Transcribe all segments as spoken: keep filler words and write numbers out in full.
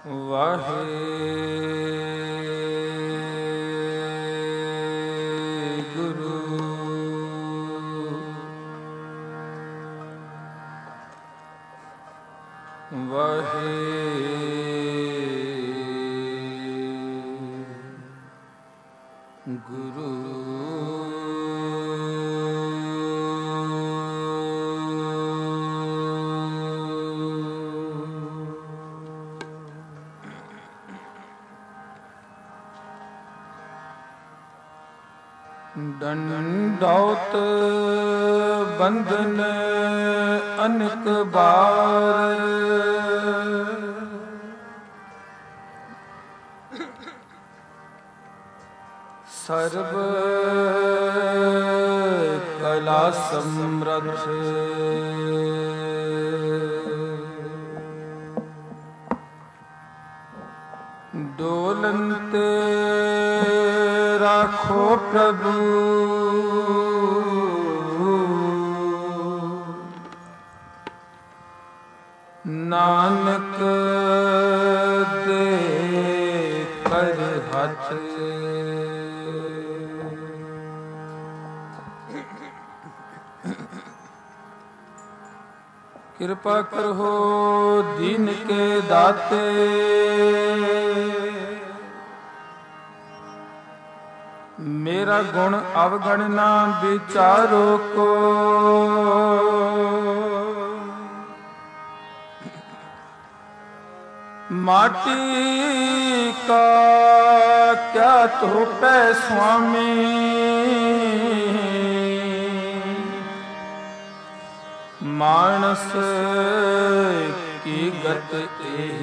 ਵਾਹਿਗੁਰੂ ਵਾਹਿਗੁਰੂ ਦੰਡੌਤ ਬੰਧਨ ਅਨੇਕ ਬਾਰ ਸਰਬ ਕਲਾ ਸਮਰੱਥ ਡੋਲੰਤ ਰਾਖੋ ਪ੍ਰਭੂ ਨਾਨਕ ਦੇ ਕਰ ਹੱਥ ਕਿਰਪਾ ਕਰੋ ਦੀਨ ਕੇ ਦਾਤੇ ਮੇਰਾ ਗੁਣ ਅਵਗਣ ਨਾ ਵਿਚਾਰੋ ਕੋ ਮਾਟੀ ਕਾ ਕਿਆ ਧੋਪੈ ਸੁਆਮੀ ਮਾਨਸ ਕੀ ਗਤ ਇਹ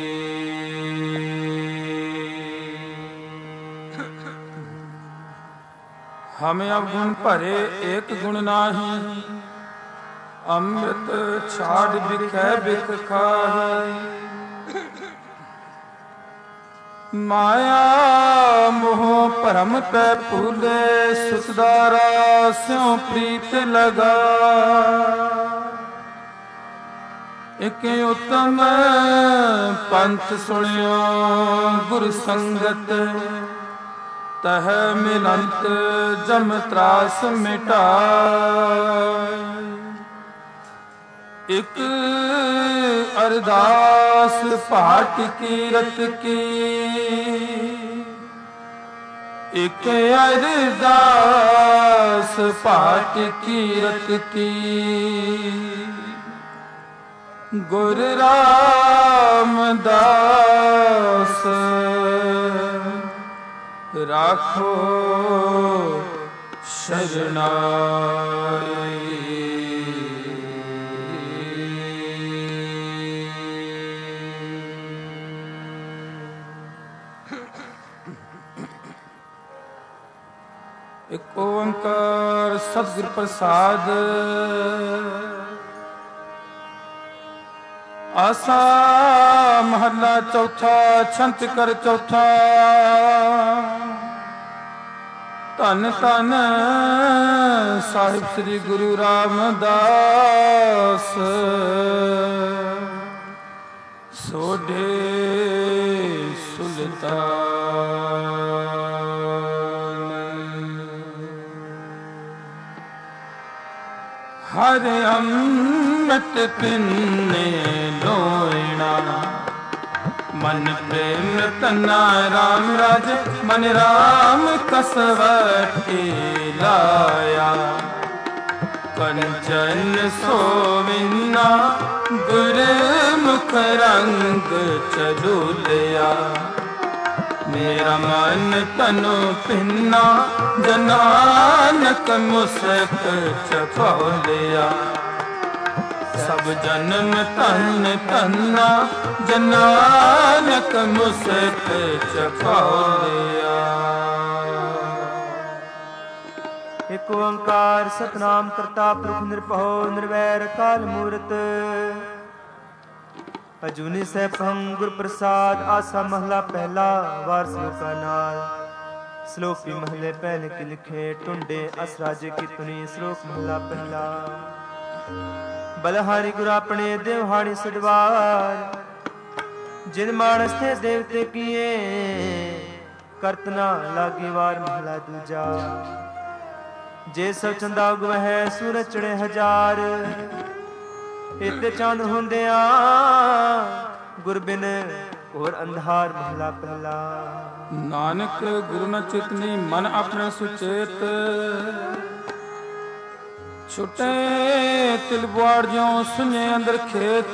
ਹਮੇ ਅਵਗੁਣ ਭਰੇ ਏਕ ਗੁਣ ਨਾਹੀ ਅੰਮ੍ਰਿਤ ਛਾੜ ਬਿਖੈ ਬਿਖ ਖਾਹੀ ਮਾਇਆ ਮੋਹ ਭਰਮ ਪੈ ਭੂਲੇ ਸੁਤਦਾਰਾ ਸਿਉ ਪ੍ਰੀਤ ਲਗਾ ਇਕ ਉਤਮ ਪੰਥ ਸੁਣਿਓ ਗੁਰ ਸੰਗਤ ਤਹ ਮਿਲੰਤ ਜਮ ਤਰਾਸ ਮਿਟਾਇ ਇਕ ਅਰਦਾਸ ਭਾਟ ਕੀਰਤ ਕੀ ਇਕ ਅਰਦਾਸ ਭਾਟ ਕੀਰਤ ਕੀ ਗੁਰ ਰਾਮਦਾਸ ਰਾਖੋ ਸ਼ਰਨਾਈ ਇਕ ਓੰਕਾਰ ਸਤਿਗੁਰ ਪ੍ਰਸਾਦ ਆਸਾ ਮਹੱਲਾ ਚੌਥਾ ਛੰਤ ਕਰ ਚੌਥਾ ਧੰਨ ਧੰਨ ਸਾਹਿਬ ਸ੍ਰੀ ਗੁਰੂ ਰਾਮਦਾਸ ਸੋਢੇ ਸੁਲਤਾਨ ਹਰਿ ਅੰਮ੍ਰਿਤ ਪਿੰਨੇ ਲੋਇਣਾ ਮਨ ਪ੍ਰੇਮ ਤਨਾ ਰਾਮ ਰਾਜ ਮਨ ਰਾਮ ਕਸਵਟੀ ਲਾਇਆ ਕੰਚਨ ਸੋਵਿਨਾ ਗੁਰਮੁਖ ਰੰਗ ਚਲੂਲਿਆ ਮੇਰਾ ਮਨ ਤਨੁ ਪਿੰਨਾ ਜਨਾਨਕ ਮੁਸਕ ਚਪੌਲਿਆ ਸਭ ਜਨਮ ਧਨ ਧਨਾ ਜਨਾਨਕ ਮੁਸਕ ਚਪੌਲਿਆ। ਇਕ ਓੰਕਾਰ ਸਤਿਨਾਮ ਕਰਤਾ ਪੁਰਖ ਨਿਰਭਉ ਨਿਰਵੈਰ ਅਕਾਲ ਮੂਰਤ ਅਜੂਨੀ ਸੈਭੰ ਗੁਰ ਪ੍ਰਸਾਦ ਆਸਾ ਮਹਲਾ ਪਹਿਲਾ ਵਾਰ ਸਲੋਕਾ ਨਾਲ ਸ਼ਲੋਕ ਵੀ ਮਹਲੇ ਪਹਿਲੇ ਕੀ ਲਿਖੇ ਟੁੰਡੇ ਅਸ ਰਾਜੇ ਕੀ ਤੁਨੀ ਸ਼ਲੋਕ ਮਹਲਾ ਪਹਿਲਾ ਬਲਹਾਰੀ ਗੁਰ ਆਪਣੇ ਦੇਵਹਾਣੀ ਸਦਵਾਰ जिन मानस थे देवते किए करतना लागे वार महला दूजा। जे सब चंदा उगव है सूरज चढ़े हजार इते चंद हुंदिया गुर बिन और अंधार महला पहला। नानक गुरु न चितनी मन अपने सुचेत छुटे तिल बुआड़ ज्यों सुने अंदर खेत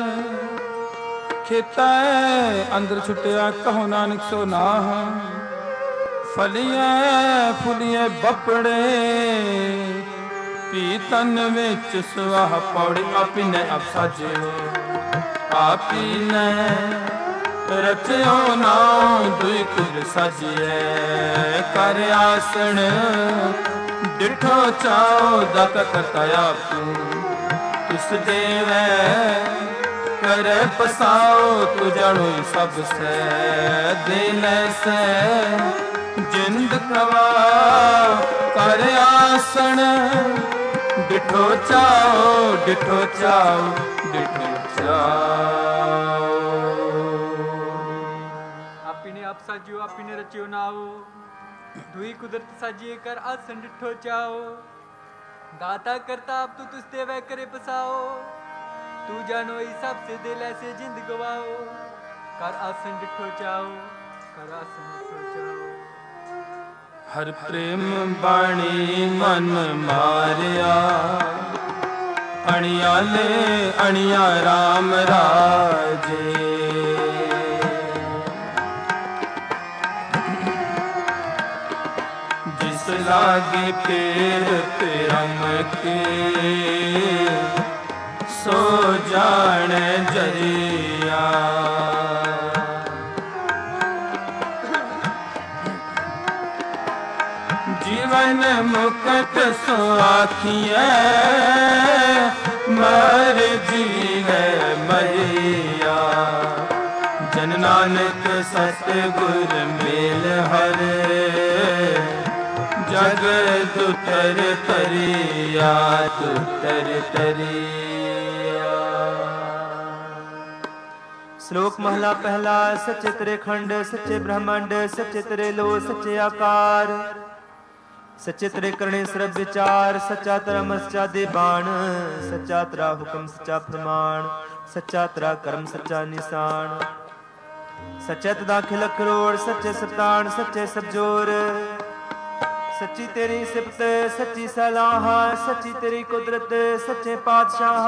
खेता अंदर छुटिया कहो नानक सो नाह फलिए फुलिए बपड़े पीतन विच सुआह पौड़ी आपी ने अब साजियो आपी ने रचियो नाम दुई कुल साजिए कर आसन डिठो चाओ दक करताया तू तुस देवे कर पसाओ तू जानो सब से दिल से जिंद कवा कर आसन डिठो चाओ डिठो चाओ डिठो चाओ। आपी ने आप साजियो आपी ने रचियो नाओ दुई कुदरत साजिए कर आसन डिठो चाओ दाता करता अब तू तुझ देवे करे पसाओ तू जानो इस सब से दिल ऐसे जिंद गवाओ कर आसन डिठो चाओ कर आसन डिठो चाओ। हर प्रेम बाणी मन मारिया अणिया ले अणिया राम राजे जिस लागे पेर पिरम के सो जाने जरिया जीवन मुकट सो आखिए मर जी है मरिया जन नानक सतगुर मेल हर जग दुतर तरिया दुतर तरिया। श्लोक महला पहला। सच्चे तेरे खंड सच्चे ब्रह्मांड सच्चे तेरे लो सच्चे आकार सच्चे तेरे करने सर्व विचार सच्चा तेरा मस्चा दे बाण सच्चा तेरा हुक्म सच्चा प्रमाण सच्चा तेरा कर्म सच्चा निशान सच्चे तदा खिल करोड़ सच्चे सप्तान सच्चे सब जोर सच्ची तेरी सिफत सच्ची सलाह सच्ची तेरी कुदरत सच्चे पातशाह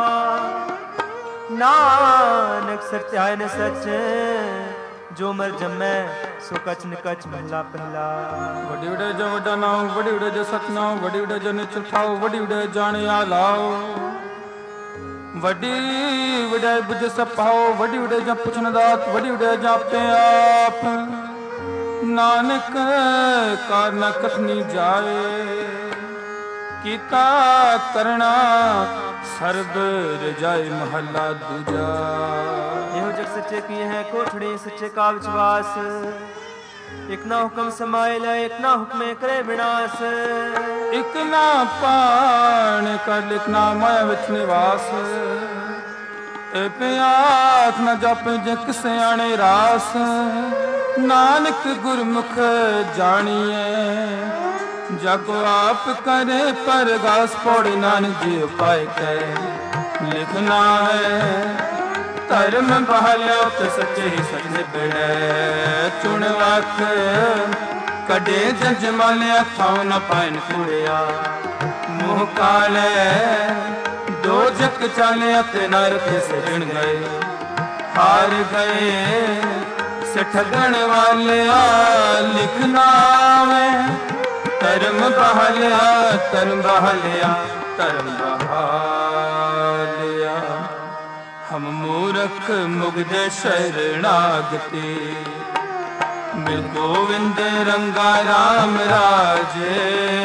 नानक सत्याय न सच जो मर जमै सो कच निकच महला पहला। वडी उड़े जो वडा नाओ वडी उड़े जो सतनाओ वडी उड़े जो निच उठाओ वडी उड़े जाने आलाओ वडी उड़े बुझ सपाओ वडी उड़े जा पुछन दात वडी उड़े जापते आप नानक कार न कथनी जाए कीता करना सर्ब रजाई महला दूजा। एहो जग सच्चे किए हैं कोठड़ी सच्चे का विश्वास एक ना हुक्म समायल एक ना हुक्मे करे विनाश एक ना पान कर एक ना माया विच निवास ए पे आख न जप जग सियाणे रास नानक गुरमुख जानिए जगो आप करे परगास पौड़ी नानक जी उपाय कह लिखना है धर्म बहालो तो सच्चे ही सच निबड़े चुन लख कड़े जज मालिया थाओ न पाइन कुड़िया मुँह काले दो जक चाले ते नरक से ऋण गए हार गए ठगण वाले लिखना में धर्म बहालिया धर्म बहालिया धर्म बहालिया हम मूर्ख मुग्ध शरणागति मिल गोविंद रंगा राम राजे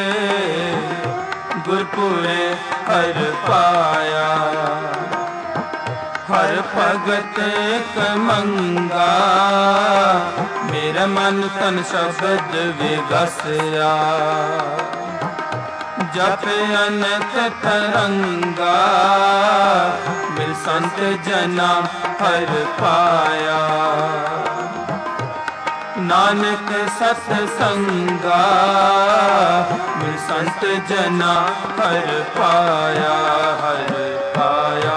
गुरपुरे हर पाया हर भगत कमंगा मेरा मन तन शब्द विगसया जप अनंत तरंगा मिल संत जना हर पाया। नानक सत संगा मिल संत जना हर पाया हर पाया।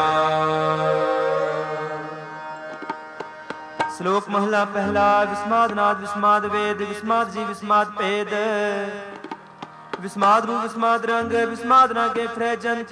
श्लोक महला पहला। विस्माद नाद विस्माद वेद विस्माद जी विस्माद भेद विस्माद रूप विस्माद रंग विस्माद रंगे फ्रजंत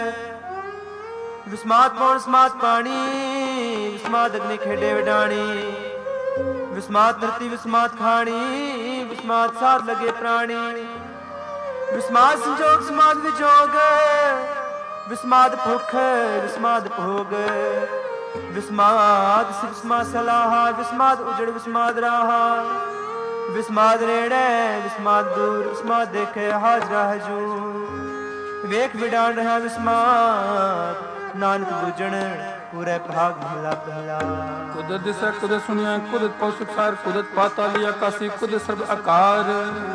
विस्माद पौन स्माद पानी विस्माद अग्नि खेडे विडाणी विस्माद धरती विस्माद खाणी विस्माद साथ लगे प्राणी विस्माद संजोग विस्माद विजोग विस्माद भुख विस्माद भोग विस्माद विस्माद सलाहा विस्माद उजड़ विस्माद राहा विस्माद नेड़े विस्माद दूर विस्माद देखे हाजरा हजूर वेख विडान रहा विस्माद नानक बुझण पूरे भाग महला पहला। कुदरत दिसै कुदरत सुनिया कुदरत पौसुख सार कुदरत पाताली आकाशी कुदरत सर्व आकार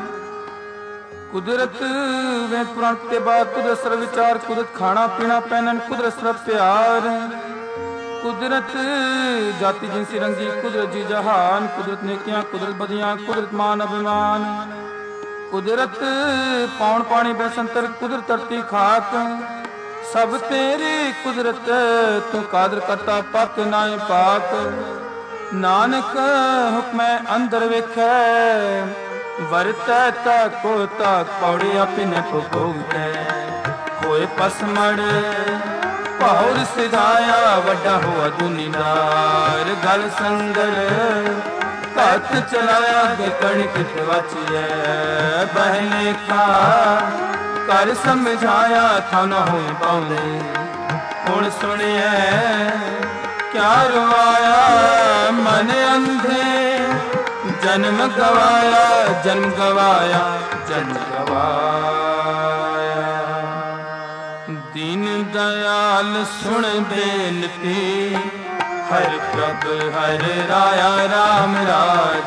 कुदरत वे पुराण के बाद कुदरत सर्व विचार कुदरत खाना पीना पहनन कुदरत सर्व प्यार कुदरत जाति जिनसी रंगी कुदरत जी जहान कुदरत नेकियां कुदरत बदियां कुदरत मान अभिमान कुदरत पौन पानी बैसंतर कुदरत धरती खाक सब तेरी कुदरत तू कादर करता पाक नाए पाक नानक हुक्मै अंदर वेखै वरतै ताको ताक पौड़ी अपने भोगतै होए पसमड़ पौर सिधाया वड्डा हुआ दुनिदार गल संगर घत चलाया गे कणिक बचिए बहने खा कर समझाया था न हो पाऊंदे हुण सुनिए क्या रोआया मन अंधे जन्म गवाया जन्म गवाया जन्म गवाया। दीन दयाल सुन बेनती हर प्रभ हर राया राम राज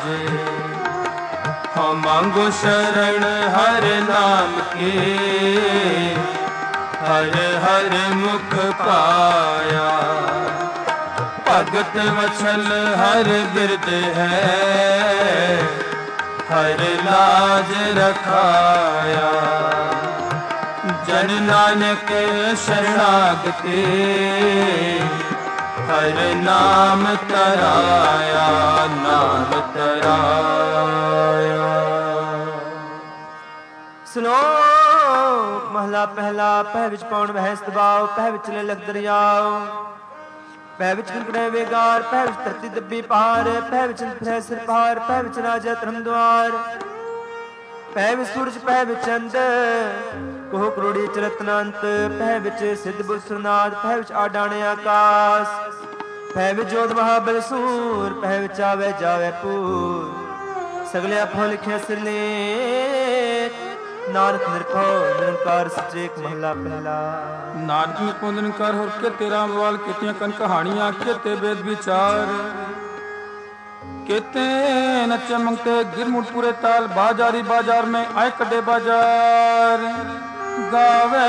हम मांगो शरण हर नाम के हर हर मुख पाया। भगत वछल हर बिरद है हर लाज रखाया। जन नानक शरणागते हर नाम तराया नाम तराया। श्लोक महला पहला। पह विच पौन बहस दबाओ पह विच लग दरियाओ पह विच कड़े वेगार पह विच धरती दब्बी पार पह विच फिरै सिर पार पह विच राजा धर्म द्वार पह विच सूरज पह विच चंद कोह करोड़ी चरतनंत पह विच सिद्ध बुद्ध सुरनाथ पह विच आडाने आकाश पह विच जोध महाबल सूर पह विच आवे जावे पूर सगलिया फल लिखे सिरले नानक निरभव निरंकार सच्चे एक महला पहला। नानक निरभव निरंकार होर के तेरा बवाल कितियां कन कहानियां केते वेद विचार केते नचे मंगते गिरमुट पूरे ताल बाजारी बाजार में आए कड़े बाजार गावे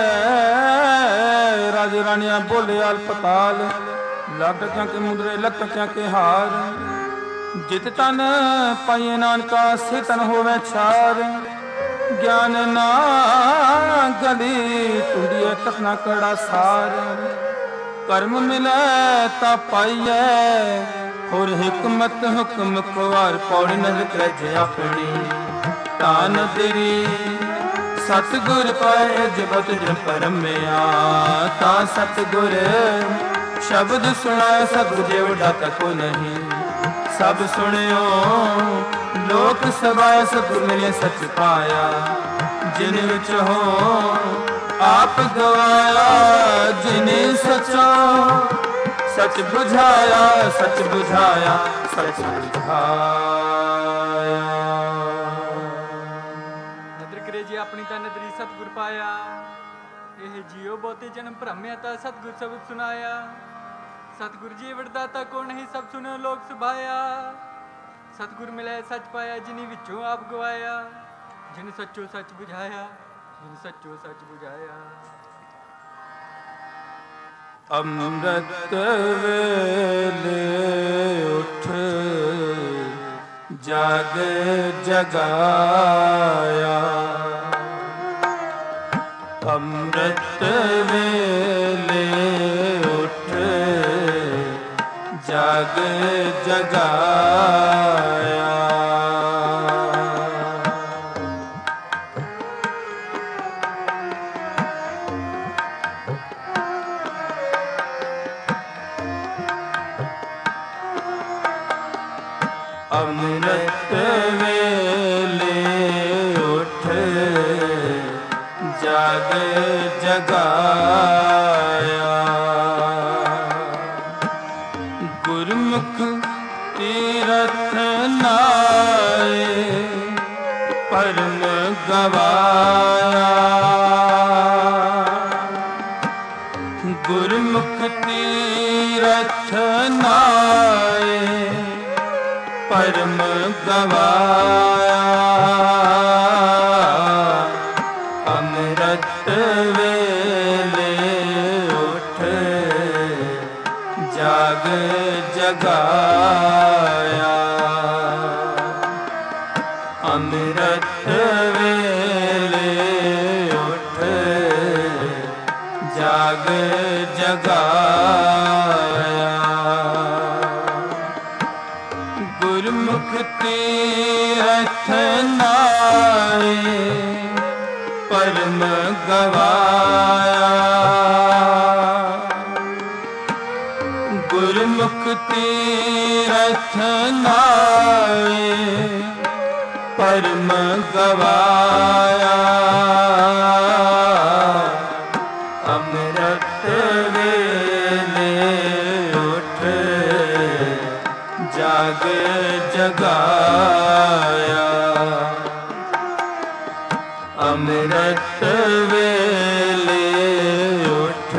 राजे रानियां बोले आल पताल लाख टकियां के मुद्रे लख टकियां के हार जित तन पाइए नानका से तन होवे छार ज्ञान ना गली टूंडिए कथना कड़ा सार कर्म मिले ता पाइए और हिकमत हुक्म कुवार पौड़ी नजर करे अपनी तान तेरी सतगुर पाए जबत जब परमया ता सतगुर शब्द सुनाए सतगुर जे उड़ाता को नहीं सब सुनियो लोक सभाए सतगुर मिले सच पाया जिन विच हो आप गवाया जिने सचा सच बुझाया सच बुझाया सच बुझाया। नदर करे जी अपनी ता नदरी सतगुर पाया ਇਹ ਜੀਓ ਬਹੁਤੇ ਜਨਮ ਭ੍ਰਮਿਆ ਤਾ ਸਤਿਗੁਰ ਸ਼ਬਦ ਸੁਨਾਇਆ ਸਤਿਗੁਰ ਜੀ ਵਰਦਾਤਾ ਕੋ ਨਹੀਂ ਸਭ ਸੁਨੋ ਲੋਕ ਸੁਭਾਇਆ ਸਤਿਗੁਰ ਮਿਲੇ ਸੱਚ ਪਾਇਆ ਜਿਨੀ ਵਿੱਚੋਂ ਆਪ ਗਵਾਇਆ ਜਿਨ ਸੱਚੋ ਸੱਚ ਬੁਝਾਇਆ ਜਿਨ ਸੱਚੋ ਸੱਚ ਬੁਝਾਇਆ। ਅੰਮ੍ਰਿਤ ਵੇਲੇ ਉਠ ਜਗ ਜਗਾਇਆ। ਅੰਮ੍ਰਿਤ ਵੇਲੇ ਉਠ ਜਗ ਜਗਾਇਆ। ਅੰਮ੍ਰਿਤ ਵੇਲੇ ਉਠ ਜਗ ਜਗਾਇਆ। ਗੁਰਮੁਖ ਤੀਰਥ ਨਾਏ ਪਰਮ ਗਵਾਇਆ। ਗੁਰਮੁਖ ਤੀਰਥ ਨਾਏ ਪਰਮ ਗਵਾਇਆ। ਅੰਮ੍ਰਿਤ ਵੇਲੇ ਉਠ ਜਗ ਜਗਾਇਆ। ਅੰਮ੍ਰਿਤ ਵੇਲੇ ਉਠ ਜਗ ਜਗਾਇਆ। ਗੁਰਮੁਖ ਤੀਰਥ ਨਾਏ ਪਰਮ ਗਵਾਇਆ। ਗੁਰਮੁਖ ਤੀਰਥ ਨਾਏ ਪਰਮ ਗਵਾਇਆ। ਅੰਮ੍ਰਿਤ ਵੇਲੇ ਉਠ ਜਗ ਜਗਾਇਆ। ਅੰਮ੍ਰਿਤ ਵੇਲੇ ਉਠ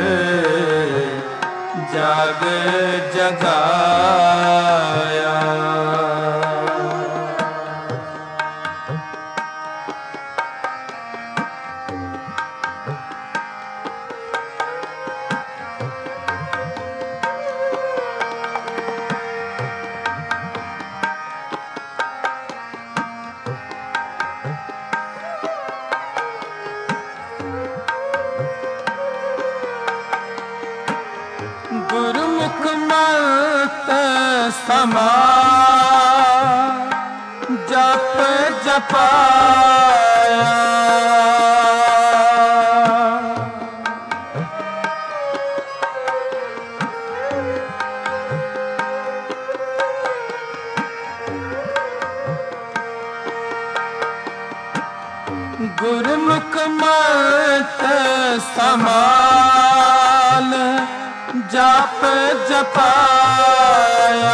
ਜਗ ਜਗਾਇਆ। ਗੁਰਮੁਖ ਮਤ ਸਮਾ ਜਪ ਜਪਾਇਆ। ਗੁਰਮੁਖ ਮਤ ਸਮਾਲ ਜਪ ਜਪਾਇਆ।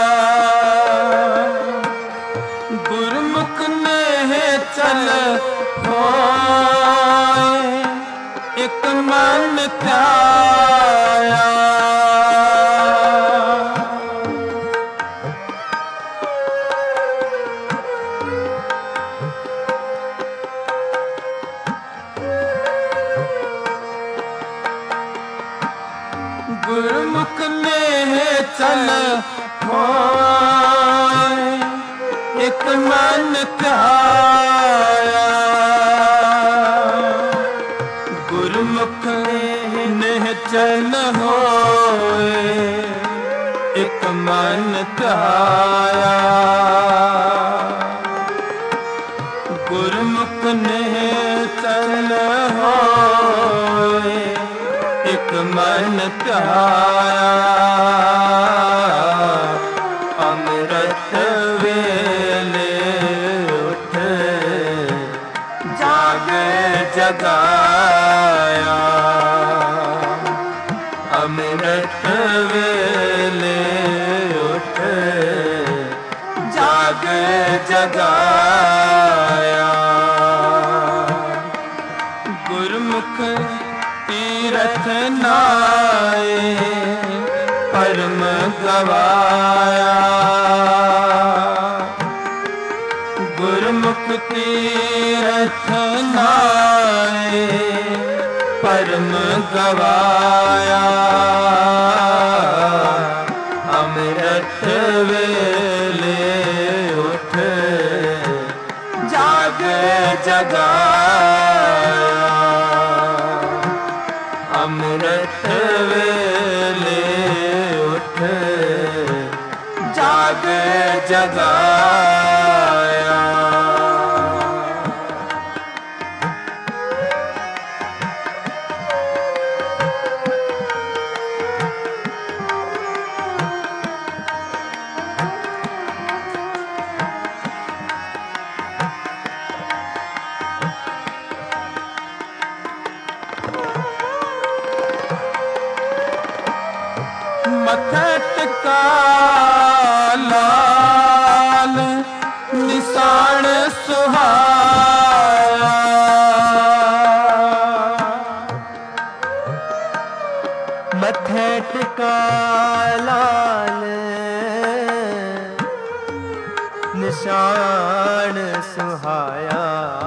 ਗੁਰਮੁਖ ਨੇ ਚਲ ਹੋਏ ਇਕ ਮਨ ਧਿਆਇਆ। ਗੁਰਮੁਖ ਨੇ ਚਲ ਹੋਏ ਇਕ ਮਨ ਧਿਆਇਆ। ਗੁਰਮੁਖ ਨੇ ਚਲ ਹੋਏ ਇਕ ਮਨ ਧਿਆਇਆ। ਗੁਰਮੁਖ ਨੇ ਚਲ ਹੋਏ ਇਕ ਮਨ ਧਿਆਇਆ। ਅੰਮ੍ਰਿਤ ਵੇਲੇ ਉਠ ਜਗ ਜਗਾਇਆ। ਅੰਮ੍ਰਿਤ ਵੇਲੇ ਉਠ ਜਗ ਜਗਾਇਆ। ਗੁਰਮੁਖ ਤੀਰਥ ਨਾਏ ਪਰਮ ਗਵਾਇਆ। ਗੁਰਮੁਖ ਤੀਰਥ ਨਾਏ गवाया अमृत वेले उठ जाग जगाया अमृत वेले उठ जाग जगाया मथे टिका लाल निशान सुहाया मथे टिका लाल निशान सुहाया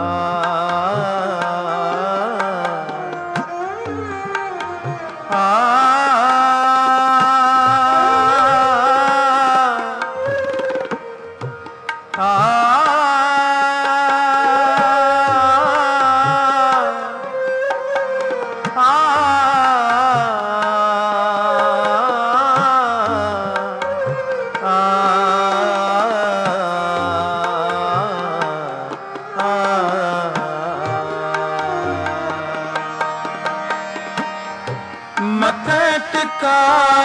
मथे टिका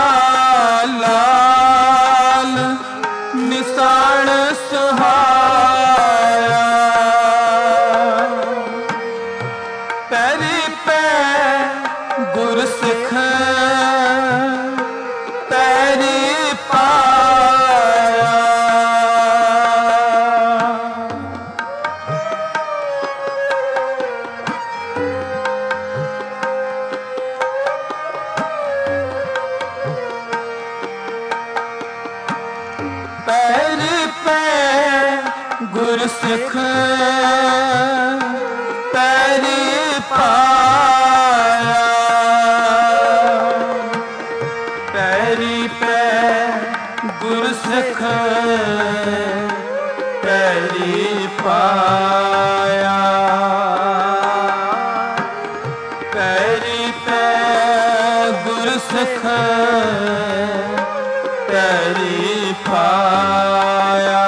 लाल निशान सुहाया पैरी पै गुर सिख पैरी पाया पैरी पै गुर सिख पैरी पाया पैरी पै गुर सिख पैरी पाया पैरी पै गुर सिख पैरी पाया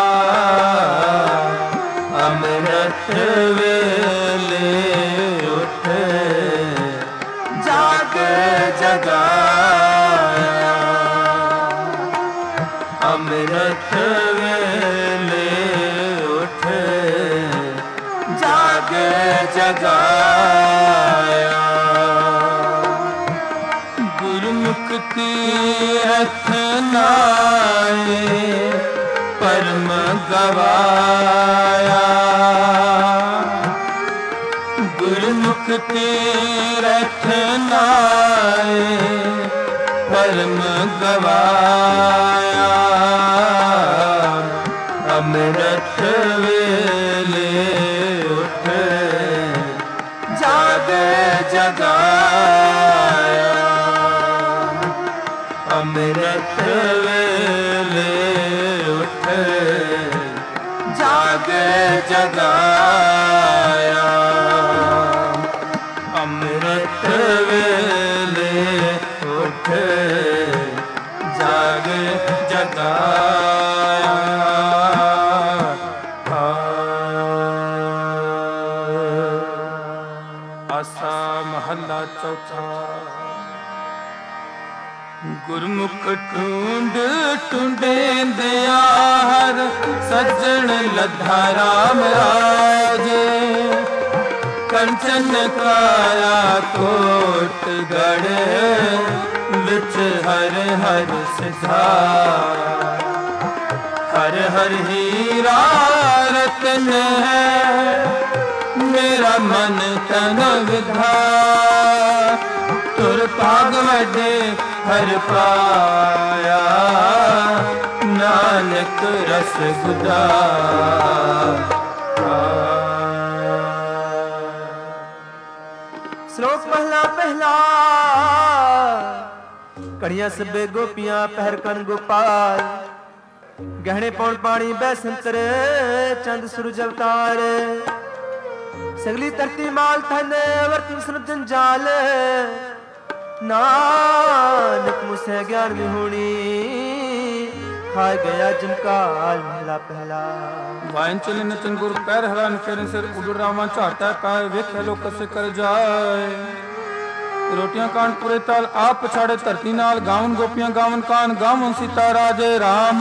अमृत वेले उठ जाग जगाया अमृत वेले उठ जाग जगाया गुरमुख तीरथ नाए परम गवाया गुरमुख तीरथ नाए परम गवाया अमृत वेले उठ जाग जगाया अमृत वेले उठ जाग जगाया अमृत वेले उठ जाग जगाया आसा महला चौथा गुरमुख टूंड टूंडेंदिया हर सज्जन लद्धा राम राजे कंचन काया कोट गढ़ विच हर हर सिधार हर हर हीरा रतन है मेरा मन तन विधा तुर पाग वडे हर पाया नानक रस गुदा श्लोक पहला पहला ਖੜੀਆਂ ਸਭੇ ਗੋਪੀਆਂ ਪਹਿਰ ਕਨ ਗੋਪਾਲ ਗਹਿਣੇ ਪੌਣ ਪਾਣੀ ਬੈ ਸੰਤਰ ਚੰਦ ਸੂਰਜ ਅਵਤਾਰ ਸਗਲੀ ਧਰਤੀ ਮਾਲ ਧਨ ਵਰਤਨ ਸਨ ਜੰਜਾਲ ਨਾਨਕ ਮੁਸੇ ਗਿਆਨ ਵਿਹੂਣੀ ਖਾਇ ਗਿਆ ਜਮਕਾਲ ਮਹਲਾ ਪਹਿਲਾ ਵਾਇਨ ਚਲੇ ਨਚਨ ਗੁਰ ਪੈਰ ਹਰਨ ਫੇਰਨ ਸਿਰ ਉਡ ਰਾਵਾਂ ਝਾਟਾ ਪਾਏ ਵੇਖੇ ਲੋਕ ਸੇ ਕਰ ਜਾਏ ਰੋਟੀਆਂ ਕਾਣ ਪੁਰੇ ਤਾਲ ਆਪ ਪਛਾੜੇ ਧਰਤੀ ਨਾਲ ਗਾਵਨ ਗੋਪੀਆਂ ਗਾਵਨ ਕਾਨ ਗਾਵਨ ਸੀਤਾ ਰਾਜੇ ਰਾਮ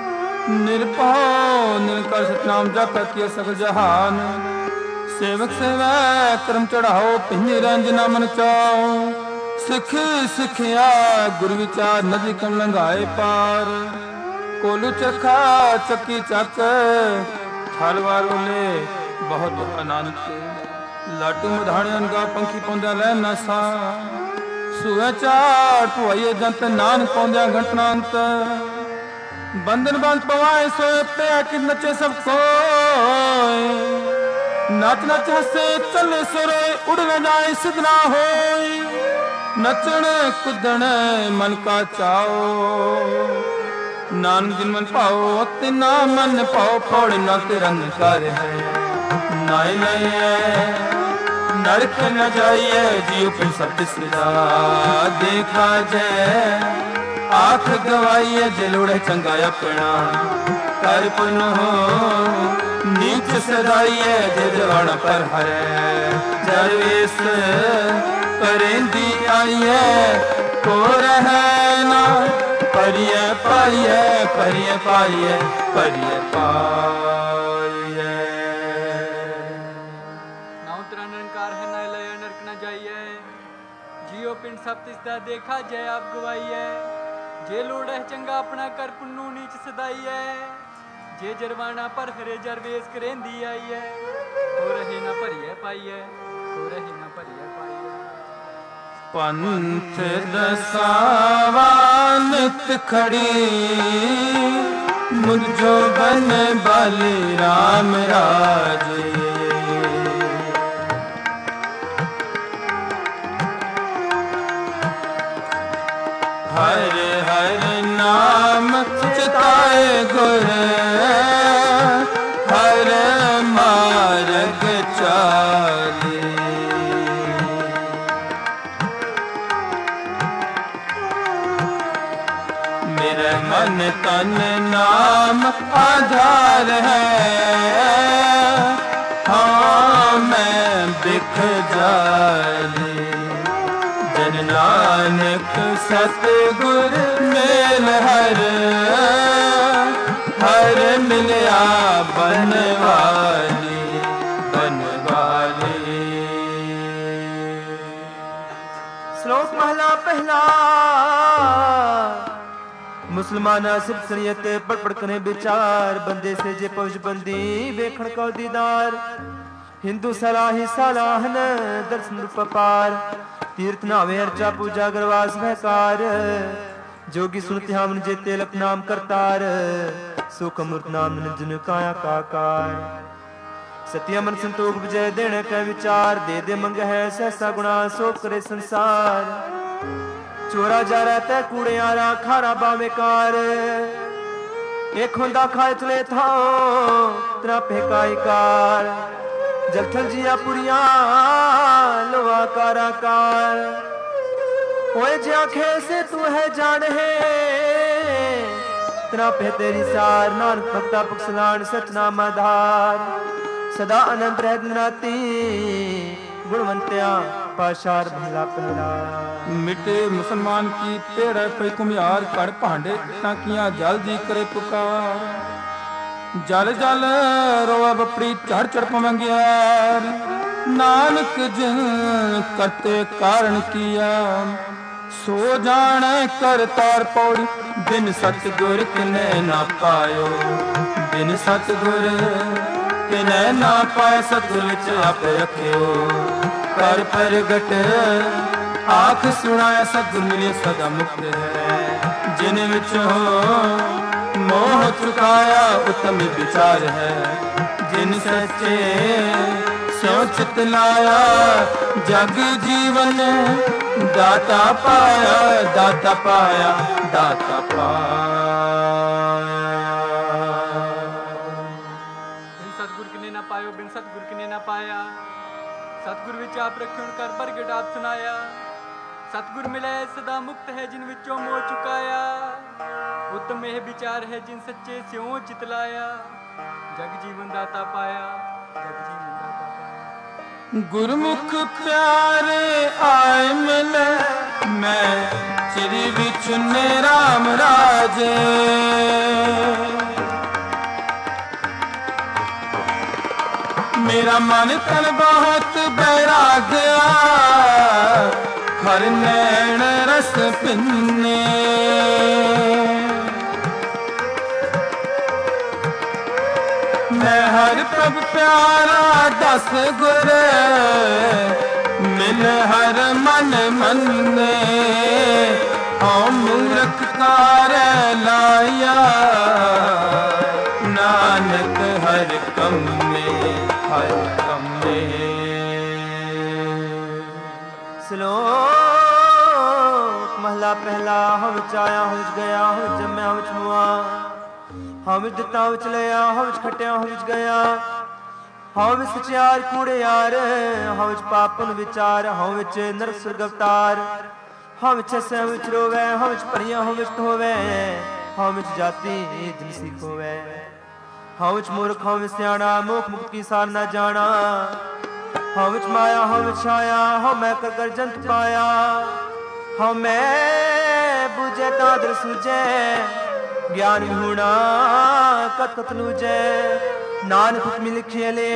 ਨਿਰਭਉ ਨਿਰੰਕਾਰ ਸਤਨਾਮ ਜਪ ਕੀਏ ਸਗਲ ਜਹਾਨ ਸੇਵਕ ਸੇਵੈ ਕਰਮ ਚੜਾਓ ਪਿੰਜੇ ਰੰਜ ਨਾ ਮਨ ਚਾਓ ਸਿੱਖ ਸਿੱਖਿਆ ਗੁਰ ਵਿਚਾਰ ਨਦੀ ਕਮ ਲੰਘਾਏ ਪਾਰ ਕੋਲੂ ਚਰਖਾ ਚੱਕੀ ਚੱਕ ਹਲਵਾਰ ਉਲੇ ਬਹੁਤ ਅਨੰਤ ਲਾਟੂ ਮਧਾਣਿਆਂ ਗਾ ਪੰਖੀ ਪਾਉਂਦਿਆਂ ਲੈ ਨਸਾ ਸੂਏ ਚਾਰ ਭੁਆਈਏ ਜੰਤ ਨਾਨਕ ਪਾਉਂਦਿਆਂ ਘਟਨਾੰਤ ਬੰਧਨ ਬੰਦ ਪਵਾਏ ਸੋਏ ਪਿਆ ਕਿ ਨੱਚੇ ਸਭ ਕੋਏ ਨੱਚ ਨੱਚ ਹੱਸੇ ਚੱਲੇ ਸੁਰੇ ਉੜ ਨਾ ਜਾਏ ਸਿਧ ਨਾ ਹੋਈ ਨੱਚਣ ਕੁੱਦਣ ਮਨ ਕਾ ਚਾਓ ਨਾਨਕ ਜਿਨ ਮਨ ਭਾਓ ਤਿਨਾ ਮਨ ਭਾਓ ਫੋੜ ਨਾ ਤੇ ਰੰਗ ਕਰ ਹੈ ਨਾਇ ਲਈਏ ਨਰਕ ਨ ਜਾਈਏ ਜੀਉ ਪਿ ਸਤਿ ਸਦਾ ਦੇਖਾ ਜੈ ਆਖ ਗਵਾਈਏ ਜੇ ਲੋੜੇ ਚੰਗਾ ਆਪਣਾ ਕਰ ਪੁਨ ਹੋ ਨੀਚ ਸਦਾਈਏ ਜੇ ਜਵਾਨ ਪਰ ਹਰੇ ਜਰਵੇਸ ਕਰੇਂਦੀ ਆਈਏ ਕੋ ਰਹਿ ਨਾ ਪਰਿਏ ਪਾਈਏ ਪਰਿਏ ਪਾਈਏ ਪਰਿਏ ਪਾਈਏ ਨਾਉ ਤੇਰਾ ਨਿਰੰਕਾਰ ਹੈ ਨਾ ਲਏ ਨਰਕ ਨਾ ਜਾਈਏ ਜੀਉ ਪਿੰਡ ਸਭ ਤਿਸ ਦਾ ਦੇਖਾ ਜੈ ਆਪ ਗਵਾਈਏ ਜੇ ਲੋੜ ਹੈ ਚੰਗਾ ਆਪਣਾ ਕਰ ਪੁੰਨੂ ਨੀਚ ਸਦਾਈਏ ਜੇ ਜਰਵਾਣਾ ਪਰ ਹਰੇ ਜਰਵੇਸ ਕਰੇਂਦੀ ਆਈਏ ਹੋ ਰਹੇ ਨਾ ਭਰੀਏ ਪਾਈਏ ਹੋ ਰਹੇ ਨਾ ਭਰੀਏ ਪਾਈਏ ਪੰਥ ਦਸਾਵਾ ਨਿਤ ਖੜੀ ਮੁਝੋ ਬਨ ਬਲ ਰਾਮ ਰਾਜੇ ਹਰ ਹਰ ਨਾਮ ਚਿਤਾਏ ਗੁਰ ਹਰ ਮਾਰਗ ਚਾਲੇ ਮੇਰੇ ਮਨ ਤਨ ਨਾਮ ਆਧਾਰ ਹੈ ਹਾਂ ਮੈਂ ਬਿਖ ਜਾਲੇ ਜਨ ਨਾਨਕ ਸਤਿਗੁਰ ਮੇਲ ਹਰ ਹਰ ਮਿਲਿਆ ਬਨਵਾਲੀ ਬਨਵਾਲੀ। ਸ਼ਲੋਕ ਮਹਲਾ ਪਹਿਲਾ ਮੁਸਲਮਾਨਾ ਸਿਰ ਸਰੀਅਤ ਪੜ ਪੜ ਕਰੇ ਵਿਚਾਰ ਬੰਦੇ ਸੇ ਜੇ ਪਹੁੰਚ ਬੰਦੀ ਵੇਖਣ ਕੋ ਦੀਦਾਰ ਹਿੰਦੂ ਸਲਾਹੀ ਸਲਾਹਨ ਦਰਸ਼ਨ ਰੂਪ ਪਾਰ तीर्थ नावे अर्चा पूजा गरवास महकार जोगी सुनते हमन जेते लख नाम करतार सुख अमृत नाम निरंजन काया काकार सत्य मन संतोख विजय देने का विचार दे दे मंग है सहसा गुणा सो करे संसार चोरा जा रहता कूड़े आरा खारा बावेकार एक होंदा खाए चले था तेरा फेकाईकार जलथल जिया पुरिया लोहा काराकार ओए जे आखे से तू है जान है तना पे तेरी सार नानक भक्ता पुखसलान सचनाम आधार सदा अनंत रह नाती गुणवंत्या पाशार भला पहला मिटे मुसलमान की पेड़ पे कुम्हार कड़ भांडे टाकियां जल्दी करे पुकार जल जल रोआ बपड़ी चढ़ चढ़ पवंगिया नानक जिन करते कारण किया सो जाने कर तार पौड़ी बिन सतगुर किने ना पायो बिन सतगुर किने ना पाए सतगुर च आप रखियो कर प्रगट आख सुनाया सतगुर मिले सदा मुक्त है जिन विच हो मोह चुकाया उत्तम विचार है जिन सच्चे स्यो चित लाया जग जीवन दाता पाया दाता पाया दाता पाया। बिन सतगुर किने ना पायो बिन सतगुर किने ना पाया। सतगुर विच आप रखियो कर प्रगट आप सुनाया। सतगुर मिले सदा मुक्त है जिन विचों मोह चुकाया। उत्तम यह विचार है जिन सच्चे स्यों चितलाया। जग जीवन दाता पाया जग जीवन दाता पाया। गुरमुख प्यारे आए मिले मैं चिरी विच ने राम राजे। मेरा मन तन बहुत बैराग्या हर नैन रस पिन्ने। मैं हर प्रभ प्यारा दस गुर मिल हर मन मन्ने। औ मूर्ख कार लाया नानक हर कम में हर कम में। श्लोक महला पहला। हम चाया हम गया हम जम्या हम छुआ। हम दिता विच लिया हम खटिया हम गया। हम सचियार कूड़े यार हम पापन विचार। हम नर सुरग अवतार। हम छसे हम रोवे हम परियां हम होवे। हम जाति जिन सिख होवे। हम मूर्ख हम सियाणा मुख मुक्त की सार न जाना। हम माया हम छाया हम कर कर जंत पाया। हम बुझे तादर सुझे ज्ञान विहूणा कत कत लूझे। नानक हुक्म लिखे ले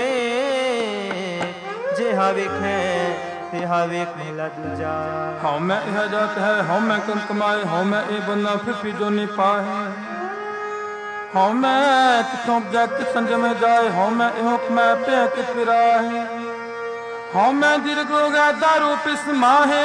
जे हा वेखे ते हा वेख मेला दूजा। हौ मैं यह जात है हौ मैं कन कमाए। हौ मैं ए बंदा फिर भी जो नहीं पाए। हौ मैं किथों जा कित संजम जाए। हौ मैं एहो मैं पे कित फिराए। हौ मैं दीर्घ हो गया दारू पिस माहे।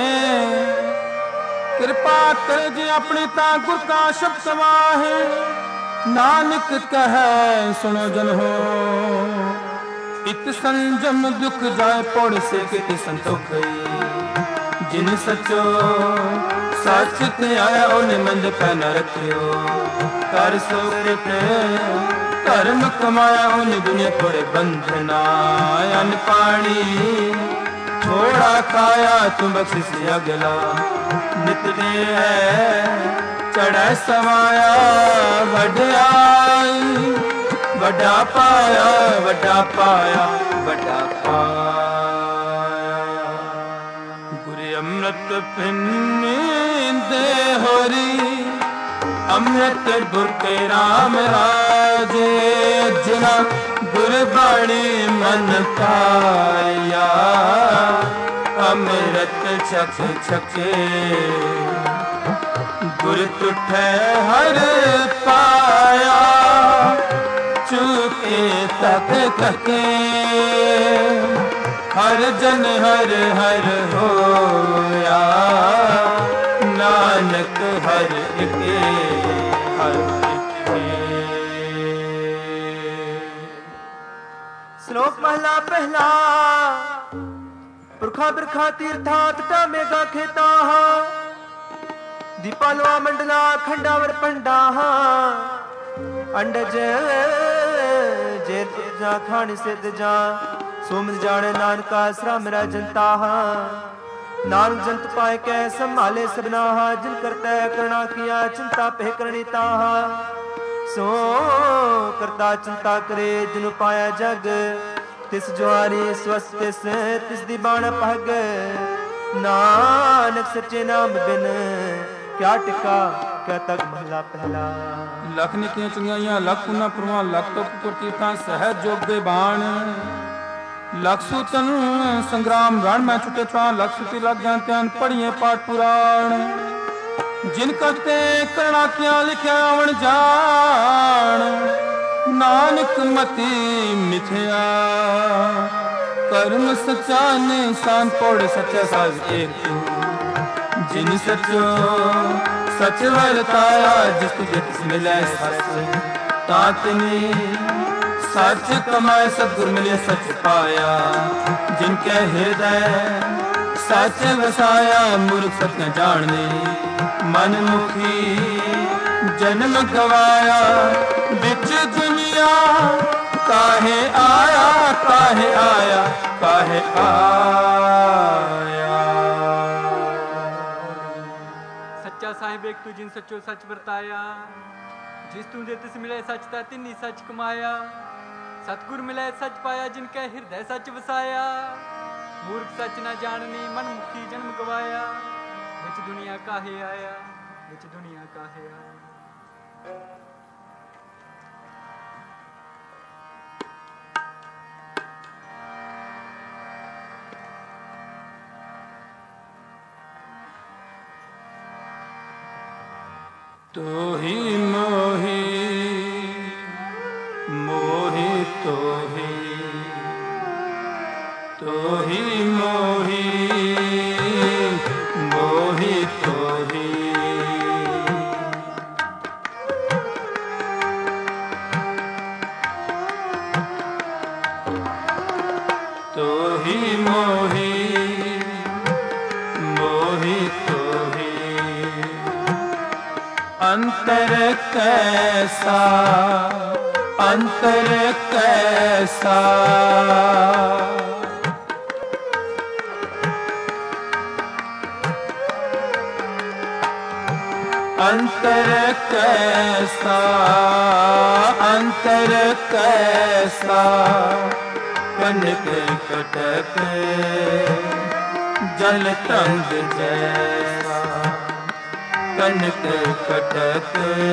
कृपा कर जी अपनी ता गुर का शब्द समाहे। नानक कहे सुनो जन हो इत संजम दुख जाए पौड़ से कित संतोख। जिन सचो सच ते आया उन्हें मंद पै न रखियो। कर सो कृत धर्म कमाया उन्हें दुनिया थोड़े बंधना। अन्न पानी थोड़ा खाया तुम बख्शिश अगला। नित दे है चढ़े समाया वड्याई। वड्डा पाया वड्डा पाया वड्डा पाया। गुरु अमृत पिन्ने होरी अमृत बुरके राम राजे। जिना गुरबाणी मन पाया अमृत छक छके। गुर तुठे हर पाया चुके तक तके। हर जन हर हर होया नानक हर एके हर एके। श्लोक महला पहला। पुरखा बिरखा तीर्था तटा मेगा खेता। दीपालवा मंडला खंडावर पंडा। अंडज जेत जा खान सिद्ध जा। सोमद जाने नानका सरा मेरा जनता। नानक जंत पाए कै संभाले सबना। जिन करता करना किया चिंता पे करनी ताहा। सो करता चिंता करे जिनु पाया जग। तिस जुआरी स्वस्थ तिस तिस दी बाण पग। नानक सच्चे नाम बिन क्या टिका क्या तक महला पहला। लख निकियां चंगाइयां लख पुना पुरवा। लख तो तीर्थां सहज जोगे बाण। लख सूतन संग्राम रण में छुटे छुआ। लख सुती लग ध्यान पढ़िए पाठ पुराण। जिन करते करना किया लिखा आवन जान। नानक मति मिथ्या कर्म सच्चा निशान पौड़ सच्चा साज एक। जिन सचो सच वरताया जिस तुझे मिले सच। तातनी सच कमाए सतगुर मिले सच पाया। जिनके हृदय सच वसाया मूर्ख सत न जाने, मन मुखी जन्म गवाया, बिच दुनिया काहे आया, काहे आया, काहे आया। सच्चा साहिब एक तू जिन सच्चो सच वरताया, जिस तू दे तिस मिले सच ता तिन्नी सच कमाया, सतगुर मिले सच पाया, जिनके हृदय सच वसाया, मूर्ख सच न जाननी, मन मुखी जन्म गवाया, बिच दुनिया काहे आया, बिच दुनिया काहे आया। तो ही मोही मोही तो ही तो ही मोही मोही तो ही तो ही मोही मोही तो ही अंतर कैसा अंतर कैसा अंतर कैसा अंतर कैसा कनक कटक जल तंग जैसा कनक कटक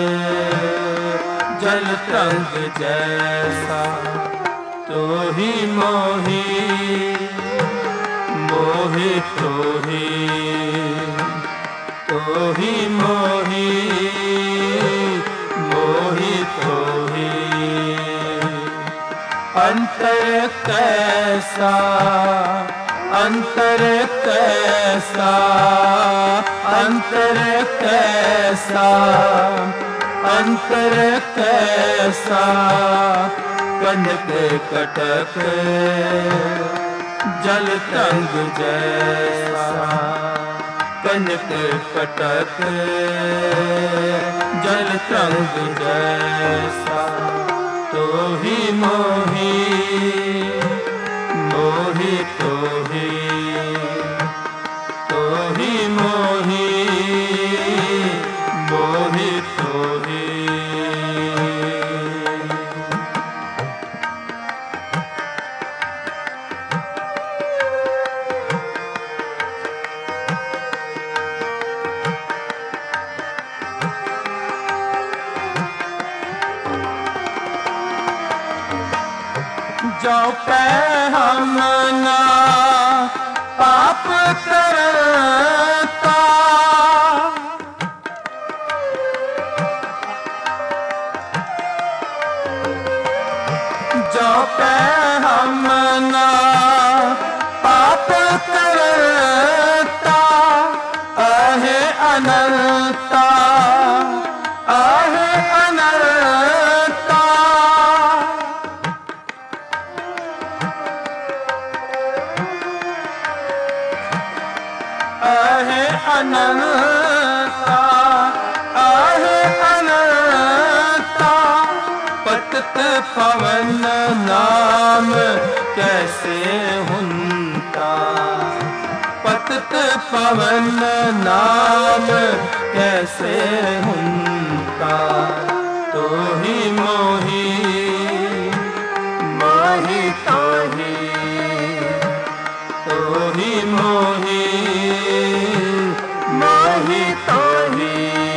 जल तंग जैसा तो ही मोही मोही तो ही तो ही मोही मोही तो ही अंतर कैसा अंतर कैसा अंतर कैसा अंतर कैसा कनक कटक जल तंग जैसा कनक कटक जल तंग जैसा तो ही मोही मोही तो ही तो ही मोही मोही तो ही जो पे हम ना पाप करता जो पे हम ना पाप करता आहे अनंता आहे अनंता आहे अनंता आहे अनंता पतित पवन नाम कैसे हुंता पतित पवन नाम कैसे हुंता तो ही मोही मोही तो ही तो ही मोही मोही तो ही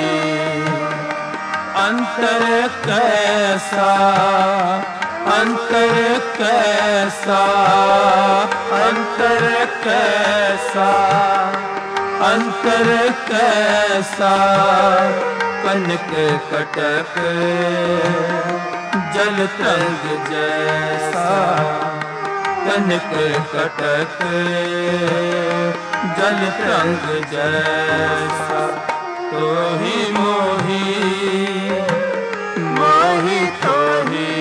अंतर कैसा अंतर कैसा अंतर कैसा अंतर कैसा कनक कटक जल तंग जैसा कनक कटक जल तंग जैसा तो ही मोही मोही तो ही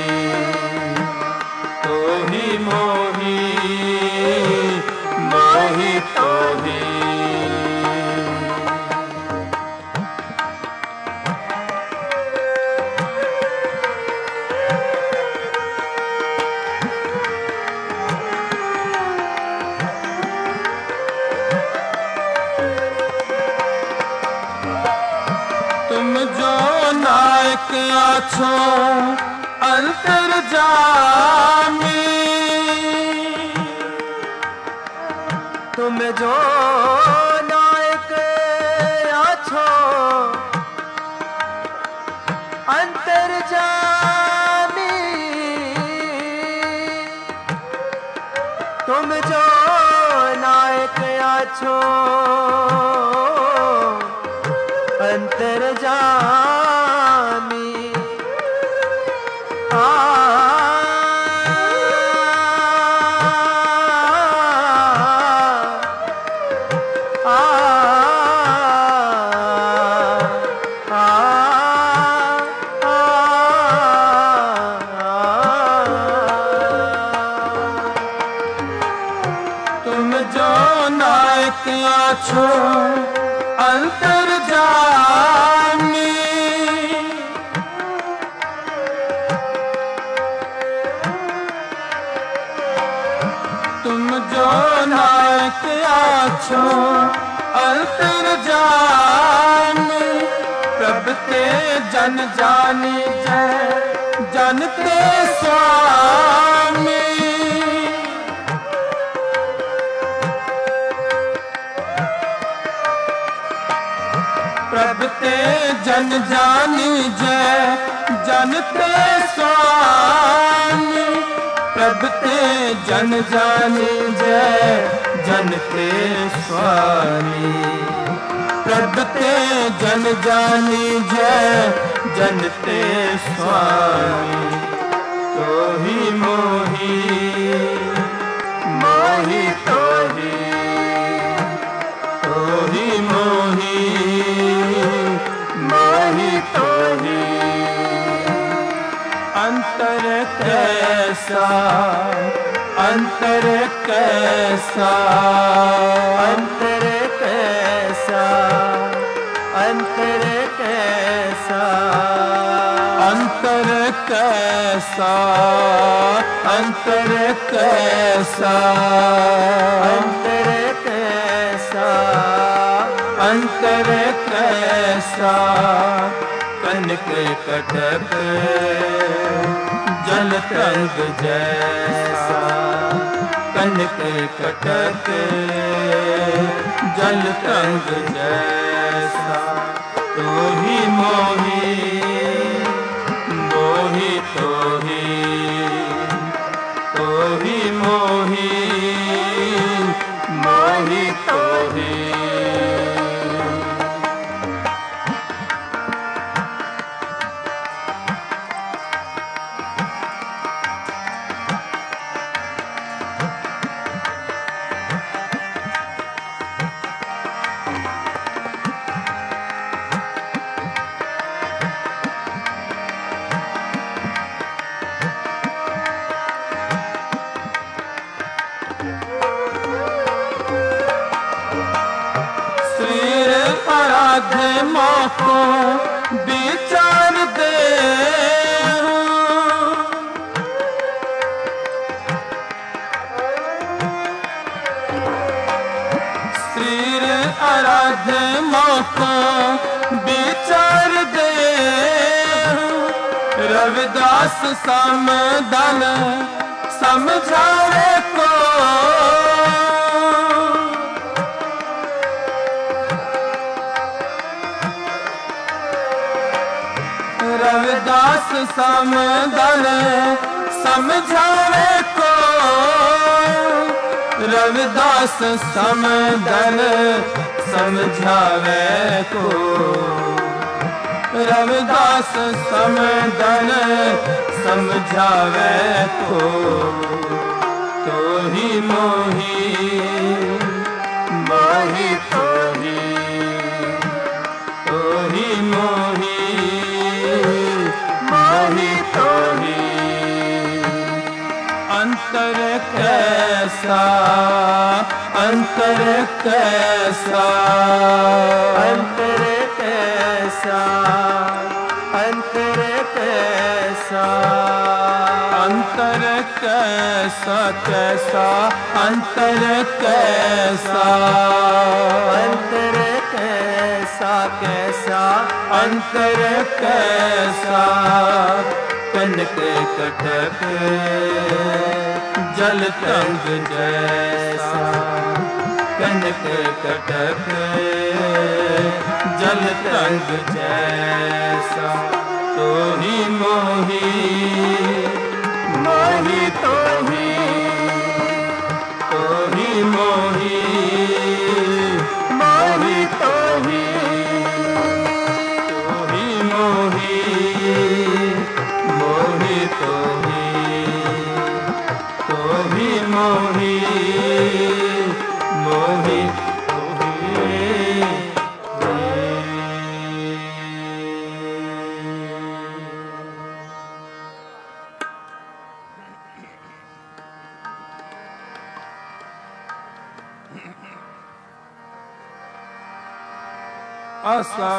तो ही मोही मोही तो ही नायक आछो अंतर्जामी, तुम जो नायक आछो अंतर्जामी, तुम जो नायक आछो अंतर्जामी। आ आछो अंतर्जामी, तुम जो नायक आछो अंतर्जामी, प्रभ ते जन जानी जय जन ते स्वामी। प्रभ ते जन जानी जय जन ते स्वामी, प्रभ ते जन जानी जय जन ते स्वामी, प्रभ ते जन जानी जय जन ते स्वामी। तो ही मोही मोही तो ही तो ही मोही मोही तो ही। अंतर कैसा अंतर कैसा अंतर कैसा अंतर कैसा अंतर कैसा अंतर कैसा अंतर कैसा अंतर कैसा। कनक कटक जल तरंग जैसा, कनक कटक जल तरंग जैसा। तो ही मोही मोही तो ही तो ही मोही मोही तो ही। आराध्य मोको विचार दे, श्रीर आराध्य मोको विचार दे। रविदास समदन समझावे को, रविदास समदन समझावे को, रविदास समदन समझावे को, रविदास समदन समझावे को। तो ही मोही मोही तो ही तो ही मोही मोही तो ही। अंतर कैसा अंतर कैसा अंतर कैसा अंतर कैसा अंतर कैसा कैसा अंतर कैसा अंतर कैसा कैसा कैसा अंतर कैसा कनक कटक जल तंग जैसा कनक कटक जल तंग जैसा तो ही मोही मोही तो ही तो ही मोही मोही तो ही तो ही मोही मोही तो ही तो ही मोही मोही तो ही आसा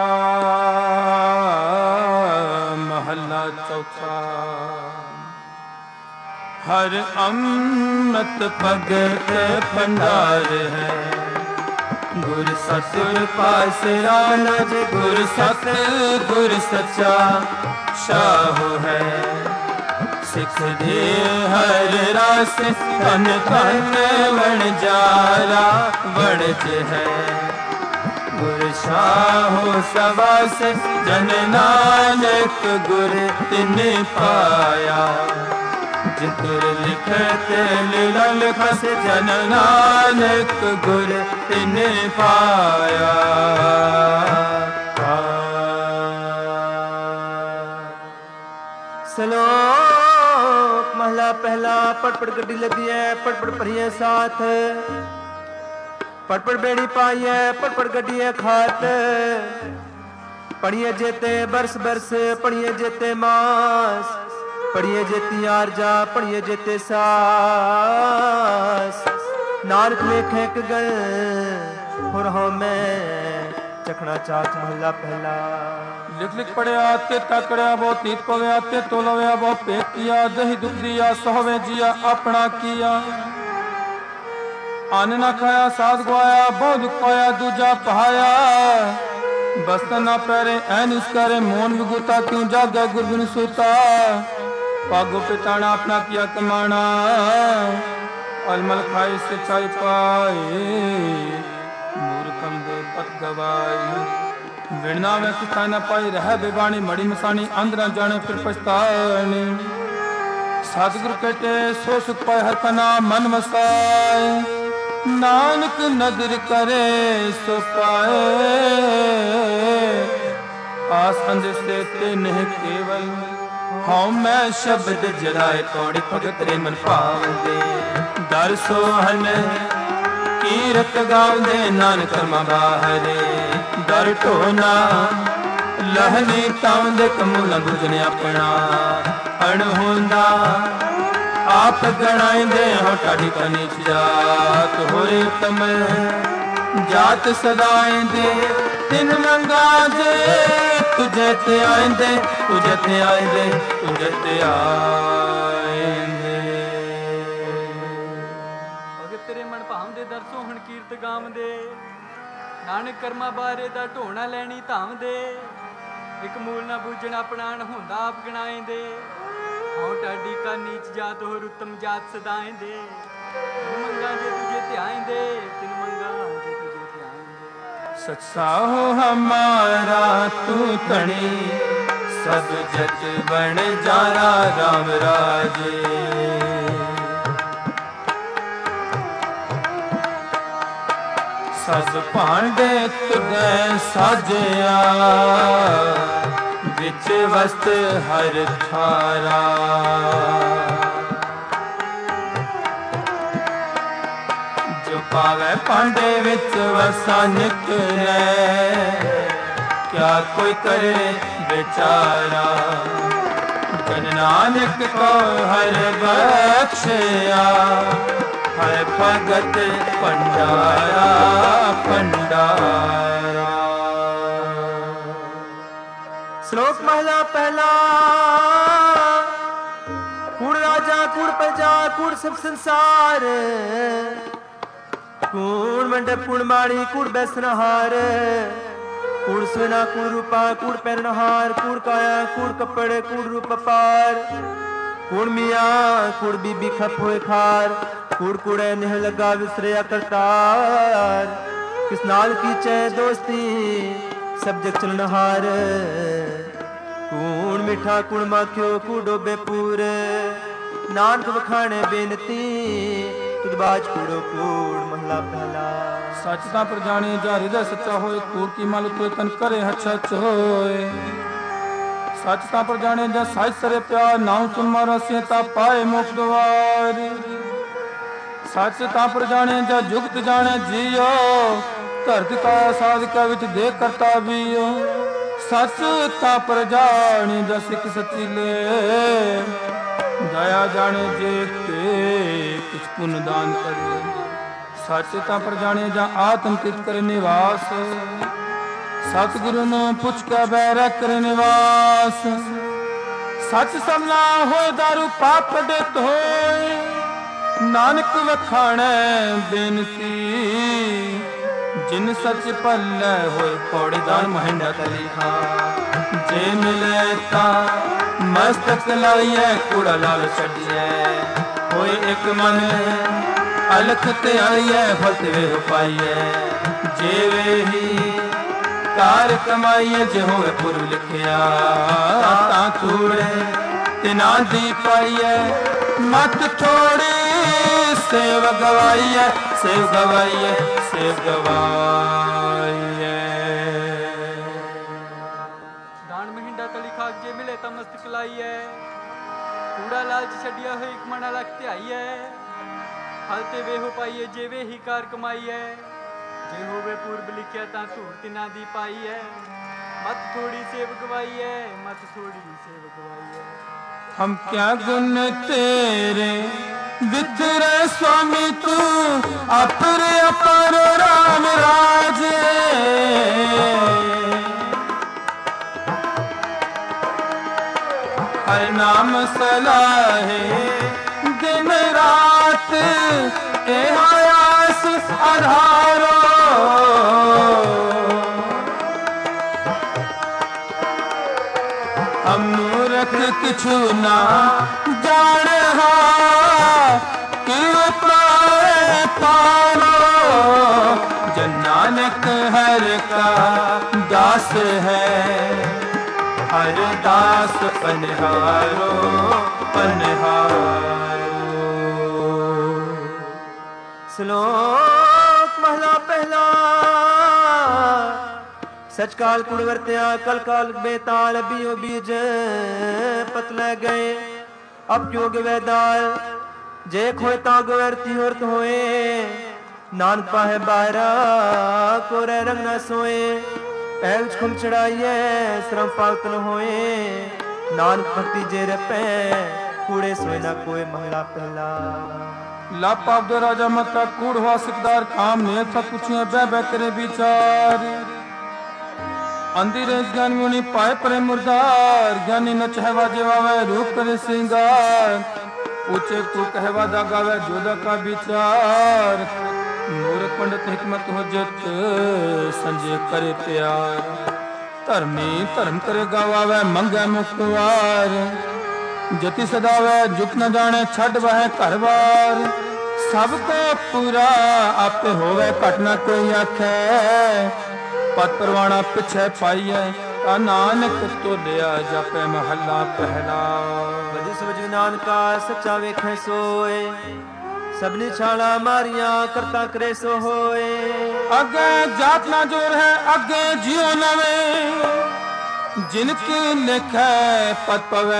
महला चौथा हर अमृत भगत भंडार है गुर सतुर पास राज गुर सत गुर सच्चा शाह है सिख दे हर रास तन तन वण जारा वणज है गुर शाहो सवास जन नानक गुर तिन पाया जितुर लिखत लिलल खस जन नानक गुर तिन पाया श्लोक महला पहला पट पट गड्डी लगी है पट पट भरिए साथ पट पट बेड़ी पाई है पट पट गड्डी है खात पढ़िए जेते बरस बरस पढ़िए जेते मास पढ़िए जेती आरजा पढ़िए जेते सास नानक लेखे एक गल हो रहा मैं चखना चाच महला पहला लिख लिख पढ़िया ते तकड़िया बहुत तीत पव्या ते तोलव्या बहुत पेट किया दही दुख दिया सोहवे जिया अपना किया अन्न न खाया साध गवाया बहुत दुख पाया दूजा पहाया बस्तर न पैरे ऐन इस करे मोन विगुता क्यों जागे गुरबिन सूता पागो पिताना अपना किया कमाना अलमल खाई सिचाई पाए मूर्खम दे पत गवाई विड़ना में किथा न पाई रह बेबानी मड़ी मसानी अंदर जाने फिर पछताने सतगुरु कटे सो सुख पाए हर कना मन वसाए नानक नदर करे सो पाए आस अंध से ते नहीं केवल हाँ मैं शब्द जलाए कौड़ी भगत रे मन पावंदे दर सोहन कीरत गावंदे नानक कर्मा बाहरे दर टोना लहनी तावंदे कमूला बुझने अपना अणहोंदा आप गणाइंदे हो टाढ़ी का नीच जात होए तम जात सदाइंदे तिन मंगा जे तुझे ते आइंदे तुझे ते आइंदे तुझे ते आइंदे भगत तेरे मन भावंदे दरसों हण कीरत गावंदे नानक कर्मा बारे दा ढोना लैनी धावंदे एक मूल ना बूझण अपना अणहोंदा आप गणाइंदे हाँ टाडी का नीच जात हो उत्तम जात सदाइंदे तिन मंगा जे तुझे ध्याइंदे तिन मंगा जे तुझे ध्याइंदे सच्चा हो हमारा तू तणी सब जत बन जारा राम राजे सब पांडे तुदे साजया विच वस्त हर थारा जो पावे पांडे विच वसा निकले क्या कोई करे बेचारा जन नानक को हर बख्शया हर भगत पंडारा पंडारा। श्लोक महला पहला कुड़ राजा कुड़ प्रजा कुड़ सब संसार कुड़ मंडप कुड़ माड़ी कुड़ बैसनहार कूड़ सेना कूड़ रूपा कूड़ पैरनहार कूड़ काया कूड़ कपड़े कूड़ रूप पार कूड़ मियाँ कूड़ बीबी खप होए खार कूड़ कूड़े नेह लगा विसरिया करतार किस नाल की चै दोस्ती सब जग चलनहार कूड़ मिठा कूड़ माखियो कूड़ डोबे पूर नानक वखाणे बेनती तुद बाज कूड़ो कूड़ महला पहला सच ता पर जाने जा हृदय सच्चा होए कूड़ की माल तो तन करे हच होए सच ता पर जाने जा साज सरे प्यार नाम सुन मारा सीता पाए मोक्ष द्वार सच ता पर जाने जा जुगत जाने जियो धरती का साधिका विच देख करता बियो सच ता पर जाने जा सिख सची ले दया जाने जे के कुछ पुण्य दान करे सच ता पर जाने जा आत्म तीर्थ करे निवास सतगुरु ने पुछ के बैर करे निवास सच समला हो दारू पाप कटे होए नानक वखाणे बेनती जिन सच पल्ले होए पौड़ीदार महिंडा तलीखा जे मिले ता मस्तक लाइए कूड़ा लाल छड़िए होए एक मन अलख ते आइए फत वे पाइए जेवे ही कार कमाइए जे होए पुर लिखिया ता कूड़े तिना दी पाइए मत थोड़ी सेव गवाइए सेव गवाइए सेव गवाइए दान महिंडा तली खाक जे मिले ता मस्तक लाइए कूड़ा लालच छड़िया हो एक मन अलख ते आइए हलते वे हो पाइए जेवे ही कार कमाई है जे होवे पूर्व लिखिया ता धूड़ तिना दी पाई है मत थोड़ी सेव गवाई है मत थोड़ी सेव गवाई है हम क्या गुण तेरे वितरे स्वामी तू अपर अपर राम राजे हर नाम सलाहे दिन रात ए आयास आधारो हम मूर्ख किछु ना जान हा कि पाए पारो जन नानक हर का दास है हर दास पनहारो पनहारो श्लोक महला पहला सच काल कुड़ वर्त्या कल काल बेताल बियो बीज पतले गए अब क्यों गवेदाल जे खोए ता गवर्ती होरत होए नानक पाहे बाहरा को रह रंग न सोए पहल खुम चढ़ाइए श्रम पालतन होए नानक भक्ति जे रपे कूड़े सोए ना कोई महला पहला लाप आप दो राजा मता कूड़ हुआ सिकदार काम ने था पूछिए बह बह करे विचार अंधेरे ज्ञानियों ने पाए परे मुर्दार ज्ञानी न चहवा जेवावे रूप करे सिंगार ऊंचे तू कहवा दा गावे जोदा का विचार मूर्ख पंडित हिकमत हो जत संजय करे प्यार धर्मी धर्म करे गावावे मंगे मुक्तवार जति सदावे झुक न जाने छड़ वह घर बार सबको पूरा आपे होवे घट न कोई आखे पत परवाना पिछे पाइए नानक तो लिया जापे महला पहला बदी समझ नानका सच्चा वेखे सोए सबने छाला मारिया करता करे सो होए अगे जात ना जोर है अगे जियो नवे जिनकी लिखे पत पवे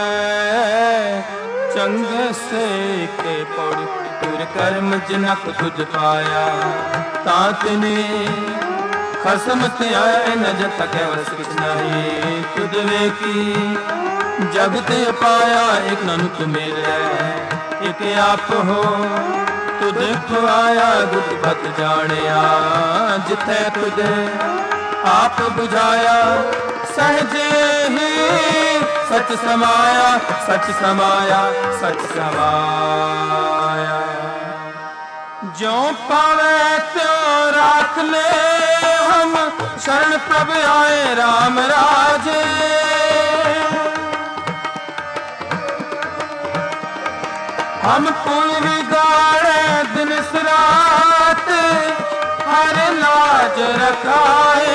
चंग से के पौड़ी तुर कर्म जिनक तुझ पाया तातने खसम ते आए न जत के वस कुछ नहीं तुझ वे की जगत पाया एक ननुक मेरे एक आप हो तुझ खुआया गुट बत जानिया जिथे तुझे आप बुझाया सहजे ही सच समाया सच समाया सच समाया जो पावे त्यो राख ले हम शरण प्रभ आए राम राजे। हम पुल बिगाड़े दिन रात हर लाज रखाए।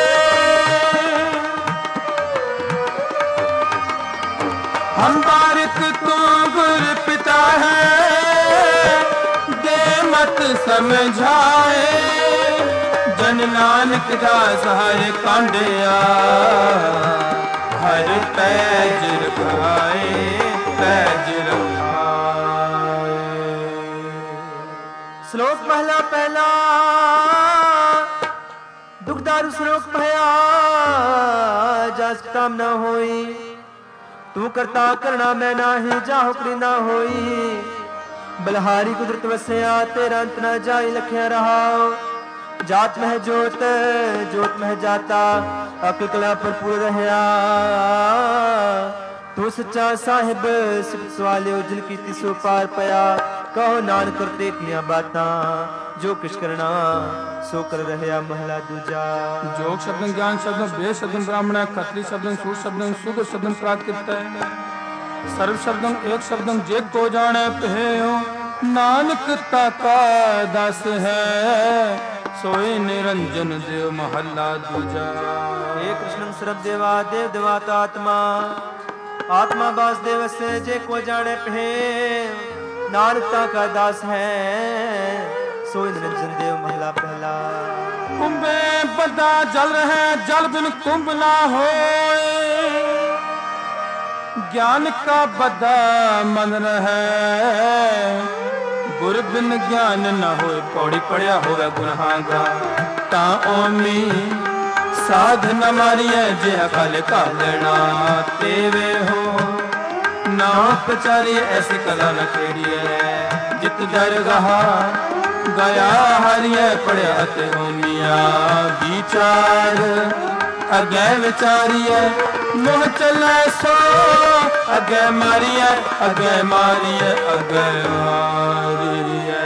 हम बारिक तू गुर पिता है दे मत समझाए। जन नानक दास हर कांडिया हर पैज रखाए पैज रखाए। श्लोक पहला पहला दुखदारु श्लोक भया जस काम न होई। तू करता करना मैं नाही जाहु करी ना होई। बलहारी कुदरत वसया तेरा अंत न जाई लखिया रहा। जात मह जोत जोत मह जाता अकल कला भरपूर रहया। तू सच्चा साहिब सिख सवालियो जिल कीती सो पार पया। कहो नानक करते किया बातां जो किश करना सो कर रहया महला दूजा। जोग शब्द ज्ञान शब्द वेद शब्द ब्राह्मण खत्री शब्द सूर शब्द सुग शब्द प्राकृत है। सर्व शब्द एक शब्द जे को जाने पहेयो। नानक ताका दास है सोए निरंजन देव महला दूजा। हे कृष्ण सरब देवा देव देवाता आत्मा आत्मा वासुदेव से जे को जाने पे। नानकता का दास है सोई निरंजन देव महला पहला। कुंभे बदा जल रहे जल बिन कुंभ ना होए। ज्ञान का बदा मन रहे गुर बिन ज्ञान न होए। पौड़ी पड़िया होवे गुरहागा ता ओमी साधन मारिए जे अकल कालना तेवे हो। ना पचारिए ऐसी कला न खेड़िए जित दरगाह गया हरिए पढ़िया ते होमिया। विचार अगे विचारिए मोह चले सो अगे मारिए अगे मारिए अगे मारिए।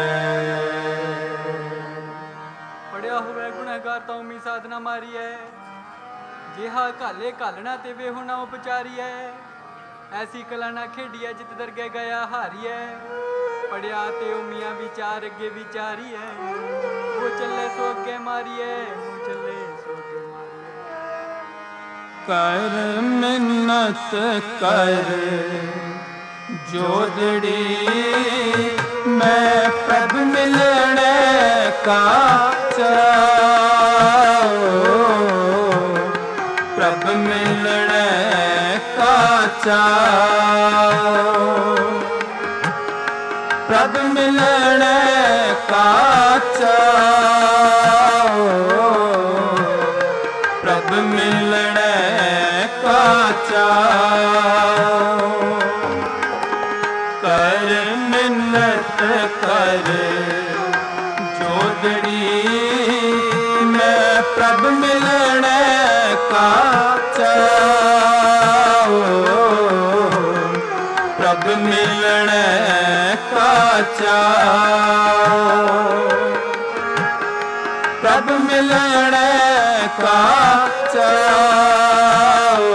पढ़िया होवे गुनहगार तो उम्मी साधना मारिए। जेहा काले कालना ते वे होना उपचारिए। ऐसी कला ना खेडिए जित दरगे गया हारिए। पढ़िया ते उमिया विचार अगे विचारिए। वो चले सो अगे मारिए वो चले सो अगे मारिए। कर मिन्नत कर जोदड़ी मैं प्रभ मिलने का चाओ। प्रभ मिलने का चाओ। प्रभ मिलने का चाओ। प्रभ मिलने का चाओ। कर मिन्नत कर जोदड़ी मैं प्रभ मिलने का चाओ। प्रभ मिलने का चाओ। प्रभ मिलने का चाओ।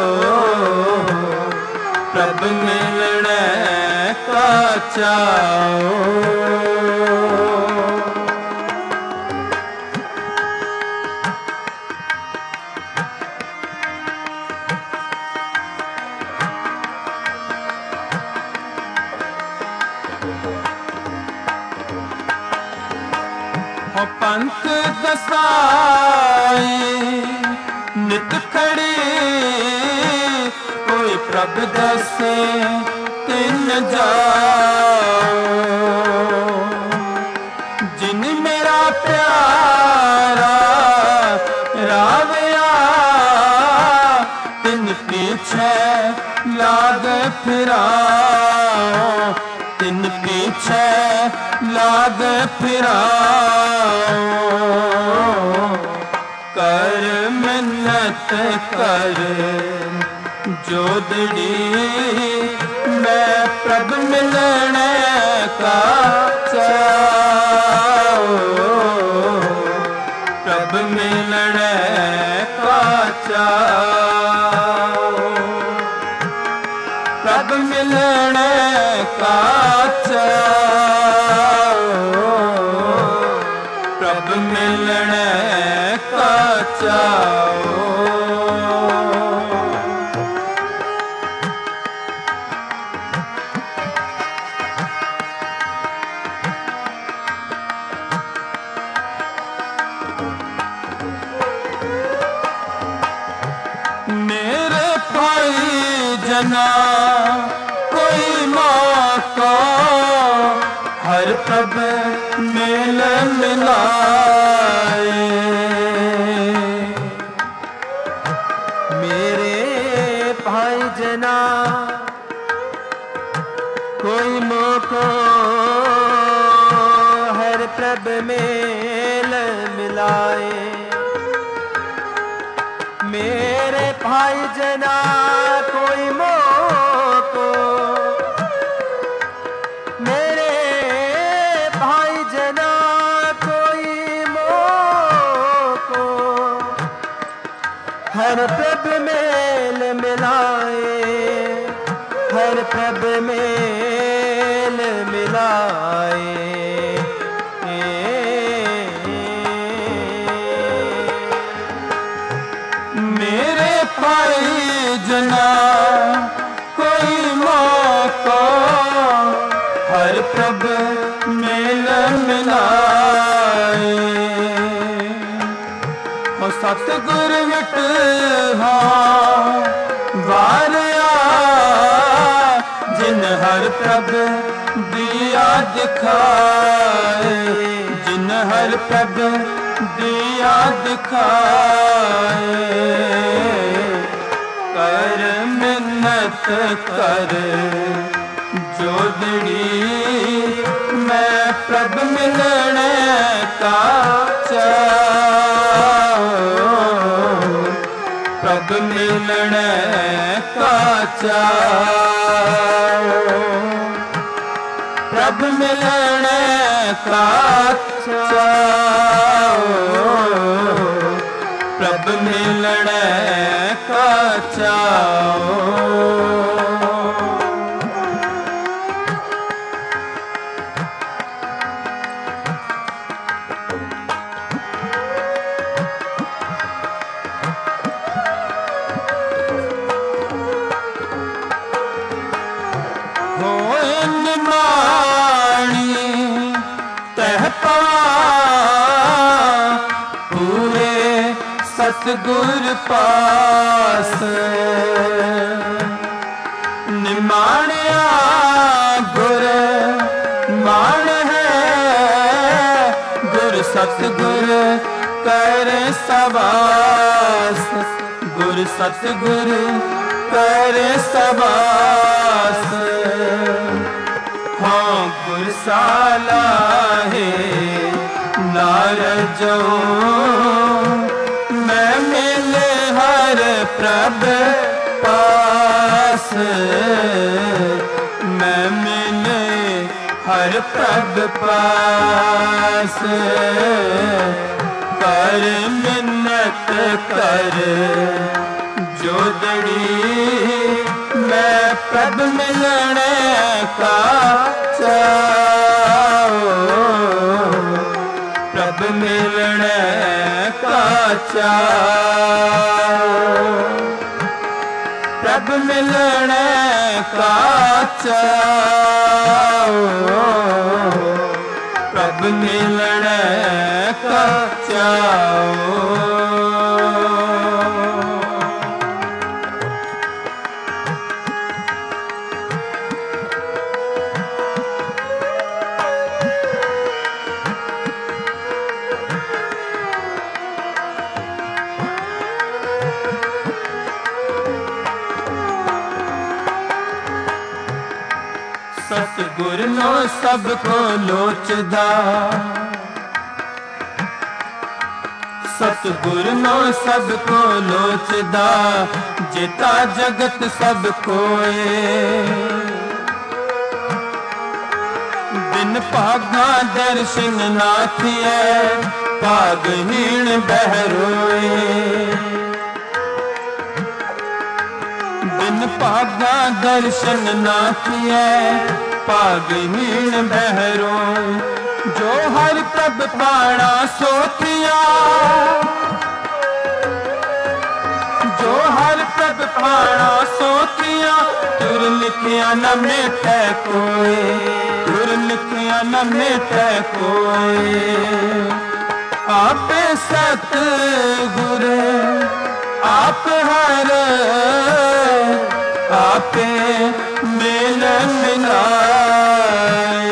प्रभ मिलने का चाओ। पंथ दसाई नित खड़ी कोई प्रभ दसे तिन जाओ। जिन मेरा प्यारा रावया तिन पीछे लाग फिराओ। तिन पीछे लाग फिराओ। कर मिन्नत कर जोदड़ी मैं प्रभ मिलने का चाओ। प्रभ मिलने प्रभ मिलने का चाओ, प्रभ मिलने का चाओ। मेरे भाई जना कोई मौका हर प्रभ मेल मिलाए, मेरे भाई जना कोई मौका हर प्रभ मेल मिलाए, मेरे भाई जना कोई मोको, मेरे भाई जना कोई मोको हर प्रभ मेल मिलाए, हर प्रभ मेल मिलाए। मेरे भाई जना कोई मौका हर प्रभ मेल मिलाए, ओ सतगुर विट हाँ वारिया जिन हर प्रभ दिया दिखाए, जिन हर प्रभ दिया दिखाए। कर मिन्नत कर जोदड़ी मैं प्रभ मिलने का चाओ, प्रभ मिलने का चाओ, प्रभ मिलने का चाओ, प्रभ मिलने का चाओ। सतगुर पास निमाणिया गुर मान है, गुर सतगुर कर सबास, गुर सतगुर कर सबास। हाँ गुर साला है नारजो मैं मिले हर प्रभ पास, मैं मिले हर प्रभ पास। कर मिन्नत कर जोदड़ी मैं प्रभ मिलने का चाओ, प्रभ मिलने का चाओ, प्रभ मिलने का चाओ, प्रभ मिलने का चाओ। सतगुर नो सबको लोचदा, सतगुर नो सबको लोचदा, जिता जगत सब कोए। बिन भागा दर्शन नाथिए भागहीन बहरोए, बिन पागा दर्शन ना किए पागहीन बहरो जो हर प्रभ पाना सोतिया जो हर प्रभ पाना सोतिया तुर लिखिया न मिटे कोई तुर लिखिया न मिटे कोई आपे सत गुरु आप हर आपे मेल मिलाए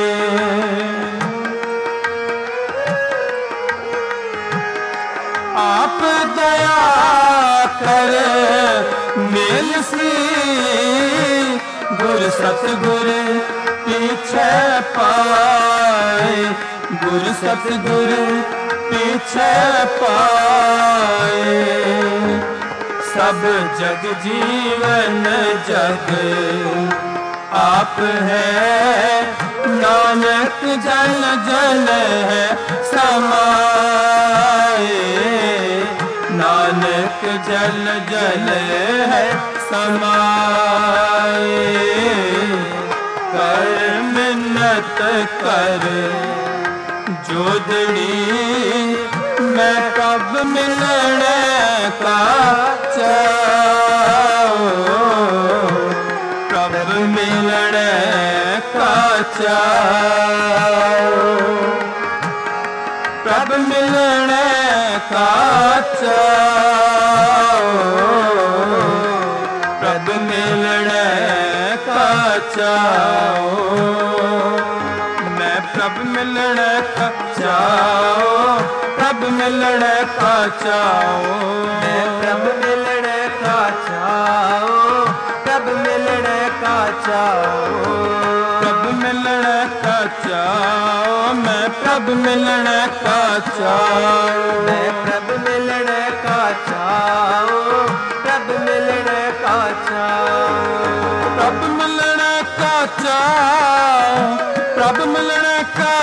आप दया कर मेल सी गुर सतगुर पीछे पाए गुर सतगुर पीछे पाए सब जग जीवन जग आप है नानक जल जल है समाए नानक जल जल है समाए कर मिन्नत कर जोदड़ी मैं कब मिलने का चाओ कब मिलने का चाओ कब मिलने का चाओ कब मिलने का चाओ मैं प्रभ मिलने का चाओ प्रभ मिलने का चाओ मैं प्रभ मिलने का चाओ प्रभ मिलने का चाओ प्रभ मिलने का चाओ मैं प्रभ मिलने का चाओ मैं प्रभ मिलने का चाओ प्रभ मिलने का चाओ प्रभ मिलने का चाओ प्रभ मिलने का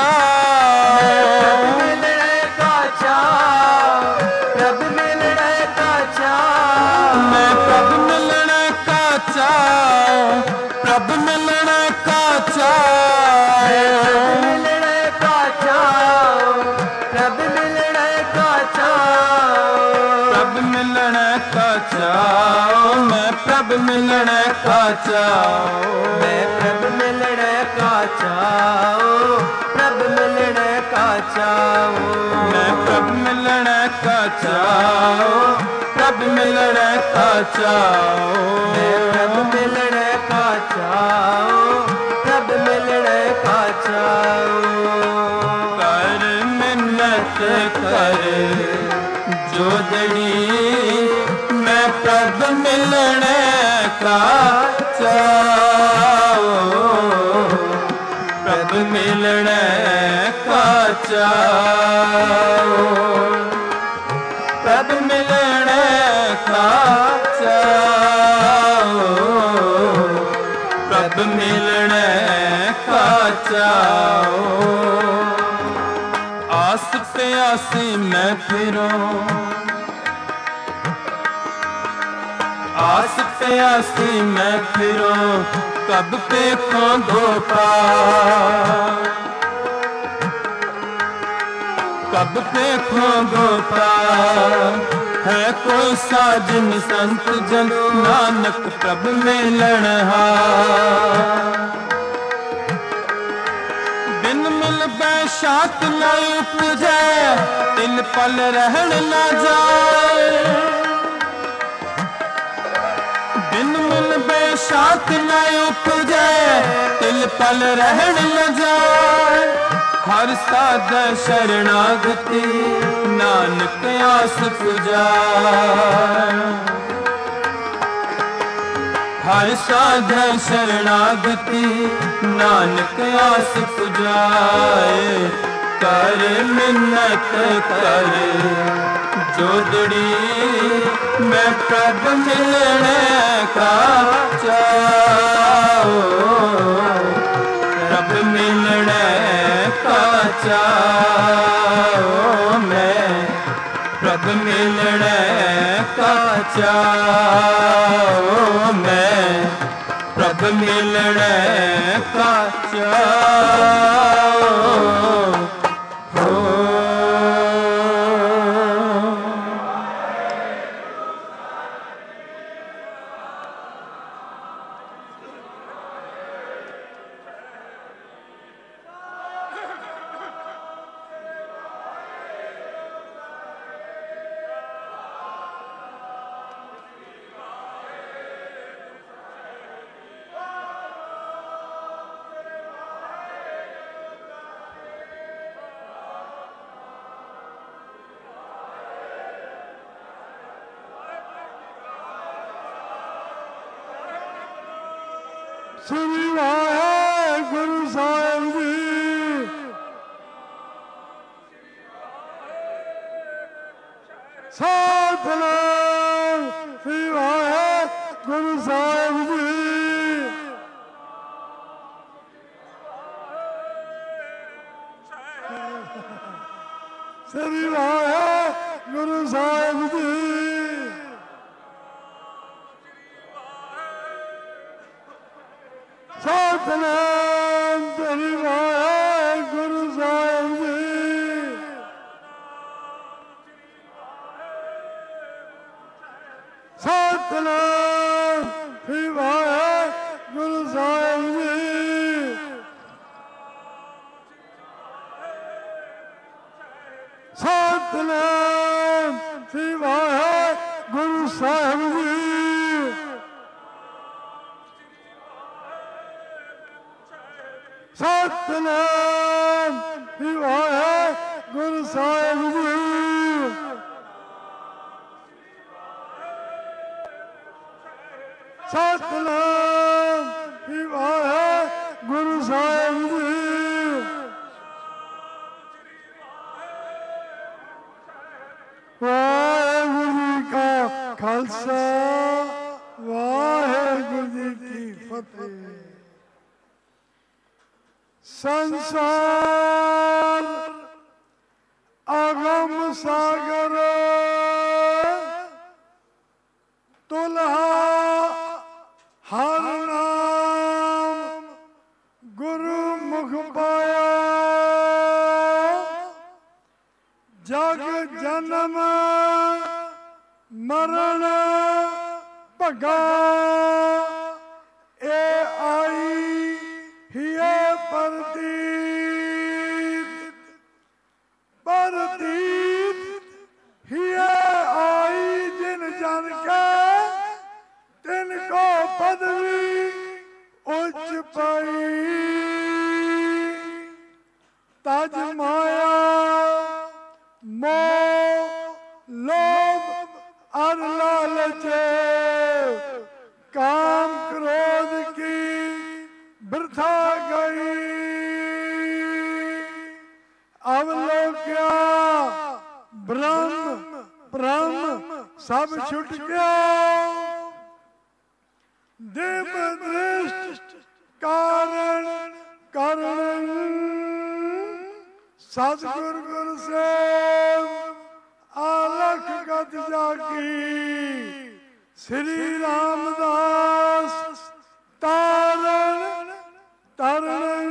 चाओ मिलने का चाओ प्रभ मिलने का चाओ मैं प्रभ मिलने का चाओ प्रभ मिलने का चाओ मिलने का चाओ प्रभ मिलने का चाओ प्रभ मिलने का चाओ मैं प्रभ मिलने का चाओ मैं प्रभ मिलने का चाओ प्रभ मिलने का चाओ मैं प्रभ मिलने का चाओ प्रभ मिलने का चाओ मैं प्रभ मिलने का चाओ प्रभ मिलने का चाओ कर मिन्नत कर जोदड़ी मैं प्रभ मिलने का चाओ प्रभ मिलने का चाओ प्रभ मिलने का चाओ प्रभ मिलने का चाओ आस पे आसी मैं फिरूं आस पे आसी मैं फिरूं कब पे खोदो पार कब पे खोदो पार है कोई साजन संत जन नानक प्रभ मिलन हार बिन मिल बैशात न उपजे तिल पल रहन न जाए बिन मिल बैशात न उपजे तिल पल रहन न जाए हर साध शरणागति नानक आस पुजाए हर साध शरणागति नानक आस पुजाए कर मिन्नत कर जोदड़ी मैं प्रभ मिलने का चाओ प्रभ मिलने का चाओ मैं प्रभ मिलने का चाओ मैं ਪਦ ਮਿਲਣੇ ਕਾ ਚਾਓ ਹੋ। ਸ੍ਰੀ ਵਾਹਿਗੁਰੂ ਸਾਹਿਬ ਜੀ। ਸਤਿਨਾਮ ਸ੍ਰੀ ਵਾਹਿਗੁਰੂ ਸਾਹਿਬ ਜੀ। ਸ੍ਰੀ ਵਾਹਿਗੁਰੂ ਸਾਹਿਬ ਜੀ। ਸਤਿਨਾਮ ਸ੍ਰੀ ਵਾਹਿਗੁਰੂ ਸਾਹਿਬ ਜੀ। ਸਤਿਨਾਮ ਸ੍ਰੀ ਵਾਹਿਗੁਰੂ ਸਾਹਿਬ ਜੀ। ਸਤਿਨਾਮ ਸ੍ਰੀ ਵਾਹਿਗੁਰੂ ਸਾਹਿਬ ਜੀ। ਸਤਿਨਾਮ ਸ੍ਰੀ ਵਾਹਿਗੁਰੂ ਸਾਹਿਬ ਜੀ। ਸਤਿਨਾਮ ਸ੍ਰੀ ਵਾਹਿਗੁਰੂ ਸਾਹਿਬ ਜੀ। ਵਾਹਿਗੁਰੂ ਜੀ ਕਾ ਖਾਲਸਾ ਵਾਹਿਗੁਰੂ ਜੀ ਕੀ ਫਤਿਹ। ਸੰਸਾਰ ਅਗਮ ਸਾਗਰ ਤੁਲਹਾ ਹਰ ਨਾਮ ਗੁਰੂ ਮੁਖ ਪਾਇਆ। ਜਗ ਜਨਮ ਮਰਨ ਭਗਾ ਏ ਆਈ ਹੀਏ ਪਰਦੀਪ ਪਰਦੀਪ ਹੀਏ ਆਈ ਜਿਨ ਜਨ ਕੇ ਤਿਨ ਕੋ ਪਦਵੀ ਉੱਚ ਪਾਈ। ਤਜ ਮਾਇਆ ਮੋਹ ਲੋਭ ਅਰ ਲਾਲਚ काम क्रोध की वृथा गई। अवलोक्या ब्रह्म ब्रह्म सब छुट गया। दिव्य दृष्ट कारण कारण सतगुर गुर से आलख गत जाकी। श्री रामदास तारण तारण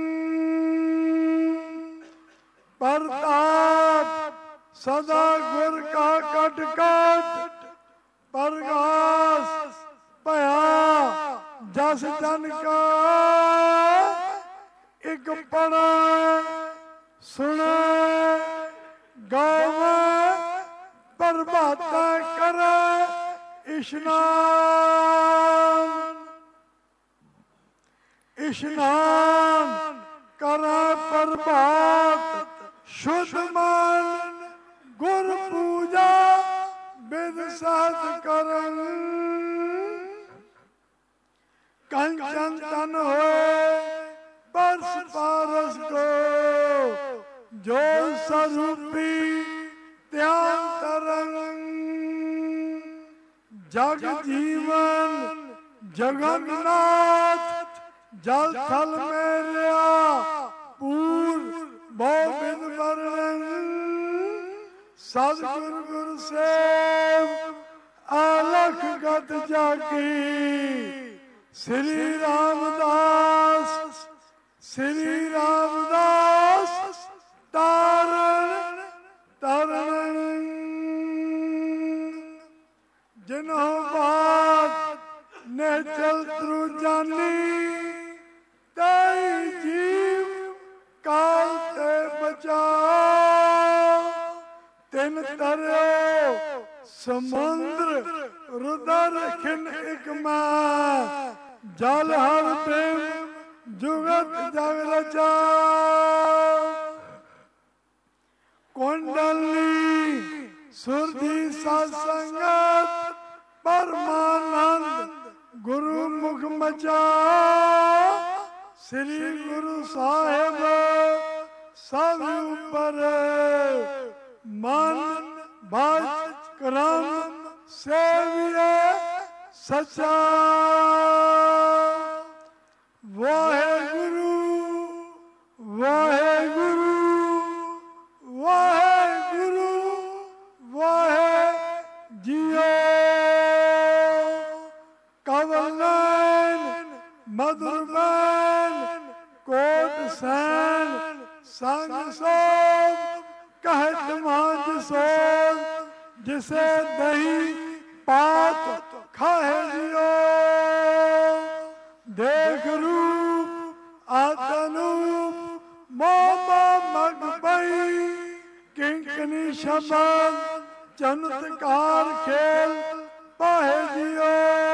प्रताप सदा गुर का कट कट प्रकाश भया जस जन का। एक पढ़ा सुना गावा प्रभाता करे इशनान इशनान करा प्रभात शुद्ध मन गुर पूजा विद साध करन। कंचन तन होए बरस पारस को जो स्वरूपी ध्यान तरंग। जग जीवन जगन्नाथ जल थल में लिया पूर्व बहुविध वर्णन। सदगुरु गुरु से आलख गत जाकी। श्री रामदास श्री रामदास तारण तारण जिन्हों बात ने चल त्रु जानी ताई जीव काल ते बचाओ तिन तरो समुद्र रुदर खिन एक मां जल हर प्रेम जुगत जग रचा कुंडली सुरधि सत्संगत परमानंद गुरु मुख मचा श्री गुरु साहेब सब ऊपर मन भज करम सेविए सच्चा वाहेगुरु वाहेगुरु वाहेगुरु वाहे जियो कवलन मधुरबन कोट सैन संग सोम कहत मांझ सोम जिसे दही पात खाए जियो देख रूप आतनूप मोमा मग बई किंकनी शबद चमत्कार खेल पाहे जियो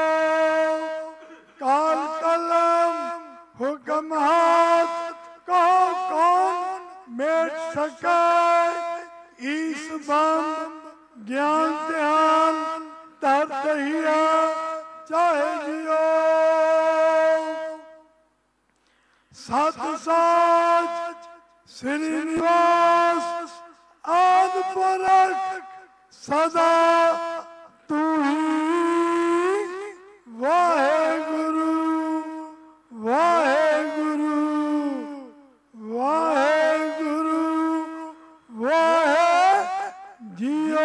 काल कलम हुक्म हाथ कहो कौन मेट सका ईस बम ज्ञान ध्यान तरतहिया चाहे जियो सत साच श्रीनिवास आद परख सदा तू ही वाहेगुरु वाहेगुरु वाहेगुरु वाहे जियो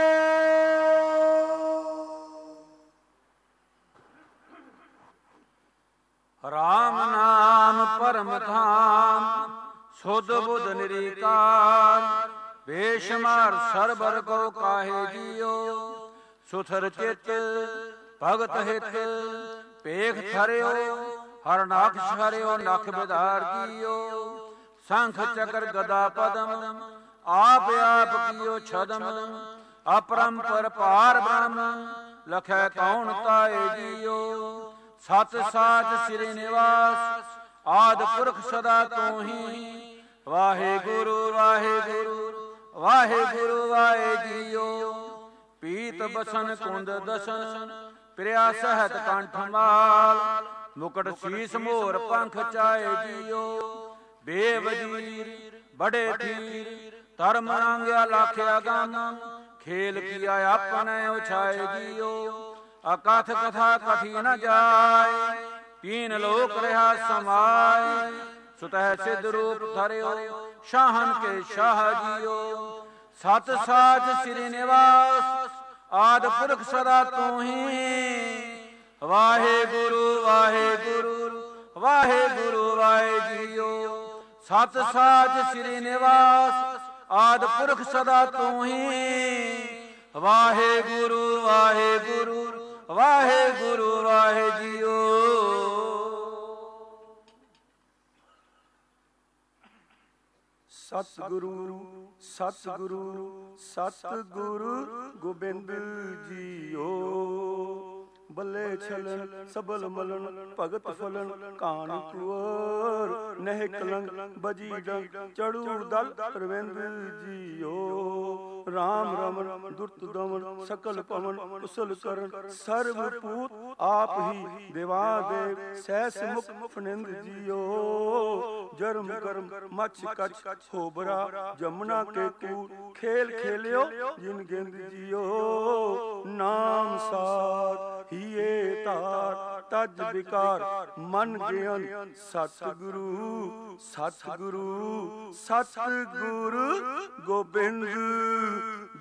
राम नाम परम धाम सुध बुध निरिकार बेशुमार सरबर को काहे जियो सुथर चित भगत हित पेख थरियो हर नाक्ष हरियो नख बिधार जियो शंख चक्र गदा पदम आप आप कियो छदम अपरंपर पार ब्रह्म लखै कौन ताए जियो सत साच श्री निवास आद पुरख सदा तू ही वाहे गुरु वाहे गुरु वाहे गुरु वाहे जियो पीत बसन कुंद दसन प्रिया सहत कंठ माल मुकट शीस मोर पंख चाए जियो बेवजीर बड़े थीर धर्म रंग्या लाख्या गम खेल किया अपने उछाए जियो अकथ कथा कथी न जाय तीन लोक रहा समाय सुतः सिद्ध रूप धरियो शाहन के शाह जियो सत साच श्री निवास आद पुरख सदा तू ही वाहे गुरु वाहे गुरु वाहे गुरु वाहे जियो सत साच श्री निवास आद पुरख सदा तू ही वाहे गुरु वाहे गुरु वाहे गुरु वाहे जियो सतगुरु सतगुरु सतगुरु गोबिंद जियो बल्ले छलन सबल मलन भगत फलन कान कुवर नह कलंक बजी डंक चढ़ू दल प्रवेंद जियो राम रमन दुर्त दमन सकल पवन कुशल करण सर्वपूत आप ही देवादेव सहस मुख फनिंद जियो जरम करम मच कच होबरा जमुना के कूर खेल खेलियो जिन गेंद जियो नाम साथ हिये तार तज विकार मन ज्ञान सतगुरु सतगुरु सतगुरु गोबिंद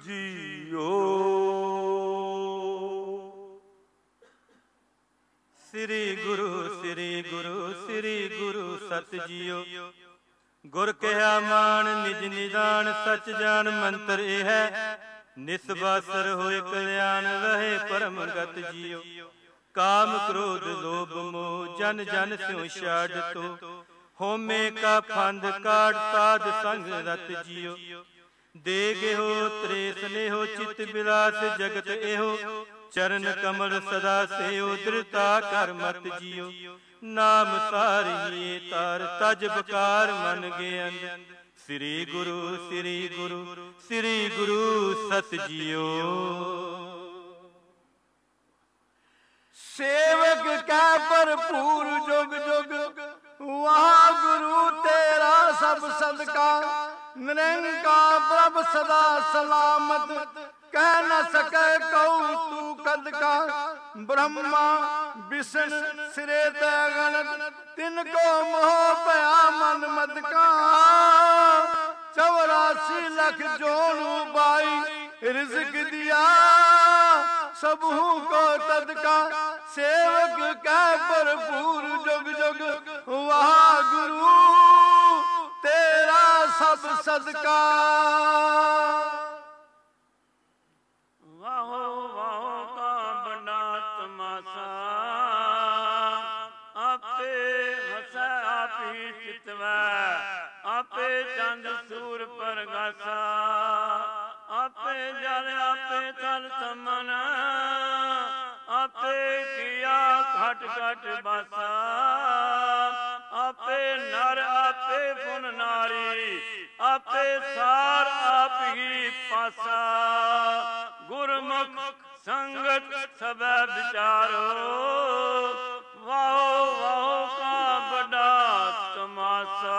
जियो। ਸ੍ਰੀ ਗੁਰੂ ਸ੍ਰੀ ਗੁਰੂ ਸ੍ਰੀ ਗੁਰੂ ਸਤ ਜੀਓ। ਗੁਰ ਕਿਹਾ ਮਾਨ ਨਿਜ ਨਿਦਾਨ, ਸਚ ਜਾਨ ਮੰਤਰ ਇਹ ਹੈ। ਨਿਸਬਾਸਰ ਹੋਏ ਕਲਿਆਣ, ਰਹੇ ਪਰਮ ਗਤ ਜੀਓ। ਕਾਮ ਕ੍ਰੋਧ ਲੋਭ ਮੋਹ ਜਨ ਜਨ ਸਿਉ ਛਾੜ ਤੋ, ਹੋਮੇ ਕਾ ਫੰਦ ਕਾਟ ਸਾਧ ਸੰਗ ਰਤ ਜੀਓ। ਦੇ ਗਿਓ ਤ੍ਰੇ ਸਨੇਹੋ ਚਿਤ ਬਿਲਾਸ ਜਗਤ ਇਹੋ, ਚਰਨ ਕਮਲ ਸਦਾ ਸੇਉ ਦ੍ਰਿਤਾ ਕਰ ਮਤ ਜੀਓ। ਨਾਮ ਤਾਰਿਏ ਤਾਰ ਤਜ ਬਕਾਰ ਮਨ ਗਿਆਨ, ਸ੍ਰੀ ਗੁਰੂ ਸ੍ਰੀ ਗੁਰੂ ਸ੍ਰੀ ਗੁਰੂ ਸਤ ਜੀਓ। ਸੇਵਕ ਕੈ ਭਰਪੂਰ ਜੁਗ ਜੁਗ, ਵਾਹਿਗੁਰੂ ਤੇਰਾ ਸਭ ਸਦਕਾ। ਨਿਰੰਕਾਰ ਪ੍ਰਭ ਸਦਾ ਸਲਾਮਤ, ਕਹਿ ਨ ਸਕੈ ਕਉ ਤੂੰ ਕਦ ਕਾ। ਬ੍ਰਹਮਾ ਵਿਸ਼ਨ ਸਿਰੇ ਤੇ ਗਣਤ, ਤਿਨ ਕੋ ਮੋਹ ਭਇਆ ਮਨ ਮਦ ਕਾ। ਚੌਰਾਸੀ ਲੱਖ ਜੋਨੂ ਬਾਈ, ਰਿਜ਼ਕ ਦਿਆ ਸਭੂ ਕੋ ਤਦ ਕਾ। ਸੇਵਕ ਕੈ ਭਰਪੂਰ ਜੁਗ ਜੁਗ, ਵਾਹਿਗੁਰੂ ਤੇਰਾ ਸਭ ਸਦਕਾ। ਵਾਹੋ ਵਾਹੋ ਕਾ ਬੜਾ ਤਮਾਸਾ, ਆਪੇ ਹਸੈ ਆਪੀ ਚਿਤਵੈ। ਆਪੇ ਚੰਦ ਸੂਰ ਪਰਗਾਸਾ, ਆਪੇ ਜਲ ਆਪੇ ਤਲ ਸਮਨ। ਆਪੇ ਕੀਆ ਘਟ ਘਟ ਬਾਸਾ, ਆਪੇ ਨਰ ਆਪੇ ਫੁਨ ਨਾਰੀ। ਆਪੇ ਸਾਰ ਆਪ ਹੀ ਪਾਸਾ, ਗੁਰਮੁਖ ਸੰਗਤ ਸਭੈ ਵਿਚਾਰੋ। ਵਾਹੋ ਵਾਹੋ ਕਾ ਬੜਾ ਤਮਾਸਾ।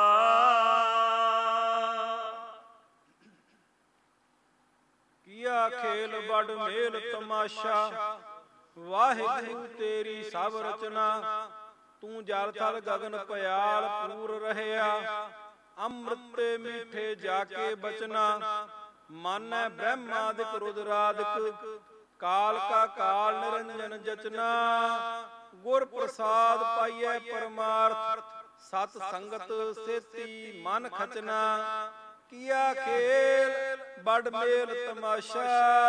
ਕੀਆ ਖੇਲ ਬੜ ਮੇਲ ਤਮਾਸ਼ਾ, ਵਾਹਿਗੁਰੂ ਤੇਰੀ ਸਭ ਰਚਨਾ। ਤੂੰ ਜਲ ਥਲ ਗਗਨ ਭਿਆਲ ਪੂਰ ਰਹਿਆ, ਅੰਮ੍ਰਿਤ ਮੀਠੇ ਜਾ ਕੇ ਬਚਨਾ। ਮਾਨੈ ਬ੍ਰਹਮਾਦਿਕ ਰੁਦਰਾਦਿਕ, ਕਾਲ ਕਾ ਕਾਲ ਨਿਰੰਜਨ ਜਚਨਾ। ਗੁਰ ਪ੍ਰਸਾਦ ਪਾਈਐ ਪਰਮਾਰਥ, ਸਤ ਸੰਗਤ ਸੇਤੀ ਮਨ ਖਚਨਾ। ਕੀਆ ਖੇਲ ਬੜ ਮੇਲ ਤਮਾਸ਼ਾ,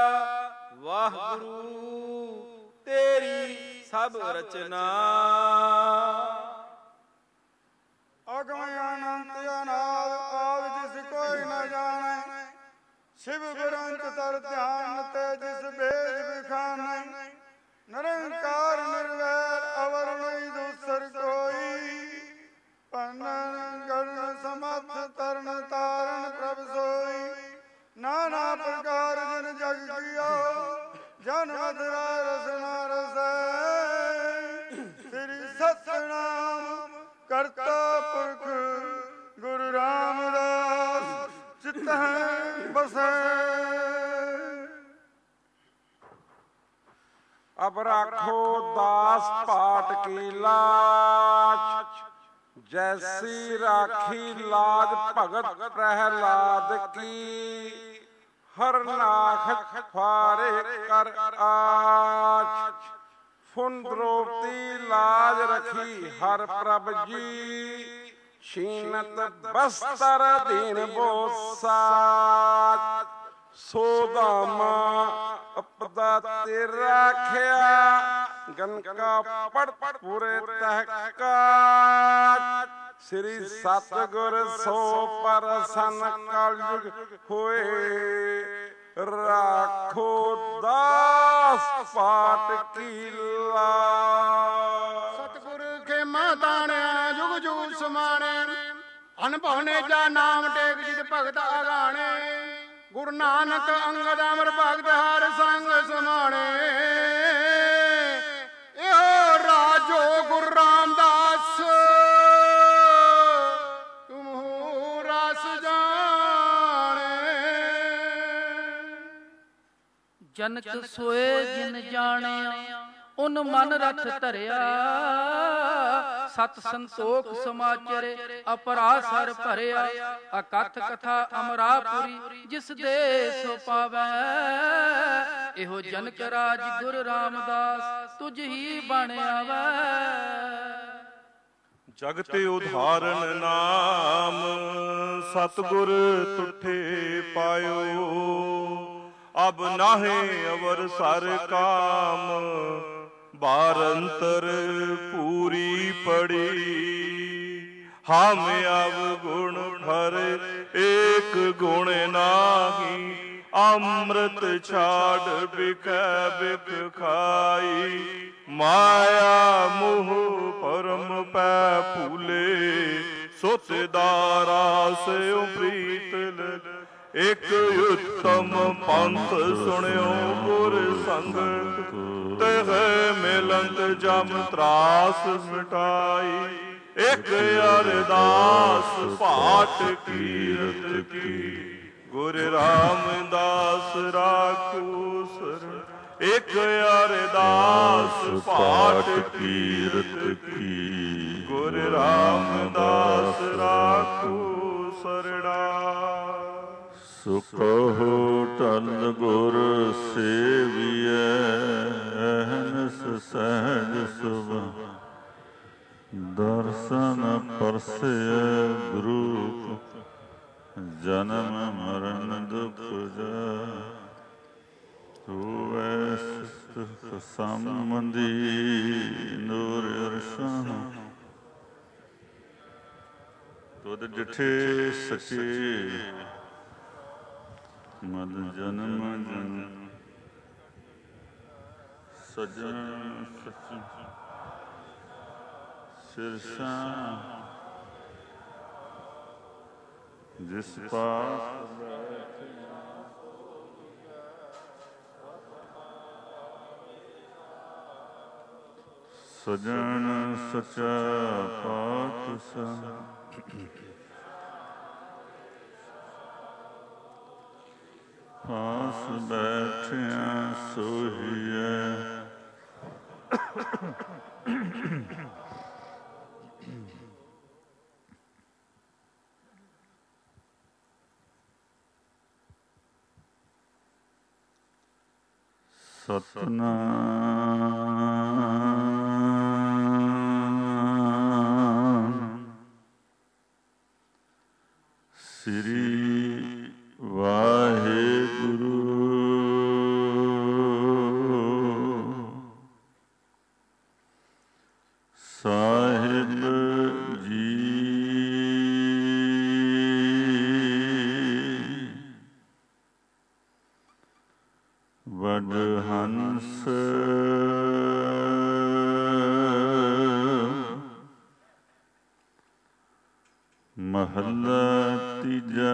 ਵਾਹਿਗੁਰੂ ਤੇਰੀ ਸਭ ਰਚਨਾ। ਅਗਮ ਅਨੰਤ ਅਨਾਦ ਆਦ ਜਿਸ ਕੋਈ ਨ ਜਾਣੈ। ਸ਼ਿਵ ਬ੍ਰਹਮ ਤਰ ਧਿਆਨ ਤੇ ਜਿਸ ਭੇਜ ਬਿਖਾਨੈ। ਨਿਰੰਕਾਰ ਨਿਰਵੈਰ ਅਵਰ ਨਹੀਂ ਦੂਸਰ ਕੋਈ। ਪੰਨਨ ਗਰਨ ਸਮਰਥ ਤਰਨ ਤਾਰਨ ਪ੍ਰਭ ਸੋਈ। ਨਾਨਾ ਪ੍ਰਕਾਰ ਜਿਨ ਜਗ ਕੀਆ, ਜਨ ਮਧੁਰਾ ਰਸਨਾ ਰਸੈ। ਸ੍ਰੀ ਸਤਿਨਾਮ ਕਰਤਾ ਪੁਰਖ ਗੁਰੂ ਰਾਮਦਾਸ, ਚਿਤਹਿ ਬਸੈ। ਅਬ ਰਾਖੋ ਦਾਸ ਪਾਟ ਕੀ ਲਾਜ, ਜੈਸੀ ਰਾਖੀ ਲਾਜ ਭਗਤ ਪ੍ਰਹਿਲਾਦ ਕੀ। ਹਰ ਨਾਖ ਫਾਰੇ ਕਰ ਆਜ, ਫੁਨ ਦ੍ਰੋਪਦੀ ਲਾਜ ਰਖੀ ਹਰ ਪ੍ਰਭ ਜੀ। ਛੀਨਤ ਬਸਤਰ ਦੀਨ ਬੋਸਾਚ, ਸੋਦਾਮਾ ਅਪਦਾ ਤੇ ਰਾਖਿਆ। ਗਨਕਾ ਪੜ ਪੂਰੇ ਤਹਿਕਾਚ, ਸ੍ਰੀ ਸਤਿਗੁਰ ਸੋ ਪਰਸਨ ਕਲਯੁਗ ਹੋਏ। ਰਾਖੋ ਦਾਸ ਪਾਟ ਕੀ ਲਾਜ। ਸਤਿਗੁਰ ਕੇ ਮਾਤਾਣਿਆ ਜੁਗ ਜੁਗ ਸਮਾਣੇ। ਅਨਭਵ ਨੇ ਜਾ ਨਾਮ ਟੇਕ ਜਿਤ ਭਗਤ ਅਗਾਣੇ। ਗੁਰੂ ਨਾਨਕ ਅੰਗਦ ਅਮਰ ਭਗਤ ਹਰ ਸੰਗ ਸਮਾਣੇ। ਇਹੋ ਰਾਜੋ ਗੁਰੂ ਰਾਮਦਾਸ, ਤੁਮਹੁ ਰਸ ਜਾਣੇ। ਜਨਕ ਸੋਏ ਜਿਨ ਜਾਣਿਆ, ਉਨ ਮਨ ਰਥ ਧਰਿਆ। ਸਤ ਸੰਤੋਖ ਸਮਾਚਰੇ ਅਪਰਾਸਰ ਭਰਿਆ ਅਕਥ ਕਥਾ ਅਮਰਾਪੁਰੀ ਜਿਸ ਦੇ ਸੋ ਪਾਵੈ ਇਹੋ ਜਨਕ ਰਾਜ ਗੁਰ ਰਾਮਦਾਸ ਤੁਝ ਹੀ ਬਣ ਆਵੈ ਜਗ ਤੇ ਉਧਾਰਨ ਨਾਮ ਸਤਿਗੁਰ ਤੁਠੇ ਪਾਇਓ ਅਬ ਨਾਹੇ ਅਵਰ ਸਰ ਕਾਮ ਬਾਰ ਅੰਤਰ ਪੂਰੀ ਪੜੀ ਹਮ ਅਵ ਗੁਣ ਭਰ ਏਕ ਗੁਣ ਨਾਹੀ ਅੰਮ੍ਰਿਤ ਛਾੜ ਬਿਕੈ ਬਿਕ ਖਾਈ ਮਾਇਆ ਮੋਹ ਪਰਮ ਪੈ ਭੂਲੇ ਸੋਤੇਦਾਰਾ ਸਿਉ ਪ੍ਰੀਤ ਲਗ ਇਕ ਉਤਮ ਪੰਥ ਸੁਣਿਓ ਗੁਰ ਸੰਗਤ ਤਹ ਮਿਲੰਤ ਜਮ ਤਰਾਸ ਮਿਟਾਈ ਇਕ ਅਰਦਾਸ ਪਾਠ ਕੀਰਤ ਕੀ ਗੁਰ ਰਾਮਦਾਸ ਰਾਖੂ ਸਰਨ ਇਕ ਅਰਦਾਸ ਪਾਠ ਕੀਰਤ ਕੀ ਗੁਰ ਰਾਮਦਾਸ ਰਾਖੂ ਸਰਣਾ ਸੁਖੋ ਟਲ ਗੁਰ ਸੇਵੀਐ ਅਹਨਸ ਸਹਿਜ ਸੁਭ ਦਰਸ਼ਨ ਪਰਸੈ ਗੁਰੂ ਜਨਮ ਮਰਨ ਦੁਖ ਜਾ ਹੋਵੈ ਸੁਖ ਸੰਬੰਧੀ ਨੂਰ ਅਰਸ਼ਾਂ ਤੁਧ ਡਿਠੇ ਸਚੇ ਮਦ ਜਨਮ ਜਨਮ ਸਜਣ ਸਚ ਸਿਰਸਾਂ ਜਿਸ ਪਾਸ ਸਜਣ ਸਚਾ ਪਾਤਸ਼ਾਹ ਪਾਸ ਬੈਠਿਆ ਸੋਹੀਐ ਸਤਨਾਮ ਸ੍ਰੀ ਵਾਹਿਗੁਰੂ ਸਾਹਿਬ ਜੀ ਵਡ ਹੰਸ ਮਹੱਲਾ ਤੀਜਾ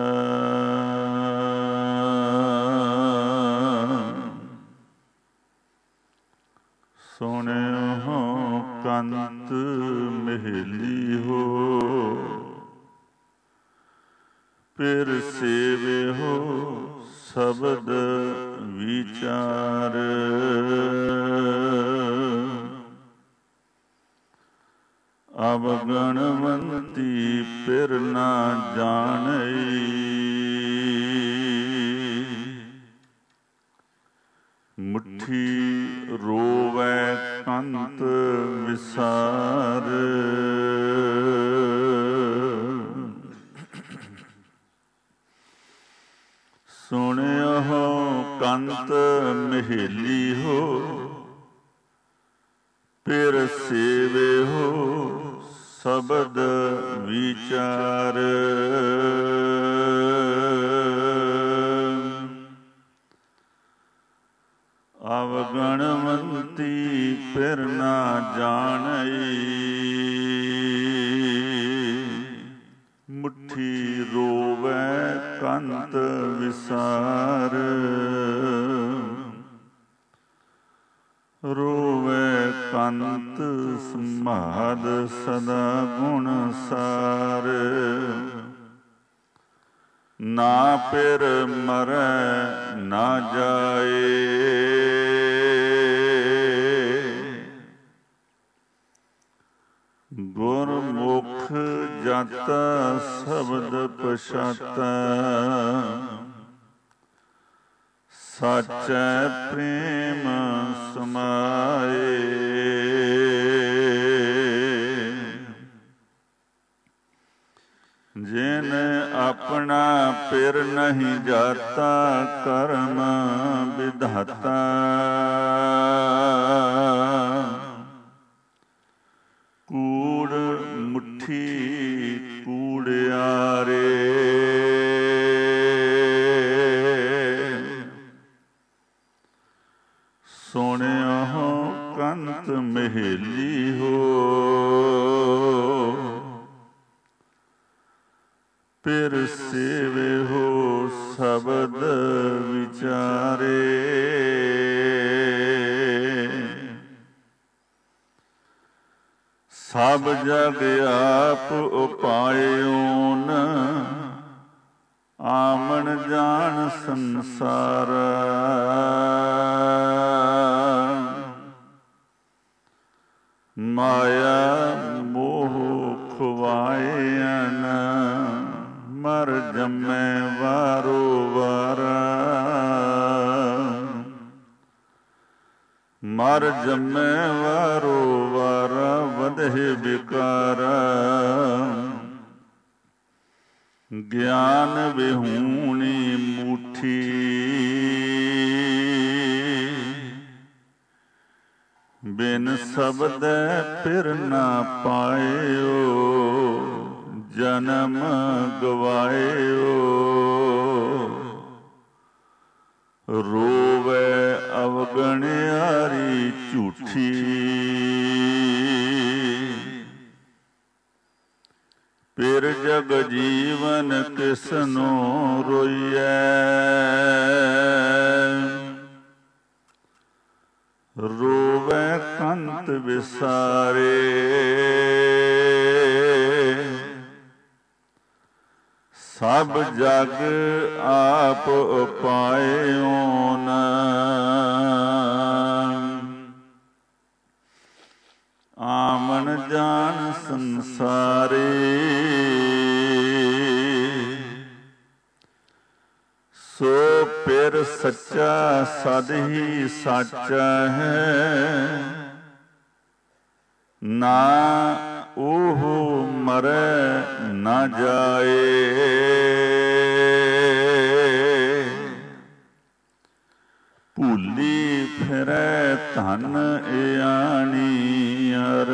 ਸੁਣਿਓ ਕੰਤ ਮਹਿਲੀ ਹੋ ਫਿਰ ਸੇਵਿਓ ਸ਼ਬਦ ਵਿਚਾਰ ਅਬ ਗਣਵੰਤੀ ਫਿਰ ਨਾ ਜਾਣਈ ਮੁੱਠੀ ਰੋਵੈ ਕੰਤ ਵਿਸਾਰ ਸੁਣਿਓ ਕੰਤ ਮਹਿਲੀ ਹੋ ਫਿਰ ਸੇਵੇ ਹੋ ਸ਼ਬਦ ਵਿਚਾਰ ਅਵਗਣਵੰਤੀ ਫਿਰ ਨਾ ਜਾਣਈ ਮੁੱਠੀ ਰੋਵੈ ਕੰਤ ਵਿਸਾਰ ਰੋਵੈ ਕੰਤ ਸਮਾਦ ਸਦਾ ਗੁਣ ਸਾਰ ਨਾ ਫਿਰ ਮਰੈ ਨਾ ਜਾਏ ਗੁਰਮੁਖ ਜਾਤਾ ਸ਼ਬਦ ਪਛਾਤਾ ਸਾਚੈ ਪ੍ਰੇਮ ਸਮਾਏ। ਜਿਨ ਆਪਣਾ ਪਿਰ ਨਹੀਂ ਜਾਤਾ ਕਰਮ ਵਿਧਾਤਾ ਕੂੜ ਮੁੱਠੀ ਕੂੜਿਆਰੇ। ਸੁਣਿਓ ਕੰਤ ਮਹੇਲੀ ਹੋ ਪਿਰ ਸੇਵੇ ਹੋ ਸ਼ਬਦ ਵਿਚਾਰੇ। ਸਭ ਜਗ ਆਪ ਉਪਾਇਓਨ ਆਮਣ ਜਾਣ ਸੰਸਾਰ। ਮਾਇਆ ਮੋਹ ਖਵਾਇਨ ਮਰ ਜੰਮੈ ਵਾਰੋ ਵਾਰ। ਮਰ ਜੰਮੈ ਵਾਰੋ ਵਾਰ ਵਧੇ ਵਿਕਾਰ। ਗਿਆਨ ਵਿਹੂਣੀ ਮੂਠੀ ਬਿਨ ਸ਼ਬਦੈ ਪਿਰ ਨਾ ਪਾਇਓ। ਜਨਮ ਗਵਾਇਓ ਰੋਵੈ ਅਵਗਣਿਆਰੀ ਝੂਠੀ। ਪਿਰ ਜਗ ਜੀਵਨ ਕਿਸਨੋ ਰੋਈਐ। ਰੋਵੈ ਕੰਤ ਵਿਸਾਰੇ। ਸਭ ਜਗ ਆਪ ਉਪਾਇਓਨ ਆਮਣ ਜਾਣ ਸੰਸਾਰੇ। ਸੋ ਪਿਰ ਸੱਚਾ ਸਦ ਹੀ ਸਾਚਾ ਹੈ। ਨਾ ਉਹ ਮਰੈ ਨਾ ਜਾਏ। ਭੂਲੀ ਫਿਰੈ ਧਨ ਇਆਣੀ ਅਰ।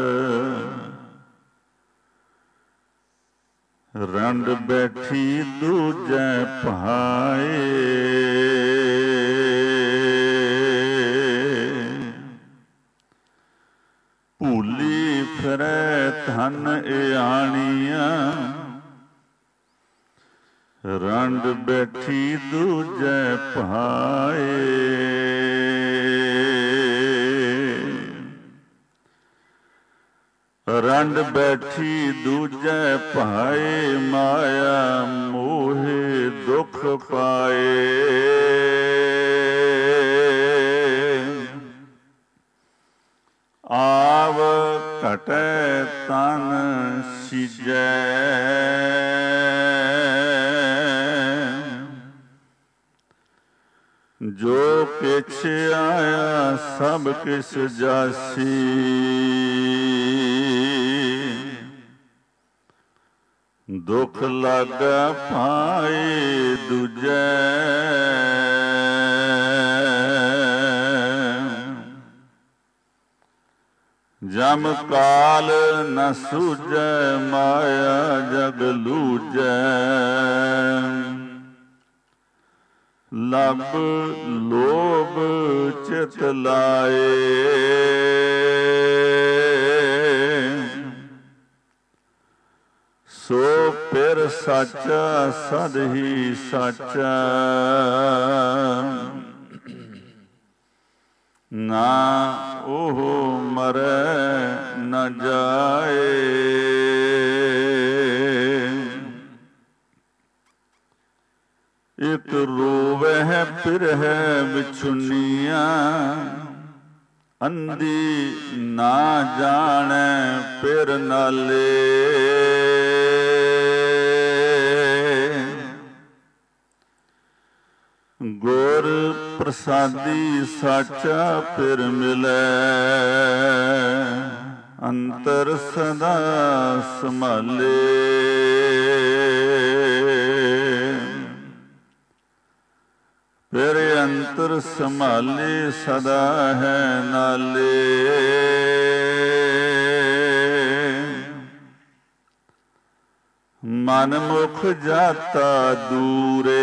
ਰੰਡ ਬੈਠੀ ਦੂਜੈ ਭਾਏ। ਭੂਲੀ ਫਿਰੈ ਧਨ ਇਆਣੀਆਂ ਰੰਡ ਬੈਠੀ ਦੂਜੈ ਭਾਏ। ਰੰਡ ਬੈਠੀ ਦੂਜੈ ਭਾਏ ਮਾਇਆ ਮੋਹਿ ਦੁਖ ਪਾਏ। ਆਵ ਘਟੈ ਤਨ ਸਿਜੈ। ਜੋ ਕਿਛ ਆਇਆ ਸਭ ਕਿਛ ਜਾਸੀ। ਦੁਖ ਲਾਗਾ ਪਾਏ ਦੂਜੈ। ਜਮ ਕਾਲ ਨ ਸੂਝੈ ਮਾਇਆ ਜਗ ਲੂਝੈ। ਲਬ ਲੋਭ ਚਿਤ ਲਾਏ। ਸੋ ਪਿਰ ਸਾਚਾ ਸਦ ਹੀ ਸਾਚਾ। ਨਾ ਉਹ ਮਰੈ ਨ ਜਾਏ। ਇਕ ਰੋਵਹਿ ਪਿਰਹਿ ਵਿਛੁਨੀਆਂ ਅੰਧੀ ਨਾ ਜਾਣੈ ਪਿਰ ਨਾਲੇ। ਗੁਰ ਪ੍ਰਸਾਦੀ ਸਾਚਾ ਪਿਰ ਮਿਲੈ, ਅੰਤਰ ਸਦਾ ਸੰਭਾਲੇ। ਫਿਰ ਅੰਤਰ ਸੰਭਾਲੇ ਸਦਾ ਹੈ ਨਾਲੇ। ਮਨ ਮੁਖ ਜਾਤਾ ਦੂਰੇ,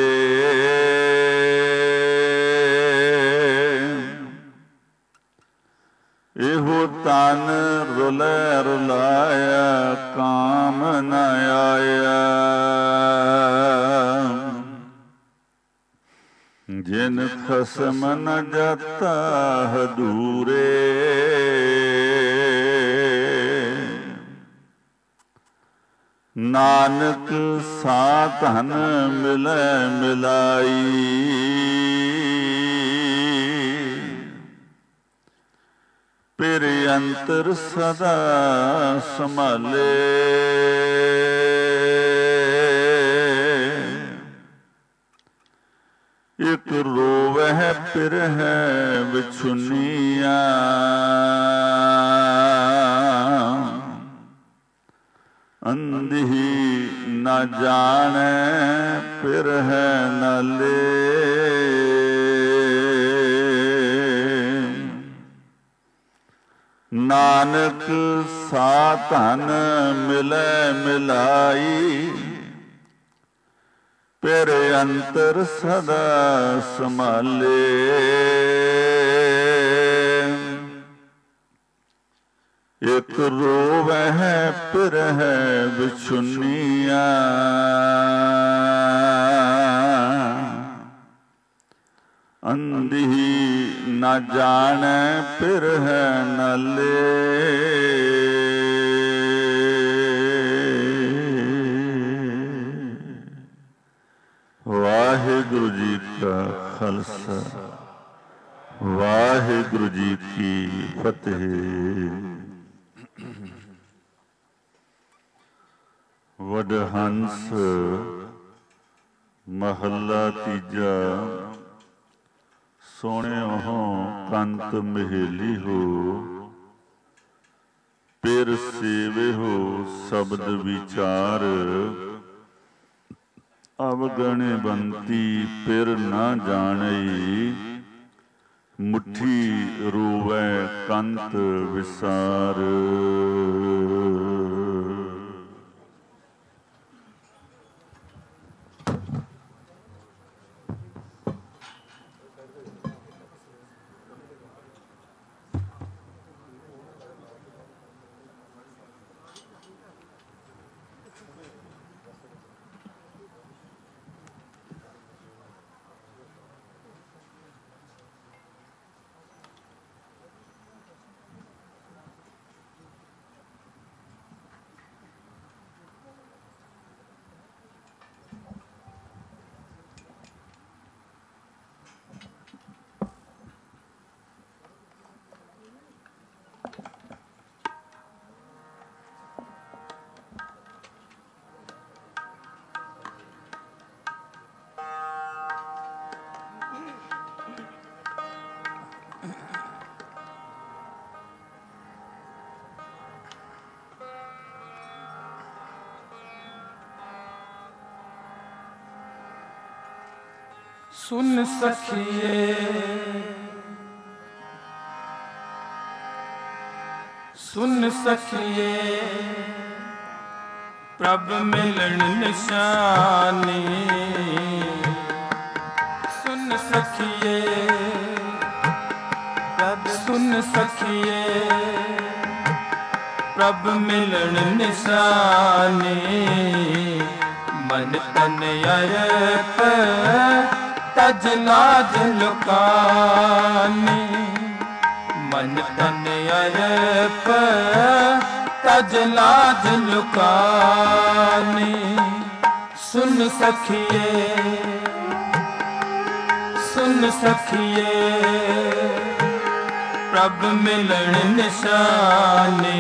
ਇਹੋ ਤਨ ਰੁਲੈ ਰੁਲਾਇਆ ਕਾਮ ਨ ਆਇਆ। ਜਿਨ ਖਸਮ ਨ ਜਾਤਾ ਹਦੂਰੇ, ਨਾਨਕ ਸਾ ਧਨ ਮਿਲੈ ਮਿਲਾਈ। ਪਿਰ ਅੰਤਰ ਸਦਾ ਸੰਭਾਲੇ। ਇਕ ਰੋਵਹਿ ਪਿਰਹਿ ਵਿਛੁਨੀਆਂ, ਅੰਧੀ ਨਾ ਜਾਣੈ ਪਿਰਹਿ ਨਾਲੇ। ਨਾਨਕ ਸਾ ਧਨ ਮਿਲੈ ਮਿਲਾਈ। ਪਿਰ ਅੰਤਰ ਸਦਾ ਸੰਭਾਲੇ। ਇਕ ਰੋਵਹਿ ਪਿਰਹਿ ਵਿਛੁਨੀਆਂ, ਅੰਧੀ ਨਾ ਜਾਣੈ ਪਿਰਹਿ ਨਾਲੇ। ਵਾਹਿਗੁਰੂ ਜੀ ਕਾ ਖਾਲਸਾ, ਵਾਹਿਗੁਰੂ ਜੀ ਕੀ ਫਤਿਹ। ਵਡਹੰਸ ਮਹੱਲਾ ਤੀਜਾ। ਸੋਹਣਿਓ ਕੰਤ ਮਹੇਲੀ ਹੋ, ਪਿਰ ਸੇਵੇ ਹੋ ਸ਼ਬਦ ਵਿਚਾਰ। ਅਵਗਣ ਬੰਤੀ ਪਿਰ ਨਾ ਜਾਣਈ, ਮੁੱਠੀ ਰੋਵੈ ਕੰਤ ਵਿਸਾਰ। सुन सखिए सुन सखिए प्रभ मिलन निशानी। सुन सखिए प्रभ सुन सखिए प्रभ मिलन निशानी। मन तन अरप तज लाज लुकानी। मन तन अरप तज लाज लुकानी। सुन सखिए सुन सखिए प्रभ मिलन निशाने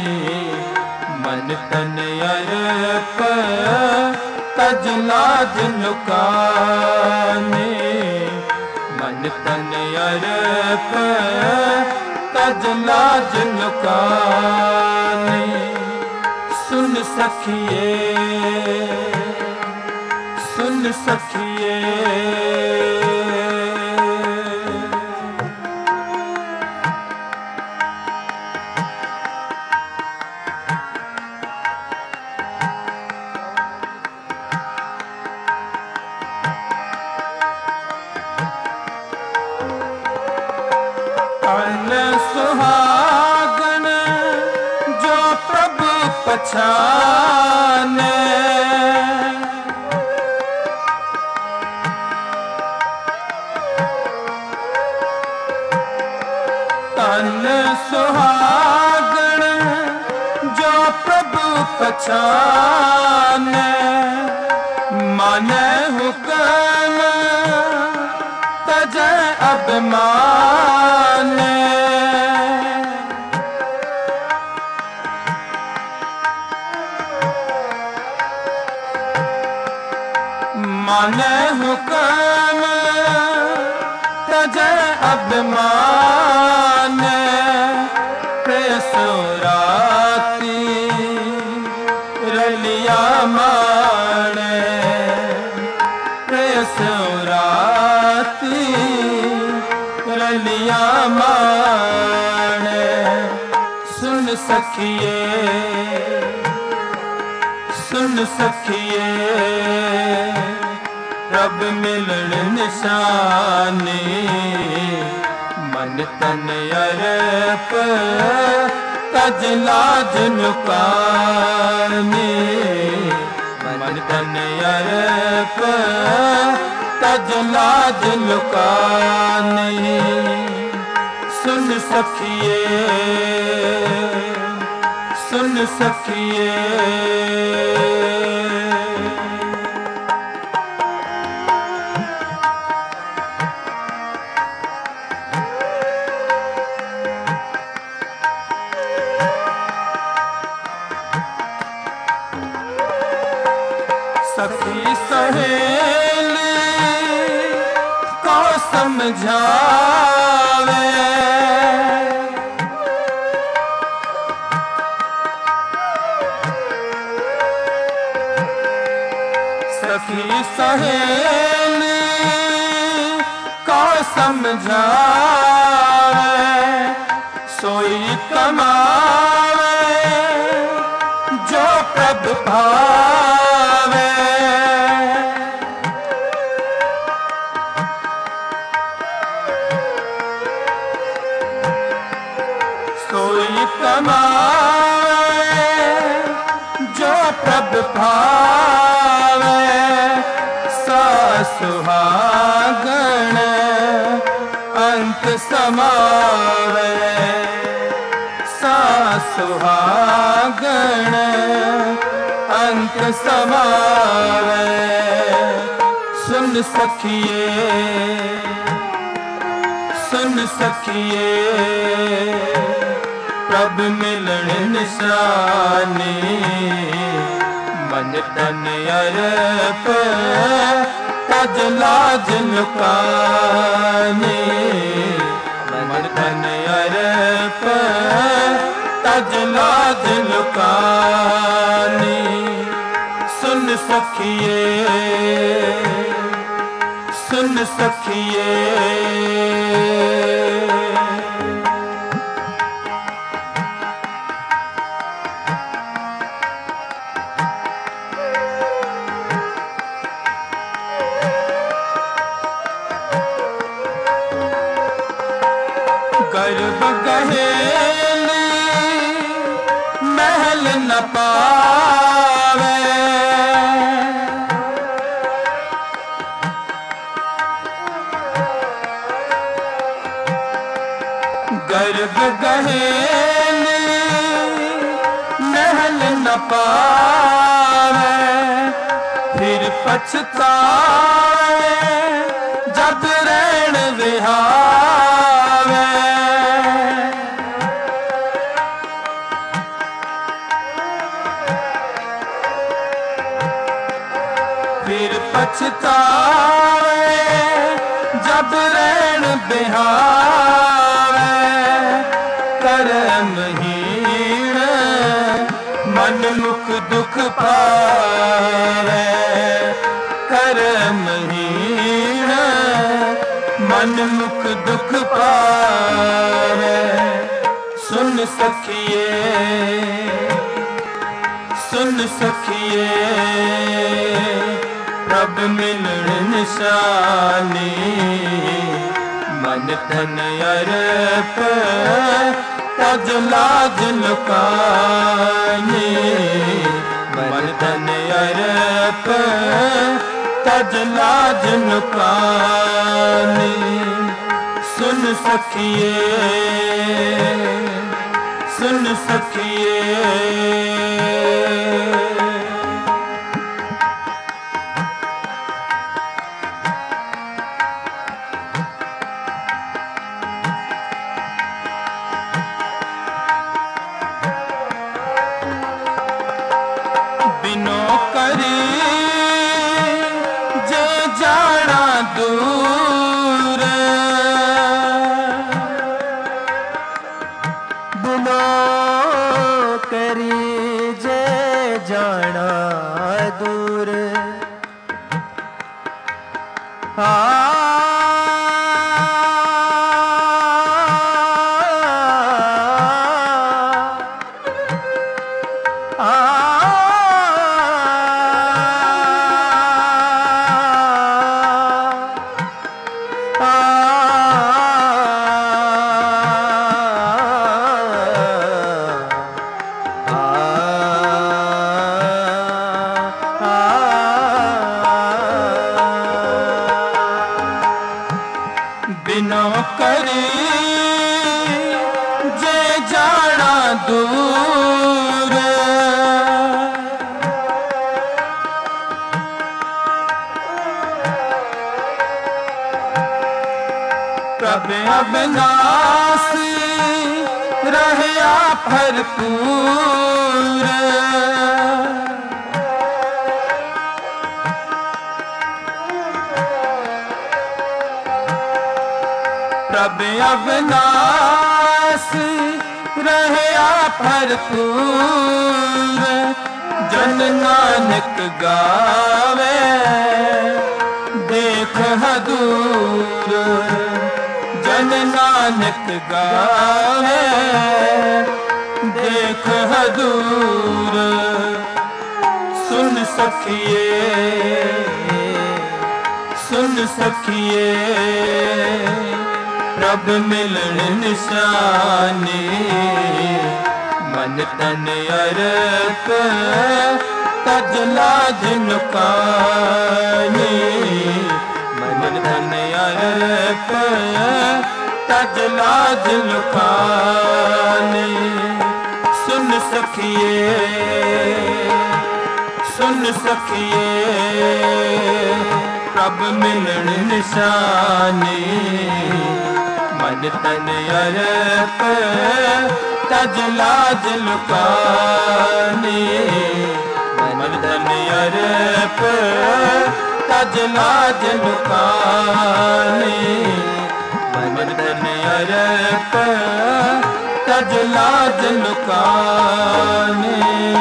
मन तन अर्प तज लाज लुकाने मन तन अर्प तज लाज लुकाने सुन सखिए सुन सखिए सुहागन जो प्रभु पछाने तन सुहागन जो प्रभु पछाने माने हुक्म तजै अभिमाने माने हुक्म तजै अभिमाने प्रेसुराती रलिया माने प्रेसुराती रलिया माने सुन सखिए सुन सखिए प्रभ मिलन निशाने मन तन अर्प तज लाज लुकाने मन तन अर्प तज लाज लुकाने सुन सखिए सुन सखिए सखी सहेली को समझावे सखी सहेली को समझावे सोई कमावे जो प्रभु भावे सोई कमावे जो प्रभु भावे सुहागण अंत समावे सुहागण अंत समावे सुन सखिए सुन सखिए प्रभ मिलन निशाने मन तन अर्प तज लाज लुकाने मन तन अर्प तज लाज लुकाने सुन सखिए सुन सखिए गर्भ गहेली महल न पावे गर्भ गहेली महल न पावे फिर पछतावे जब रैन विहावे फिर पछतावे जब रैन बिहावे। कर्महीन मन मुख दुख पावे। कर्महीन मन मुख दुख पावे। सुन सखिए सुन सखिए प्रभ मिलन निशानी। मन धन अरप तज लाज लुकानी। मन धन अरप तज लाज लुकानी। सुन सखिए सुन सखिए बिनो करी जे जाना दूर। बिनो करी जे जाना दूर। आ बिनो करी जे जाना दूर। प्रभ अविनाशी रहया भरपूर। प्रभ अविनाशी रहया भरपूर। जन नानक गावे देख हदूर। जन नानक गावे देख हदूर। सुन सखिए सुन सखिए प्रभ मिलन निशानी। मन तन अरप तज लाज लुकानी। मन तन अरप तज लाज लुकानी। सुन सखिए सुन सखिए प्रभ मिलन निशानी। मन तन अरप तज लाज लुकानी। मन तन अरप तज लाज लुकानी। मन तन अरप तज लाज लुकानी।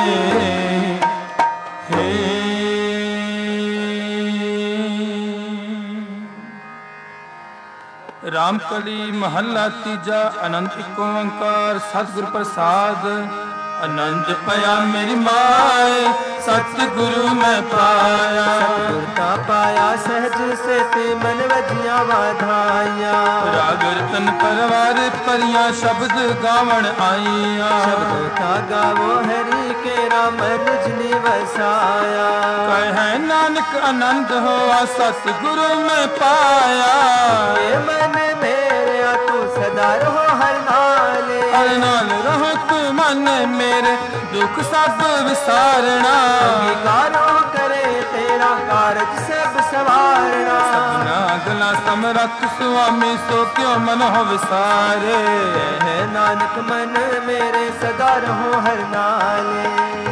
रामकली महला तीजा अनंत एको ओंकार सतगुर प्रसाद। आनंद पया मेरी माए सतगुरु मैं पाया। सतगुरता पाया सहज से ते मन वजिया वाधाइया। राग रतन परवार परियां शब्द गावण आईया। शब्दता गावो हरि के राम निजनी वसाया। कह नानक आनंद होआ सतगुरु में पाया। ये मन मेरे तू सदा रहो हर नाले। हर नाल रहो तू मन मेरे दुख सब विसारना। अंगीकारो करे तेरा कारज सब सवारना। सपना गला समरथ स्वामी सो क्यों मन हो विसारे। है नानक मन मेरे सदा रहो हर नाले।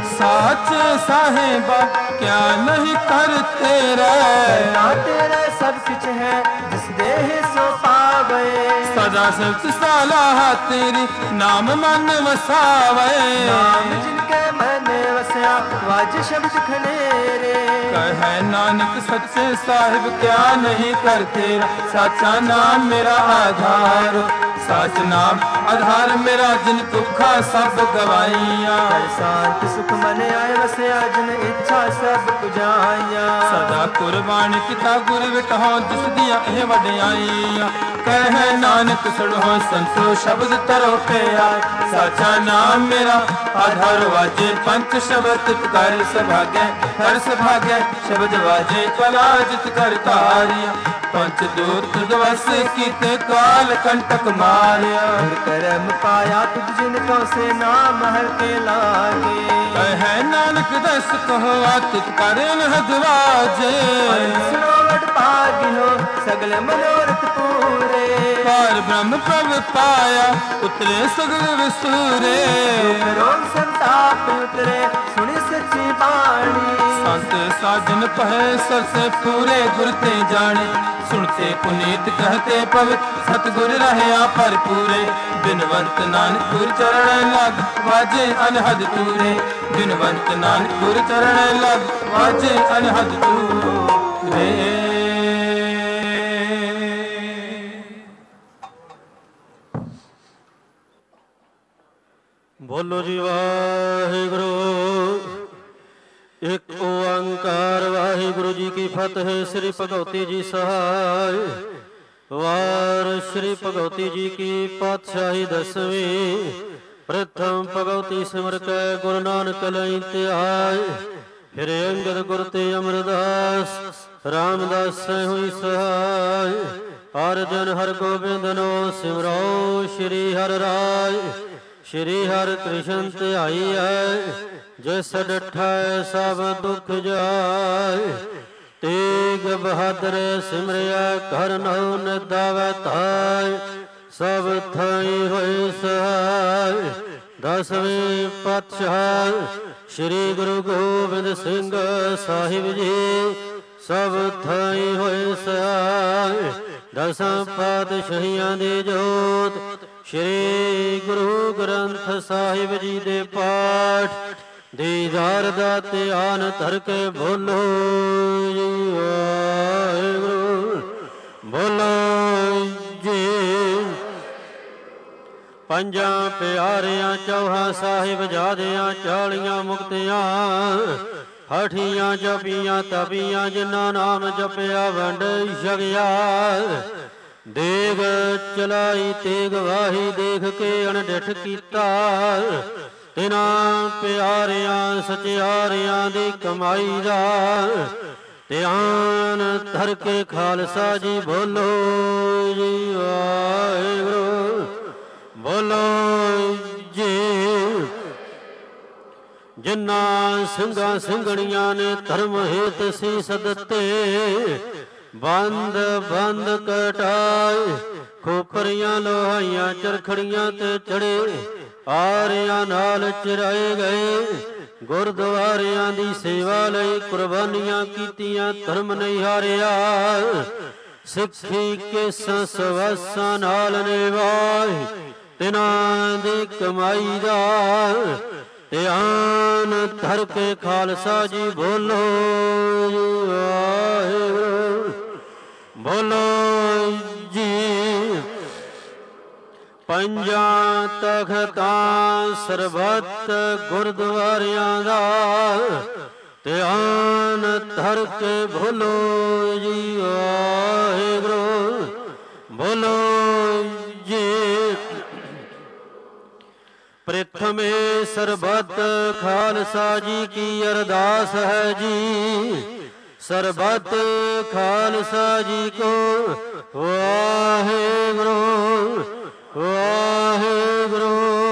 साच साहेबा क्या नहीं करते रे। ना तेरा सब कुछ है जिस देह सो पावे। सदा सत सलाह तेरी नाम मन वसावे। नाम जिनके मन वसया वाज शब्द खनेरे। कहे नानक सच्चे साहिब क्या नहीं करते। साचा नाम मेरा आधार, साच नाम आधार मेरा जिन दुखा सब गवाइया। शांत सुख मन आए वसया जिन इच्छा सब पुजाइया। सदा कुर्बान किता गुर विटहो जिस दिया ਇਹ ਵਡਿਆਈਆਂ। ਕਹੇ ਨਾਨਕ ਸੁਣੋ ਸੰਤੋ ਸ਼ਬਦ ਤਰੋ ਪਿਆ। ਸਾਚਾ ਨਾਮ ਮੇਰਾ ਆਧਾਰ ਵਾਜੇ ਪੰਚ ਸ਼ਬਦ ਤਿਤ ਕਰ ਸੁਭਾਗੈ। ਹਰ ਸੁਭਾਗੈ ਸ਼ਬਦ ਵਾਜੇ ਕਲਾ ਜਿਤ ਕਰ ਤਾਰਿਆ। ਪੰਚ ਦੂਤ ਦਵਸ ਕੀਤੇ ਕਾਲ ਕੰਟਕ ਮਾਰਿਆ। ਕਰਮ ਪਾਇਆ ਤੁਧ ਜਿਨ ਕੋ ਸੇ ਨਾਮ ਹਰ ਕੇ ਲਾਗੇ। ਕਹੇ ਨਾਨਕ ਦਸ ਕਹੋ ਆਤਿਤ ਕਰੇ ਨਹਦ ਵਾਜੇ। ਸੁਣੋ ਵਡ ਭਾਗਿਓ ਸਗਲ ਮਨੋਰਥ ਪੂਰੇ। ਪਾਰ ਬ੍ਰਹਮ ਪ੍ਰਭ ਪਾਇਆ ਉਤਰੇ ਸਗਲ ਵਿਸੂਰੇ। ਰੋਗ ਸੰਤਾਪ ਉਤਰੇ ਸੁਣੀ ਸੱਚੀ ਬਾਣੀ। ਸੰਤ ਸਾਜਨ ਪਹਿ ਸਰਸੇ ਪੂਰੇ ਗੁਰ ਤੇ ਜਾਣੇ। ਸੁਣਤੇ ਪੁਨੀਤ ਕਹਤੇ ਪਵਿੱਤ ਸਤਿਗੁਰ ਰਹਿਆ ਭਰਪੂਰੇ। ਬਿਨਵੰਤ ਨਾਨਕ ਗੁਰ ਚਰਨ ਲਗ ਵਾਜੇ ਅਨਹਦ ਤੂਰੇ। ਬਿਨਵੰਤ ਨਾਨਕ ਗੁਰ ਚਰਨ ਲਗ ਵਾਜੇ ਅਨਹਦ ਤੂਰੇ। ਬੋਲੋ ਜੀ ਵਾਹਿਗੁਰੂ। ਇੱਕ ਓੰਕਾਰ ਵਾਹਿਗੁਰੂ ਜੀ ਕੀ ਫਤਿਹ। ਸ੍ਰੀ ਭਗਵਤੀ ਜੀ ਸਹਾਇ। ਵਾਰ ਸ੍ਰੀ ਭਗਵਤੀ ਜੀ ਕੀ ਪਾਤਸ਼ਾਹੀ ਦਸਵੀਂ। ਪ੍ਰਥਮ ਭਗਵਤੀ ਸਿਮਰ ਕੈ ਗੁਰੂ ਨਾਨਕ ਲਈ ਧਿਆਇ। ਫਿਰ ਅੰਗਦ ਗੁਰ ਤੇ ਅਮਰਦਾਸ ਰਾਮਦਾਸ ਹੋਈ ਸਹਾਇ। ਅਰਜਨ ਹਰ ਗੋਬਿੰਦ ਨੋ ਸਿਮਰੋ ਸ਼੍ਰੀ ਹਰਿ ਰਾਇ। ਸ਼੍ਰੀ ਹਰਿ ਕ੍ਰਿਸ਼ਨ ਧਿਆਈ ਹੈ ਜਿਸ ਡਠੈ ਸਭ ਦੁਖ ਜਾਇ। ਤੇਗ ਬਹਾਦਰ ਸਿਮਰਿਆ ਕਰ ਨਹੁ ਨਿਦਾਵੈ ਧਾਇ। ਸਭ ਥਾਈ ਹੋਏ ਸਹਾਇ। ਦਸਵੇਂ ਪਾਤਸ਼ਾਹ ਸ਼੍ਰੀ ਗੁਰੂ ਗੋਬਿੰਦ ਸਿੰਘ ਸਾਹਿਬ ਜੀ ਸਭ ਥਾਈ ਹੋਏ ਸਹਾਇ। ਦਸਾਂ ਪਾਤਸ਼ਾਹੀਆਂ ਦੀ ਜੋਤ ਸ਼੍ਰੀ ਗੁਰੂ ਗ੍ਰੰਥ ਸਾਹਿਬ ਜੀ ਦੇ ਪਾਠ ਦੀਦਾਰ ਦਾ ਧਿਆਨ ਧਰ ਕੇ ਬੋਲੋ ਜੀ ਵਾਹਿਗੁਰੂ। ਬੋਲੋ ਜੀ। ਪੰਜਾਂ ਪਿਆਰਿਆਂ ਚੌਹਾਂ ਸਾਹਿਬ ਜਾਦਿਆਂ ਚਾਲੀਆਂ ਮੁਕਤਿਆਂ ਹਠੀਆਂ ਜਪੀਆਂ ਤਪੀਆਂ ਜਿਨ੍ਹਾਂ ਨਾਮ ਜਪਿਆ ਵੰਡ ਛਕਿਆ। ਦੇਗ ਚਲਾਈ ਤੇਗ ਵਾਹੀ ਦੇਖ ਕੇ ਅਣਡਿਠ ਕੀਤਾ। ਤਿਨਾਂ ਪਿਆਰਿਆਂ ਸਚਿਆਰਿਆਂ ਦੀ ਕਮਾਈ ਦਾ ਧਿਆਨ ਧਰ ਕੇ ਖਾਲਸਾ ਜੀ ਬੋਲੋ ਜੀ ਵਾਹਿਗੁਰੂ। ਬੋਲੋ ਜੀ। ਜਿਨ੍ਹਾਂ ਸਿੰਘਾਂ ਸਿੰਘਣੀਆਂ ਨੇ ਧਰਮ ਹੇਤ ਸੀਸ ਦਿੱਤੇ। ਬੰਦ ਬੰਦ ਕਟਾਏ ਖੋਪਰੀਆਂ ਲੋਹਾਈਆਂ ਚਰਖੜੀਆਂ ਤੇ ਚੜੇ। ਆਰਿਆਂ ਨਾਲ ਚਰਾਏ ਗਏ ਗੁਰਦੁਆਰਿਆਂ ਦੀ ਸੇਵਾ ਲਈ ਕੁਰਬਾਨੀਆਂ ਕੀਤੀਆਂ। ਧਰਮ ਨਹੀਂ ਹਾਰਿਆ ਸਿੱਖੀ ਕੇਸਾਂ ਸਵਾਸਾਂ ਨਾਲ ਨਿਭਾਏ। ਤਿਨਾਂ ਦੀ ਕਮਾਈ ਦਾ ਧਿਆਨ ਧਰ ਕੇ ਖਾਲਸਾ ਜੀ ਬੋਲੋ ਵਾਹਿਗੁਰੂ। ਬੋਲੋ ਜੀ। ਪੰਜਾਂ ਤਖਤਾਂ ਸਰਬੱਤ ਗੁਰਦੁਆਰਿਆਂ ਦਾ ਧਿਆਨ ਧਰ ਕੇ ਬੋਲੋ ਜੀ ਵਾਹਿਗੁਰੂ। ਬੋਲੋ ਜੀ। ਪ੍ਰਥਮੇ ਸਰਬੱਤ ਖਾਲਸਾ ਜੀ ਕੀ ਅਰਦਾਸ ਹੈ ਜੀ। ਸਰਬੱਤ ਖਾਲਸਾ ਜੀ ਕੋ ਵਾਹਿਗੁਰੂ ਵਾਹਿਗੁਰੂ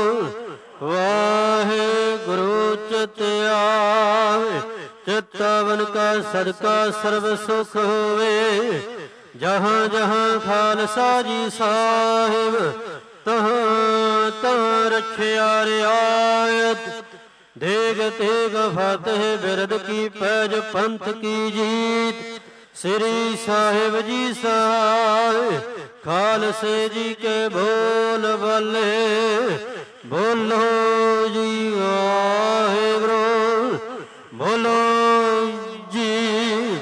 ਵਾਹਿਗੁਰੂ। ਚਿਤ ਆਵੇ ਚਿਤਵਨ ਕਾ ਸਦਕਾ ਸਰਬ ਸੁਖ ਹੋਵੇ। ਜਹਾਂ ਜਹਾਂ ਖਾਲਸਾ ਜੀ ਸਾਹਿਬ ਤਹਾਂ ਤਹਾਂ ਰੱਖਿਆ ਰਿਆਇਤ। ਦੇਗ ਤੇਗ ਫਤਿਹ ਬਿਰਦ ਕੀ ਪੈਜ ਪੰਥ ਕੀ ਜੀਤ। ਸ੍ਰੀ ਸਾਹਿਬ ਜੀ ਸਹਾਇ ਖਾਲਸੇ ਜੀ ਕੇ ਬੋਲ ਬੱਲੇ। ਬੋਲੋ ਜੀ ਵਾਹਿਗੁਰੂ ਬੋਲੋ ਜੀ।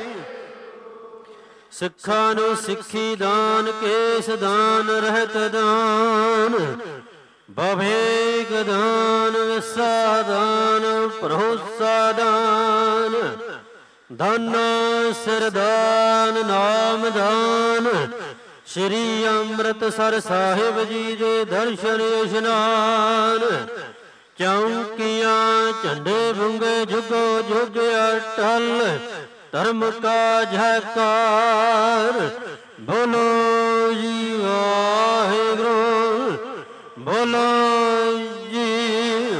ਸਿੱਖਾਂ ਨੂੰ ਸਿੱਖੀ ਦਾਨ ਕੇਸ ਦਾਨ ਰਹਿਤ ਦਾਨ। ਬਵੇਕ ਦਾਨ ਵਿਸਾ ਦਾਨ ਭਰੋਸਾ ਦਾਨ। ਧਨ ਸਿਰ ਦਾਨ ਨਾਮ ਦਾਨ। ਸ਼੍ਰੀ ਅੰਮ੍ਰਿਤਸਰ ਸਾਹਿਬ ਜੀ ਦੇ ਦਰਸ਼ਨ ਇਸ਼ਨਾਨ। ਚੌਂਕੀਆਂ ਝੰਡੇ ਬੁੰਗੇ ਜੁਗੋ ਜੁਗ ਅਟਲ। ਧਰਮ ਕਾ ਜੈਕਾਰ ਬੋਲੋ ਜੀ ਵਾਹਿਗੁਰੂ ਬੋਲੋ ਜੀ।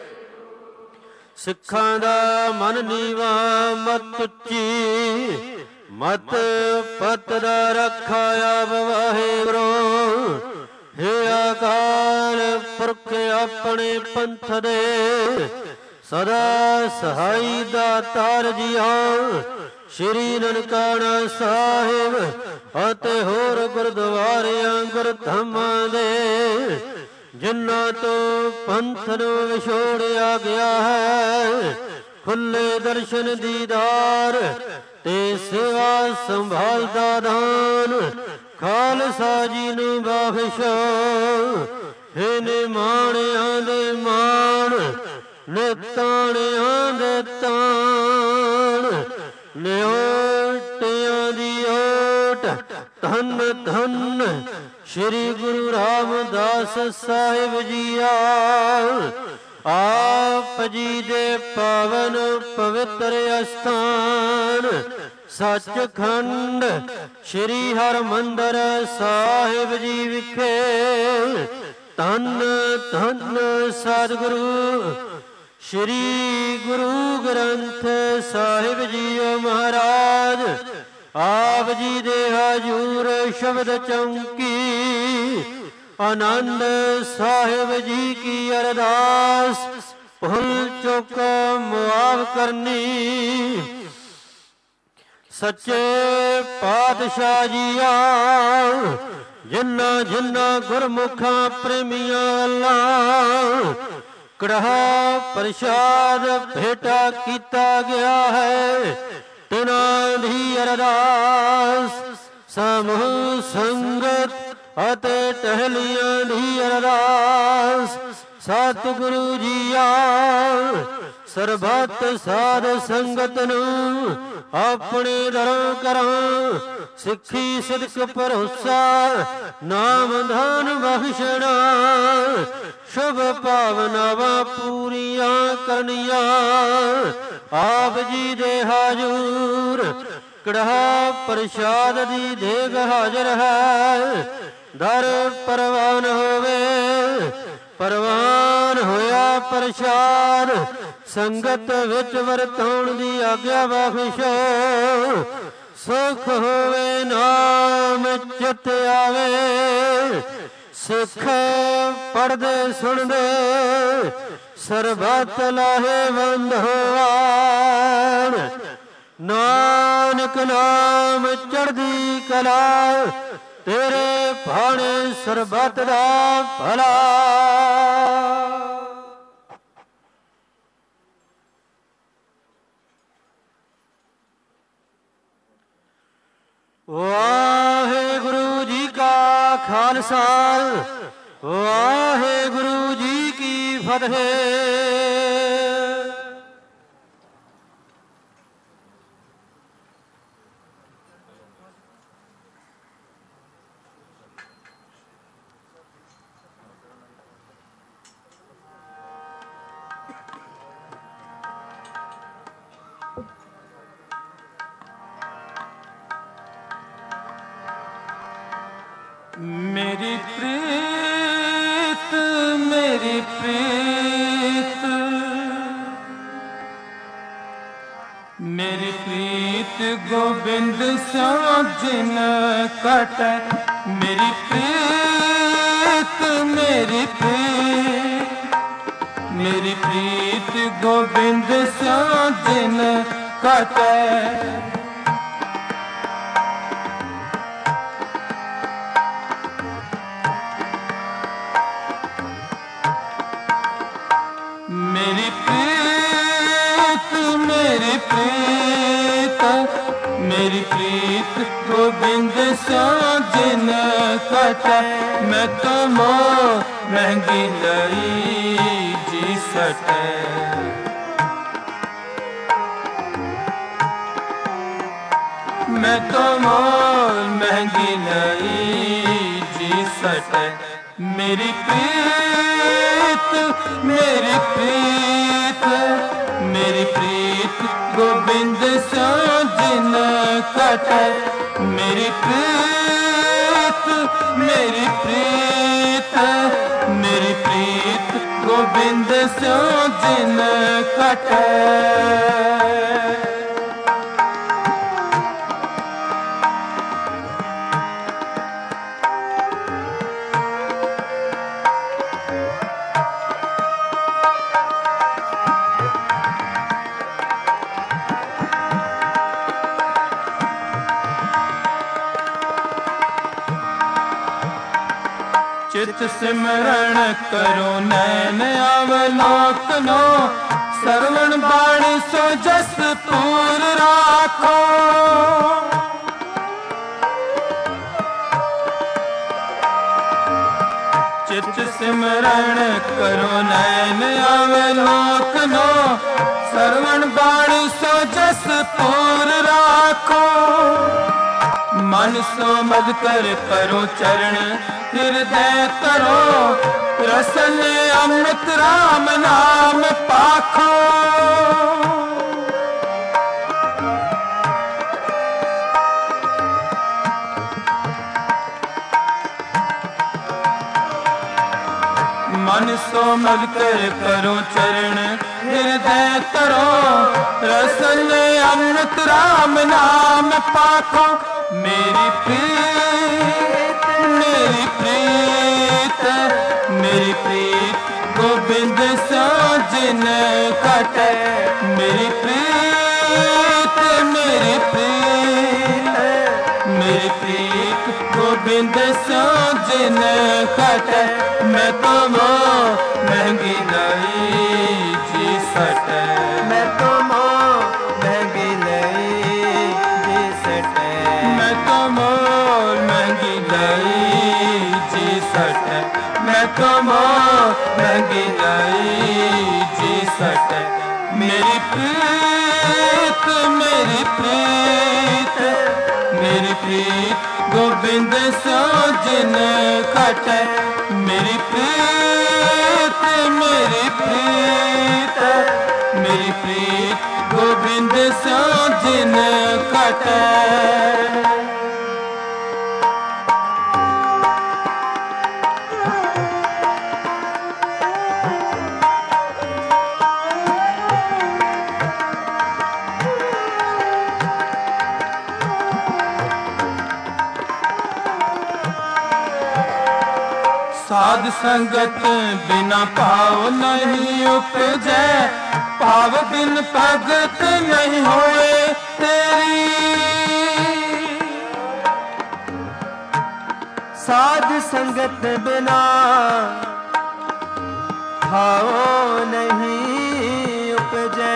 ਸਿੱਖਾਂ ਦਾ ਮਨ ਨੀਵਾ ਮਤ ਉੱਚੀ। ਮਤ ਪਤ ਦਾ ਰੱਖਿਆ ਵਾਹਿਗੁਰੂ। ਹੇ ਅਕਾਲ ਪੁਰਖ ਆਪਣੇ ਪੰਥ ਦੇ ਸਦਾ ਸਹਾਈ ਦਾਤਾਰ ਜੀਓ। ਸ਼੍ਰੀ ਨਨਕਾਣਾ ਸਾਹਿਬ ਅਤੇ ਹੋਰ ਗੁਰਦੁਆਰਿਆਂ ਗੁਰਧਾਮਾਂ ਦੇ ਜਿਨ੍ਹਾਂ ਤੋਂ ਪੰਥ ਨੂੰ ਵਿਛੋੜਿਆ ਗਿਆ ਹੈ। ਖੁੱਲੇ ਦਰਸ਼ਨ ਦੀਦਾਰ ਤੇ ਸੇਵਾ ਸੰਭਾਲ ਦਾ ਦਾਨ ਖਾਲਸਾ ਜੀ ਨੂੰ ਬਖਸ਼ੋ। ਹੇ ਨਿਮਾਣਿਆਂ ਦੇ ਮਾਣ ਨਿਤਾਣਿਆਂ ਦੇ ਤਾਣ। ਨਿਓਟਿਆਂ ਦੀ ਓਟ ਧੰਨ ਧੰਨ ਸ਼੍ਰੀ ਗੁਰੂ ਰਾਮਦਾਸ ਸਾਹਿਬ ਜੀਆ। ਆਪ ਜੀ ਦੇ ਪਾਵਨ ਪਵਿੱਤਰ ਅਸਥਾਨ ਸੱਚਖੰਡ ਸ਼੍ਰੀ ਹਰਿਮੰਦਰ ਸਾਹਿਬ ਜੀ ਵਿਖੇ ਧੰਨ ਧੰਨ ਸਤਿਗੁਰੂ ਸ਼੍ਰੀ ਗੁਰੂ ਗ੍ਰੰਥ ਸਾਹਿਬ ਜੀਓ ਮਹਾਰਾਜ। ਆਪ ਜੀ ਦੇ ਹਜੂਰ ਸ਼ਬਦ ਚੌਂਕੀ ਆਨੰਦ ਸਾਹਿਬ ਜੀ ਕੀ ਅਰਦਾਸ ਭੁੱਲ ਚੁੱਕ ਮੁਆਫ ਕਰਨੀ। ਸੱਚੇ ਪਾਤਸ਼ਾਹ ਜੀਆ ਜਿਨ੍ਹਾਂ ਜਿਨ੍ਹਾਂ ਗੁਰਮੁਖਾਂ ਪ੍ਰੇਮੀਆਂ ਅੱਲਾ ਕੜਾਹ ਪ੍ਰਸ਼ਾਦ ਭੇਟਾ ਕੀਤਾ ਗਿਆ ਹੈ। ਤਿਨਾਂ ਦੀ ਅਰਦਾਸ ਸਮੂਹ ਸੰਗਤ ਅਤੇ ਟਹਿਲੀਆਂ ਦੀ ਅਰਦਾਸ। ਸਤਿਗੁਰੂ ਜੀਆ ਸਰਬੱਤ ਸਾਧ ਸੰਗਤ ਨੂੰ ਆਪਣੇ ਦਰੋਂ ਕਰਾਂ ਸਿੱਖੀ ਸਿਦਕ ਭਰੋਸਾ ਨਾਮ ਧਨ ਬਖਸ਼ਣਾ। ਸ਼ੁਭ ਭਾਵਨਾਵਾਂ ਪੂਰੀਆਂ ਕਰਨੀਆਂ। ਆਪ ਜੀ ਦੇ ਹਜੂਰ ਕੜਾਹ ਪ੍ਰਸ਼ਾਦ ਦੀ ਦੇਗ ਹਾਜ਼ਰ ਹੈ। ਦਰ ਪ੍ਰਵਾਨ ਹੋਵੇ ਪ੍ਰਵਾਨ ਹੋਇਆ ਪ੍ਰਸ਼ਾਦ ਸੰਗਤ ਵਿੱਚ ਵਰਤਾਉਣ ਦੀ ਆਗਿਆ ਬਖਸ਼ੋ। ਸੁਖ ਹੋਵੇ ਨਾਮ ਚਿਤ ਆਵੇ। ਸਿੱਖ ਪੜ੍ਹਦੇ ਸੁਣਦੇ ਸਰਬੱਤ ਲਾਹੇਵੰਦ ਹੋਵਣ। ਨਾਨਕ ਨਾਮ ਚੜ੍ਹਦੀ ਕਲਾ ਤੇਰੇ ਭਾਣੇ ਸਰਬੱਤ ਦਾ ਭਲਾ। ਵਾਹਿਗੁਰੂ ਜੀ ਕਾ ਖਾਲਸਾ ਵਾਹਿਗੁਰੂ ਜੀ ਕੀ ਫਤਿਹ। मेरी प्रीत मेरी प्रीत मेरी प्रीत गोविंद श्याम जिन कट। मेरी प्रीत मेरी प्रीत मेरी प्रीत गोबिंद स्यो जिन कटे। मेरी प्रीत मेरी प्रीत मेरी प्रीत गोबिंद स्यो जिन कटे। मैं तो मोह महंगी लई जी सटे। मैं तो मोल महंगी लई जी सटे। मेरी प्रीत मेरी प्रीत मेरी प्रीत गोबिंद स्यो जिन कटे। मेरी प्रीत मेरी प्रीत मेरी प्रीत गोबिंद स्यो जिन कटे। चित सिमरण करो नैन अवलोकनो। श्रवण बाणी सो जस पूर राखो। चित सिमरण करो नैन अवलोकनो। श्रवण बाणी सो जस पूर राखो। मन सो मद कर करो चरण हृदय करो। रसन अमृत राम नाम पाखो। मन सो मद कर करो चरण हृदय करो। रसन अमृत राम नाम पाखो। मेरी प्रीत मेरी प्रीत मेरी प्रीत गोबिंद स्यो जिन कटे। मेरी प्रीत मेरी प्रीत मेरी प्रीत गोबिंद स्यो जिन कटे। मैं तो मोह महंगी लई जी सटे। मैं तो मोह महंगी लई जी सटे। मैं तो मोह महंगी लई जी सटे। मैं तो मोह महंगी लई जी सटे। मेरी प्रीत मेरी प्रीत मेरी प्रीत गोबिंद स्यो जिन कटे। मेरी प्रीत मेरी प्रीत मेरी प्रीत गोबिंद स्यो जिन कटे। साध संगत बिना पाव नहीं उपजै। पाव बिन भगत नहीं होए तेरी। साध संगत बिना भाव नहीं उपजै।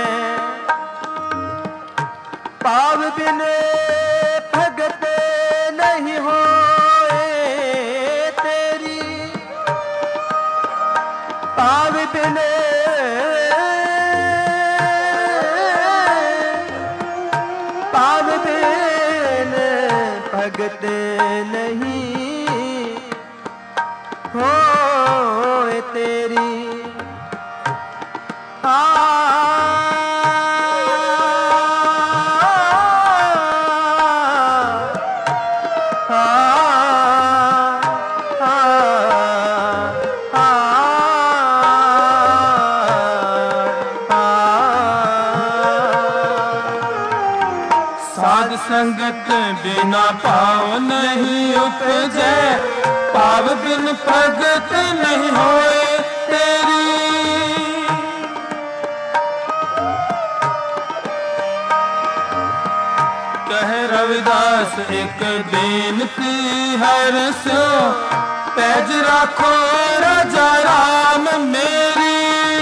पाव बिन भगत नहीं होए तेरी। पाव बिन पाव बिन भगत नहीं होए तेरी। आ संगत बिना पाव नहीं उपजै। पाव बिन भगत नहीं होए तेरी। कह रविदास एक बेनती है रसो, पैज राखो राजा राम मेरी।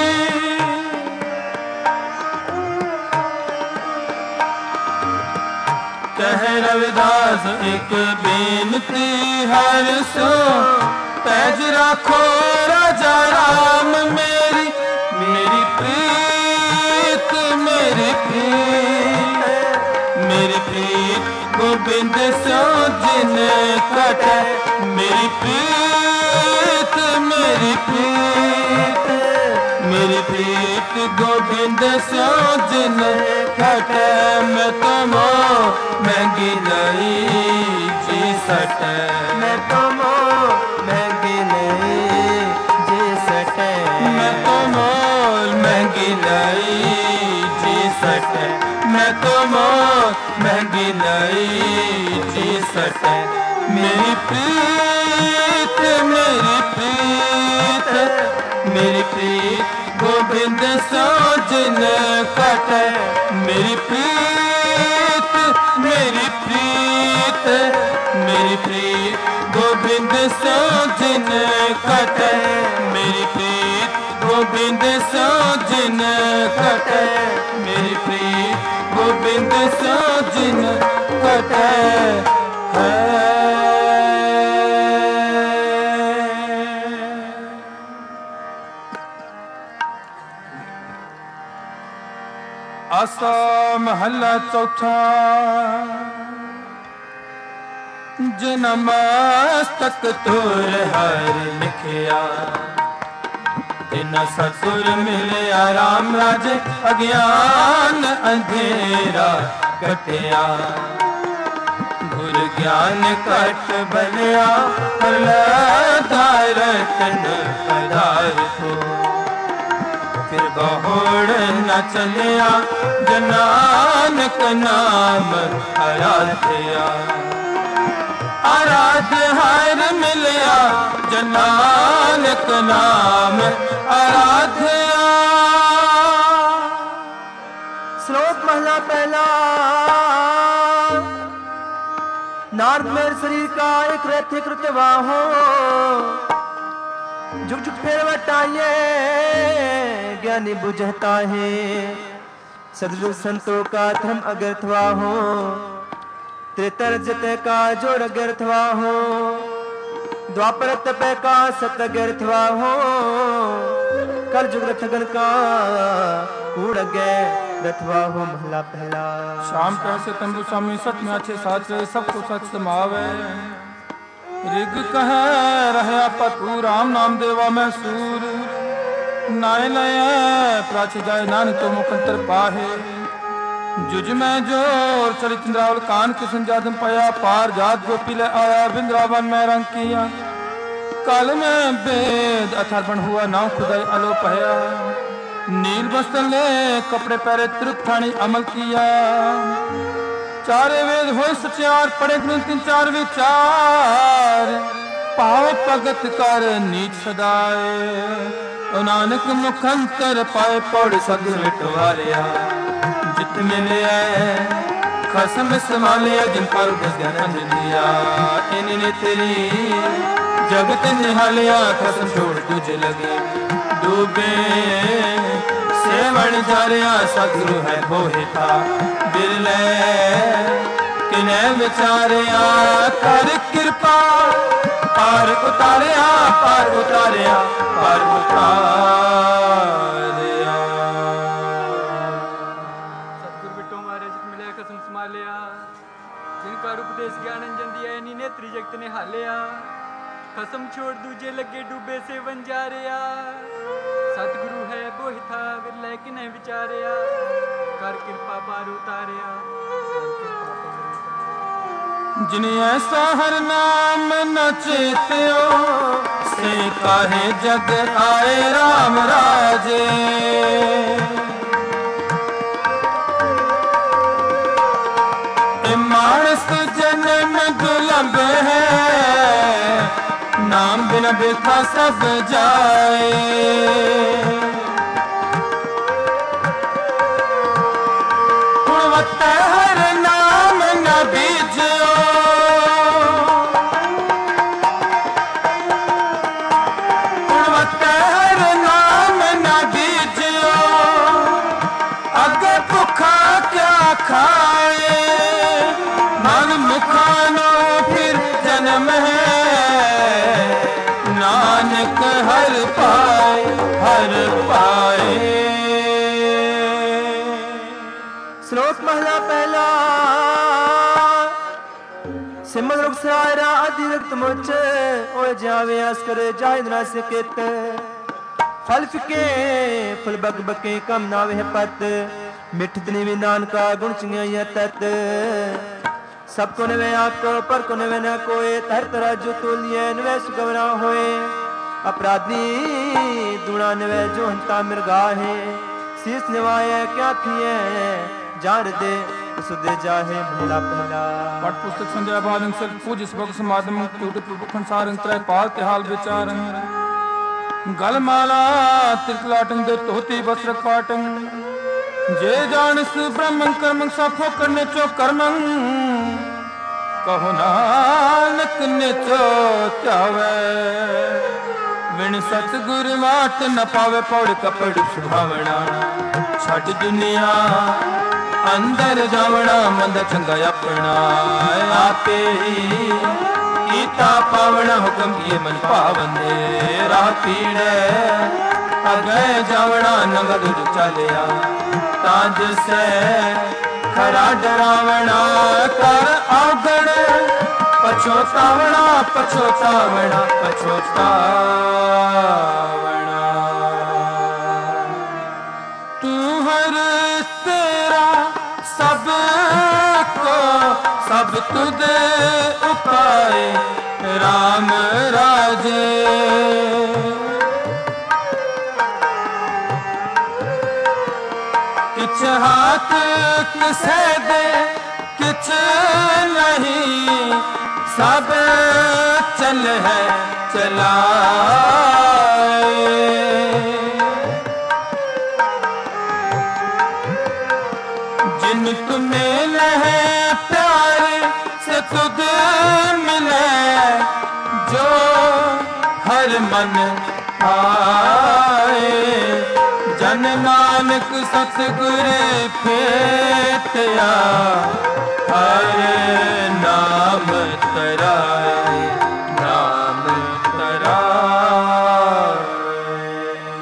कह रविदास एक बेनती है रसो, पैज राखो राजा राम मेरी। मेरी प्रीत मेरी प्रीत मेरी प्रीत गोविंद सो जिन कटे। मेरी प्रीत मेरी प्रीत मेरी प्रीत गोविंद सो जिन कटे। मैं तो मोह महंगी नहीं जी सटे। मैं तो मोह महंगी नहीं जी सटे। मैं तो मोल महंगी नहीं जी सटे। मैं तो मोल महंगी नहीं जी सटे। मेरी प्रीत मेरी प्रीत मेरी प्रीत गोविंद सो जिन कटे। मेरी प्रीत मेरी प्रीत मेरी प्रीत गोविंद सो जिन कटे। मेरी प्रीत गोविंद सो जिन कटे। मेरी प्रीत गोविंद सो जिन कटे है। आसा महला चौथा। जिन मस्तक तुर हर लिखिया, तिन ससुर मिलिया राम राज अज्ञान अंधेरा कटिया। गुर ज्ञान कट बलिया धारतन पदार्थ। फिर बहुड़ न चलिया जनानक नाम आराध्या। आराध्य हर मिलिया जनानक नाम आराध्या। श्लोक महला पहला। नारद मेरे शरीर का एक रथ कृतवा हो, जुग जुग फेर वटाइए ज्ञानी बुझता है। सदगुरु संतों का धर्म अगर्थवा हो, त्रेतर जत का जोर अगर्थवा हो। द्वापर तपे का सत अगर्थवा हो, कल जुग रथगन का कूड़ अगे रथवा हो। महला पहला। शाम कैसे तंबू स्वामी सच में अच्छे साचे, सबको सच समावे। ऋग कह रहा पतू राम नाम देवा मैं सूर। नाय लय प्राच जाय नानक तो मुखंतर पाहे। जुज में जोर चली चंद्रावल कान किसन जादम पाया। पार जात जो पिले आया बिंद्रावन में रंग किया। काल में वेद अथर्वण हुआ नाव खुदाई अलो पहया। नील वस्त्र ले कपड़े पहरे त्रुप ठाणी अमल किया। चारे वेद हो सचार पढ़े गुण तीन चार विचार। पाव भगत कर नीच सदाए। नानक मुखंतर पाए पौड़ सगुर टवारिया। जित मिले खसम संभालिया जिन पर ज्ञान दिया। इन्हें तेरी जगत निहालिया खसम छोड़ तुझे लगे। डूबे सेवण जारिया सदगुरु है बोहे था। बिरले किने विचारिया कर कृपा। पार उतारिया पार उतारिया पार उतारिया। सतगुरु बिटो मारे जित मिले कसम संभालिया। जिनका उपदेश ज्ञान अंजन दिया नी नेत्री जगत ने हालिया। कसम छोड़ दूजे लगे डूबे से वंजारिया। सतगुरु है बोहि था विरले किने विचारिया। कर कृपा पार उतारिया कर कृपा पार उतारिया। जिन ऐसा हर नाम न चेत्यो, से काहे जग आए राम राजे। मानस जन्म दुर्लभ है, नाम बिन बिथा सब जाए। गुणवत्ता हर नाम न खाए मन मुखानो फिर जन्म है नानक हर पाए हर पाए। श्लोक महला पहला। सिमन रुख सरायरा आदि रक्त मुच ओए जावे आस करे जाय ना सकेत फल फिके फल बग बके कम नावे पत मिठ दनी भी नानका गुण चिंगाइया तत सबको नवे आपको पर को नवे न कोय तर तरह जो तोलिए नवे सुगवरा होए अपराधी दुणा नवे जो हंता मिर्गा है शीस निवाए क्या थिए जार दे सुदे जाहे महिला पहला। पट पुस्तक संजय बादंग सर पूज सबक समादम टूट प्रभुखन सारंग त्रय पाल तिहाल विचारं गल माला त्रिकलाटं दे तोती वस्त्र काटं जे जानस ब्रह्मं कर्मं साफो करने चो कर्मं कहो नानक ने चो त्यावे विण सतगुर मात न पावे पौड़ कपड़ सुभावना छट दुनिया अंदर जावना मंद चंगा अपना आपे ही कीता पावना हुक्म किए मन पावंदे राह पीड़े अगे जावना नंगा दूध चलिया ताज से खरा डरावना कर आगड़ पछोतावना पछोतावना पछोतावना तू हर तेरा सब को सब तुद उपाय राम राजे किछ हाथ किसे दे किछ नहीं सब चल है चलाए जिन तुम्हें लहे प्यार से तुद मिले जो हर मन आए जन नानक सतगुर फेटया हर नाम तराए नाम तराए।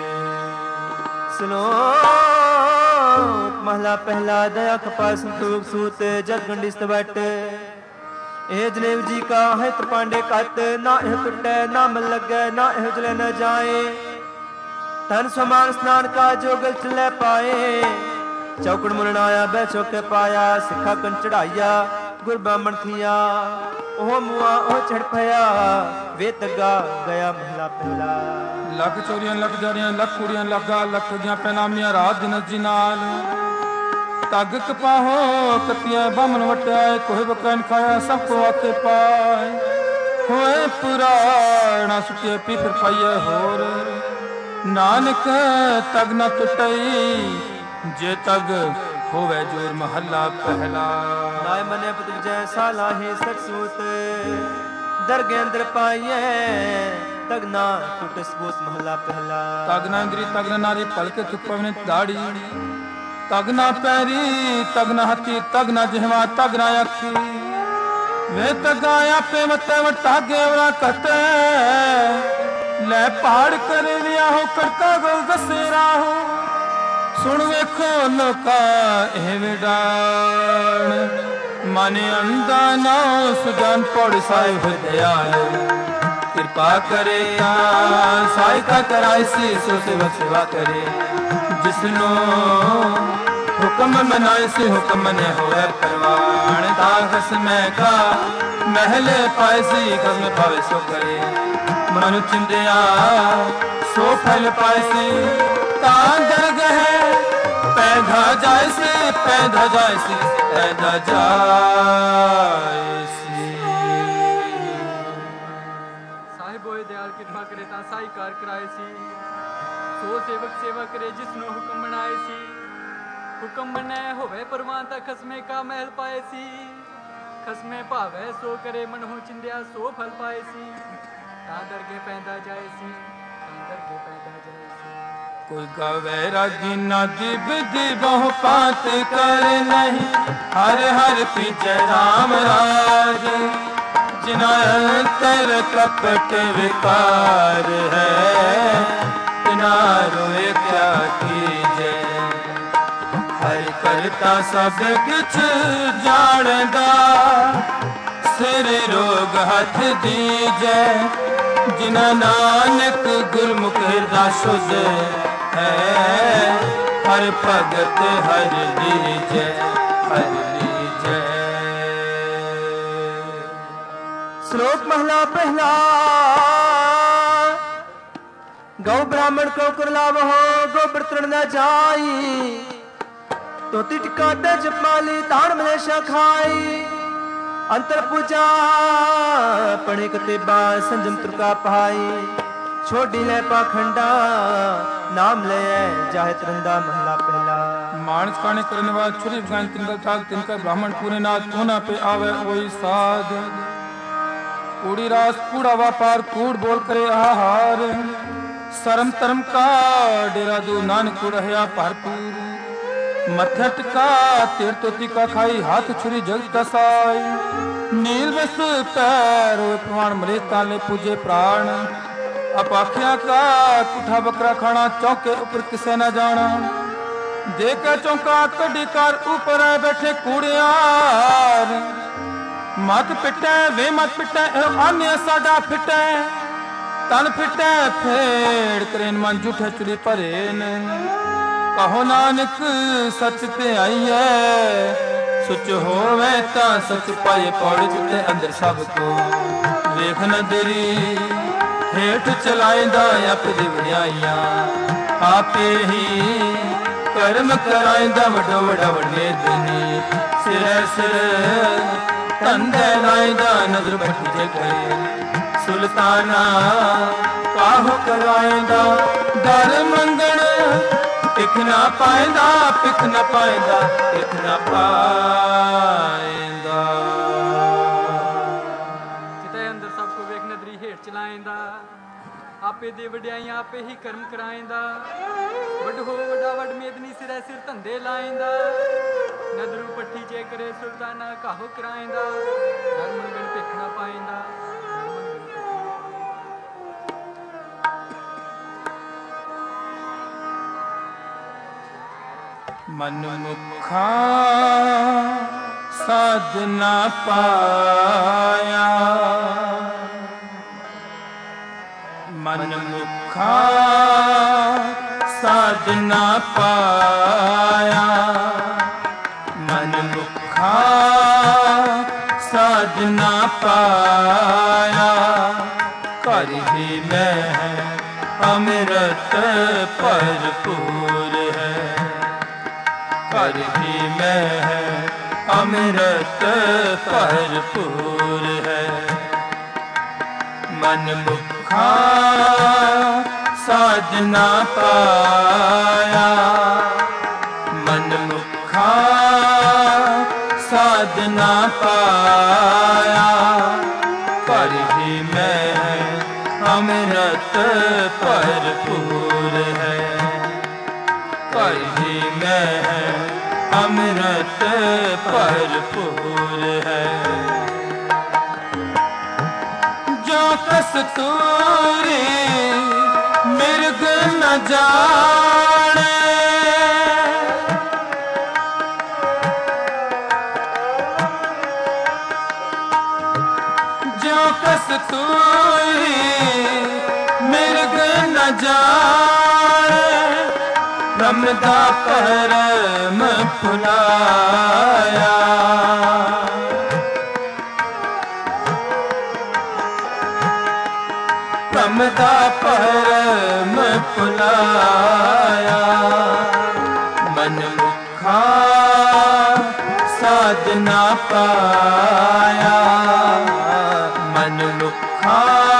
श्लोक महला पहला दया कपाल संतोष सूत जग गंडिस्त बट ए जनेव जी का है पांडे कत ना यह टुटे ना मल लगे ना यह जले न जाए तन समान स्नान का जो गल चले पाए चौकड़ मुलनाया बै चौके पाया सिखा कन चढ़ाइया गुर ब्राह्मण थिया ओह मुआ ओह चढ़ पया वे तगा गया महला पहला। लख चोरियां लख जारियां लख कुड़ियां लगा लख ठगियां पैनामियां रात दिन जी नाल तग कपाहो कतियां बामन वटाए कोहे बकन खाया सबको आके पाए होए पुराना सुटिए पी फिर पाइए होर नानक तग न टुटई जे तग होवे जोर महला पहला। नाय मने पुत जैसा लाहे सतसूत दरगे अंदर पाइए तग ना टूट सबूत महला पहला। तग ना इंद्री तग ना नारी पलके चुप पवने दाढ़ी तग ना पैरी तग ना हथी तग ना जिहवा तग ना अखी वे तगाया पे मत वटा गेवरा कते ले पहाड़ करे लिया हो करता गो दसेरा हो सुन वेखो लोका एह विडाण माने अंदा ना सुजान पौड़ साहिब दयाल कृपा करे सहायता कराए सी सो सेवा सेवा करे जिसनो हुक्म मनाए से हुक्म ने होए परवान ताकस में का महले पाए सी कसम पावे सो करे मन चिंदिया सो फल पाए सी तांदर गहे पैधा जाए से पैधा जाए से पैधा जाए से। साहिब होए दयाल कृपा करे ता साई कार कराए सी सो सेवक सेवा करे जिसनो हुक्म बनाए सी हुक्म बने होवे परवान ता खसमे का महल पाए सी खसमे भावे सो करे मन हो चिंदिया सो फल पाए सी तांदर के पैदा जाए सी तांदर के पैदा जाए सी। कोई गावे रागीना दिव दिवह पात कर नहीं, हर हर पीछे राम राज, जिना अंतर कपट विकार है, तिना रोए क्या कीजे। हर करता सब किछ जानदा, सिर रोग हथ दीजे, जिना नानक गुरमुख राशुद है, हर भगत हर लीजै हर लीजै। श्लोक महला पहला। गौ ब्राह्मण को कुरलाव हो, गोबर तृण न जाई, तो तिटका ते जपमाली ताण मलेशा खाई। अंतर पूजा पणे कतेबा, संजम तुरका पहाई, छोड़ी ले पाखंडा, नाम ले जाहे तरंदा। महला पहला। मानस काने करने वाला छुरी भगान तिनका ठाक, तिनका ब्राह्मण पूरे नाथ कोना पे आवे वही साध। कूड़ी रास कूड़ा व्यापार, कूड़ बोल करे आहार, शर्म तरम का डेरा दू नानक रहा भरपूर। मथट का तीर तोती का खाई, हाथ छुरी जग दसाई। नील बस पैर प्रमाण मले ताले पूजे प्राण, अपाखिया का कुठा बकरा खाना, चौके ऊपर किसे न जाना। देखे चौका कड़ी कर ऊपर बैठे कूड़ियार, मत पिटे वे मत पिटे अन्य साडा फिटे, तन फिटे फेड़ करेन मन जूठे चुरी परेन। कहो नानक सच ते आई है, सुच होवे ता सच पाए पौड़ ते अंदर सब को। वेख न देरी हेठ चलाइंदा अपनी वड्याइयां, आपे ही कर्म कराइंदा वड्डो वड्डा वड्मेदनी। सिर सिर तंदे लाइंदा नजर भट्टी जे करे, सुल्ताना काहो कराइंदा दर मंगण। पिख ना पाइंदा पिख ना पाइंदा पिख ना पाइंदा। चिते अंदर सबको वेख नदरी हेठ चलाइंदा, आपे दे वड्याइयां आपे ही कर्म कराइंदा। वड हो वड्डा वड मेदनी सिरै सिर धंधे लाइंदा, नदरू पट्टी जे करे सुल्ताना काहो कराइंदा। घर मंगण पिख ना पाइंदा। मन मुखा साधना पाया, मन मुखा साधना पाया, मन मुखा साधना पाया। कर ही में अमृत भरपूर है, कर ही में है अमृत भरपूर है। मन मुखा साधना पाया, मन मुखा साधना पाया। कर ही में है अमृत भरपूर है, कर ही में है अमृत भरपूर है। जो कस्तूरी मृग न जाने, जो कस्तूरी मृग न जाने। ब्रह्म दा परम फुलाया, ब्रह्म दा परम फुलाया। मन मुखा साधना पाया, मन मुखा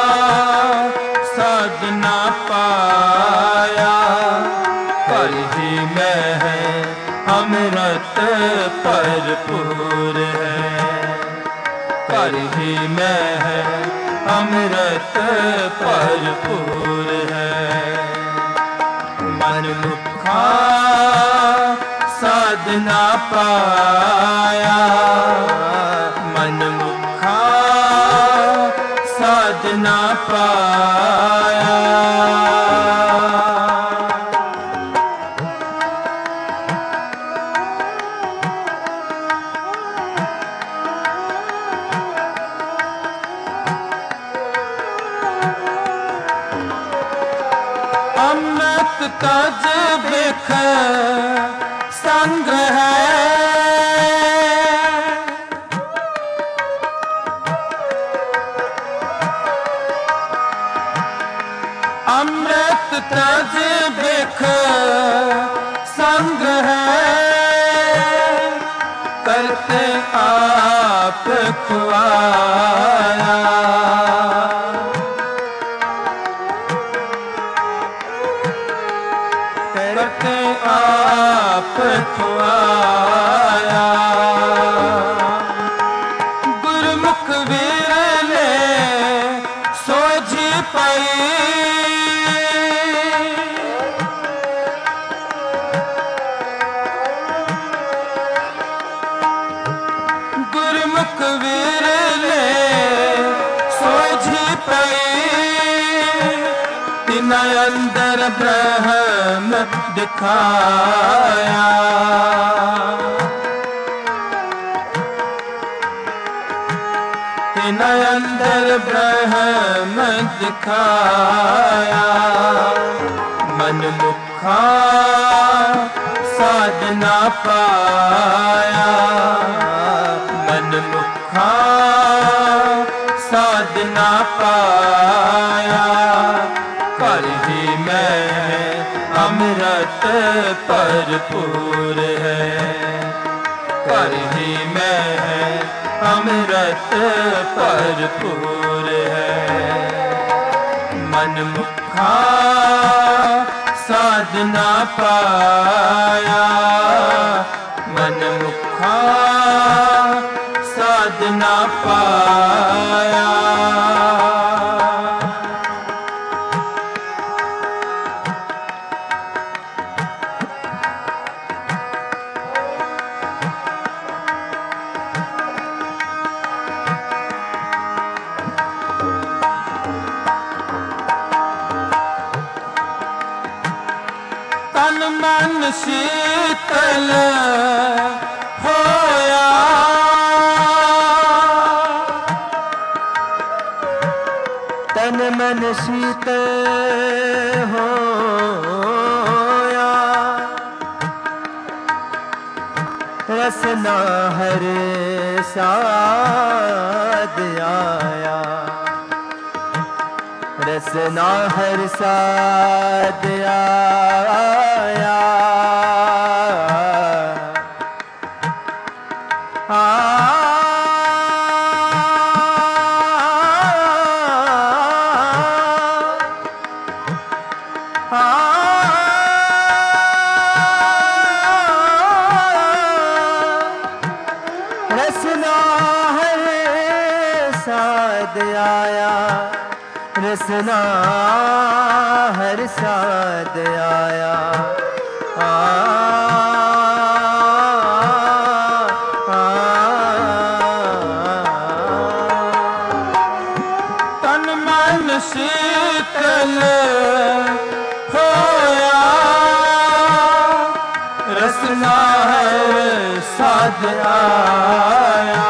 साधना पाया। कर ही में है अमृत भरपूर है, कर ही में है अमृत भरपूर है। मन मन मुखा साधना पाया, मन मुखा साधना पाया। अमृत तज बिख संग है, अमृत तज बिख संग है, करते आप खुआया, करते आप खुआया। गुरमुख विरले सोझी पाई, गुरमुख विरले सोझी पाई, तिन अंदर ब्रह्म दिखाया, तिन अंदर ब्रह्म दिखाया। मन मुखा साधना पाया, मन मुखा साधना पाया। कर ही में अमृत भरपूर है, कर ही में अमृत भरपूर है। मन मुखा साधना पाया, मन मुखा साधना पाया। तन मन शीतल होया, तन मन शीतल होया, रसना हर साध आया, रसना हर साध आया। आ रसना हर साध आया, रसना हर साध आया। आ, आ, तन मन शीतल होया, रसना हर साध आया।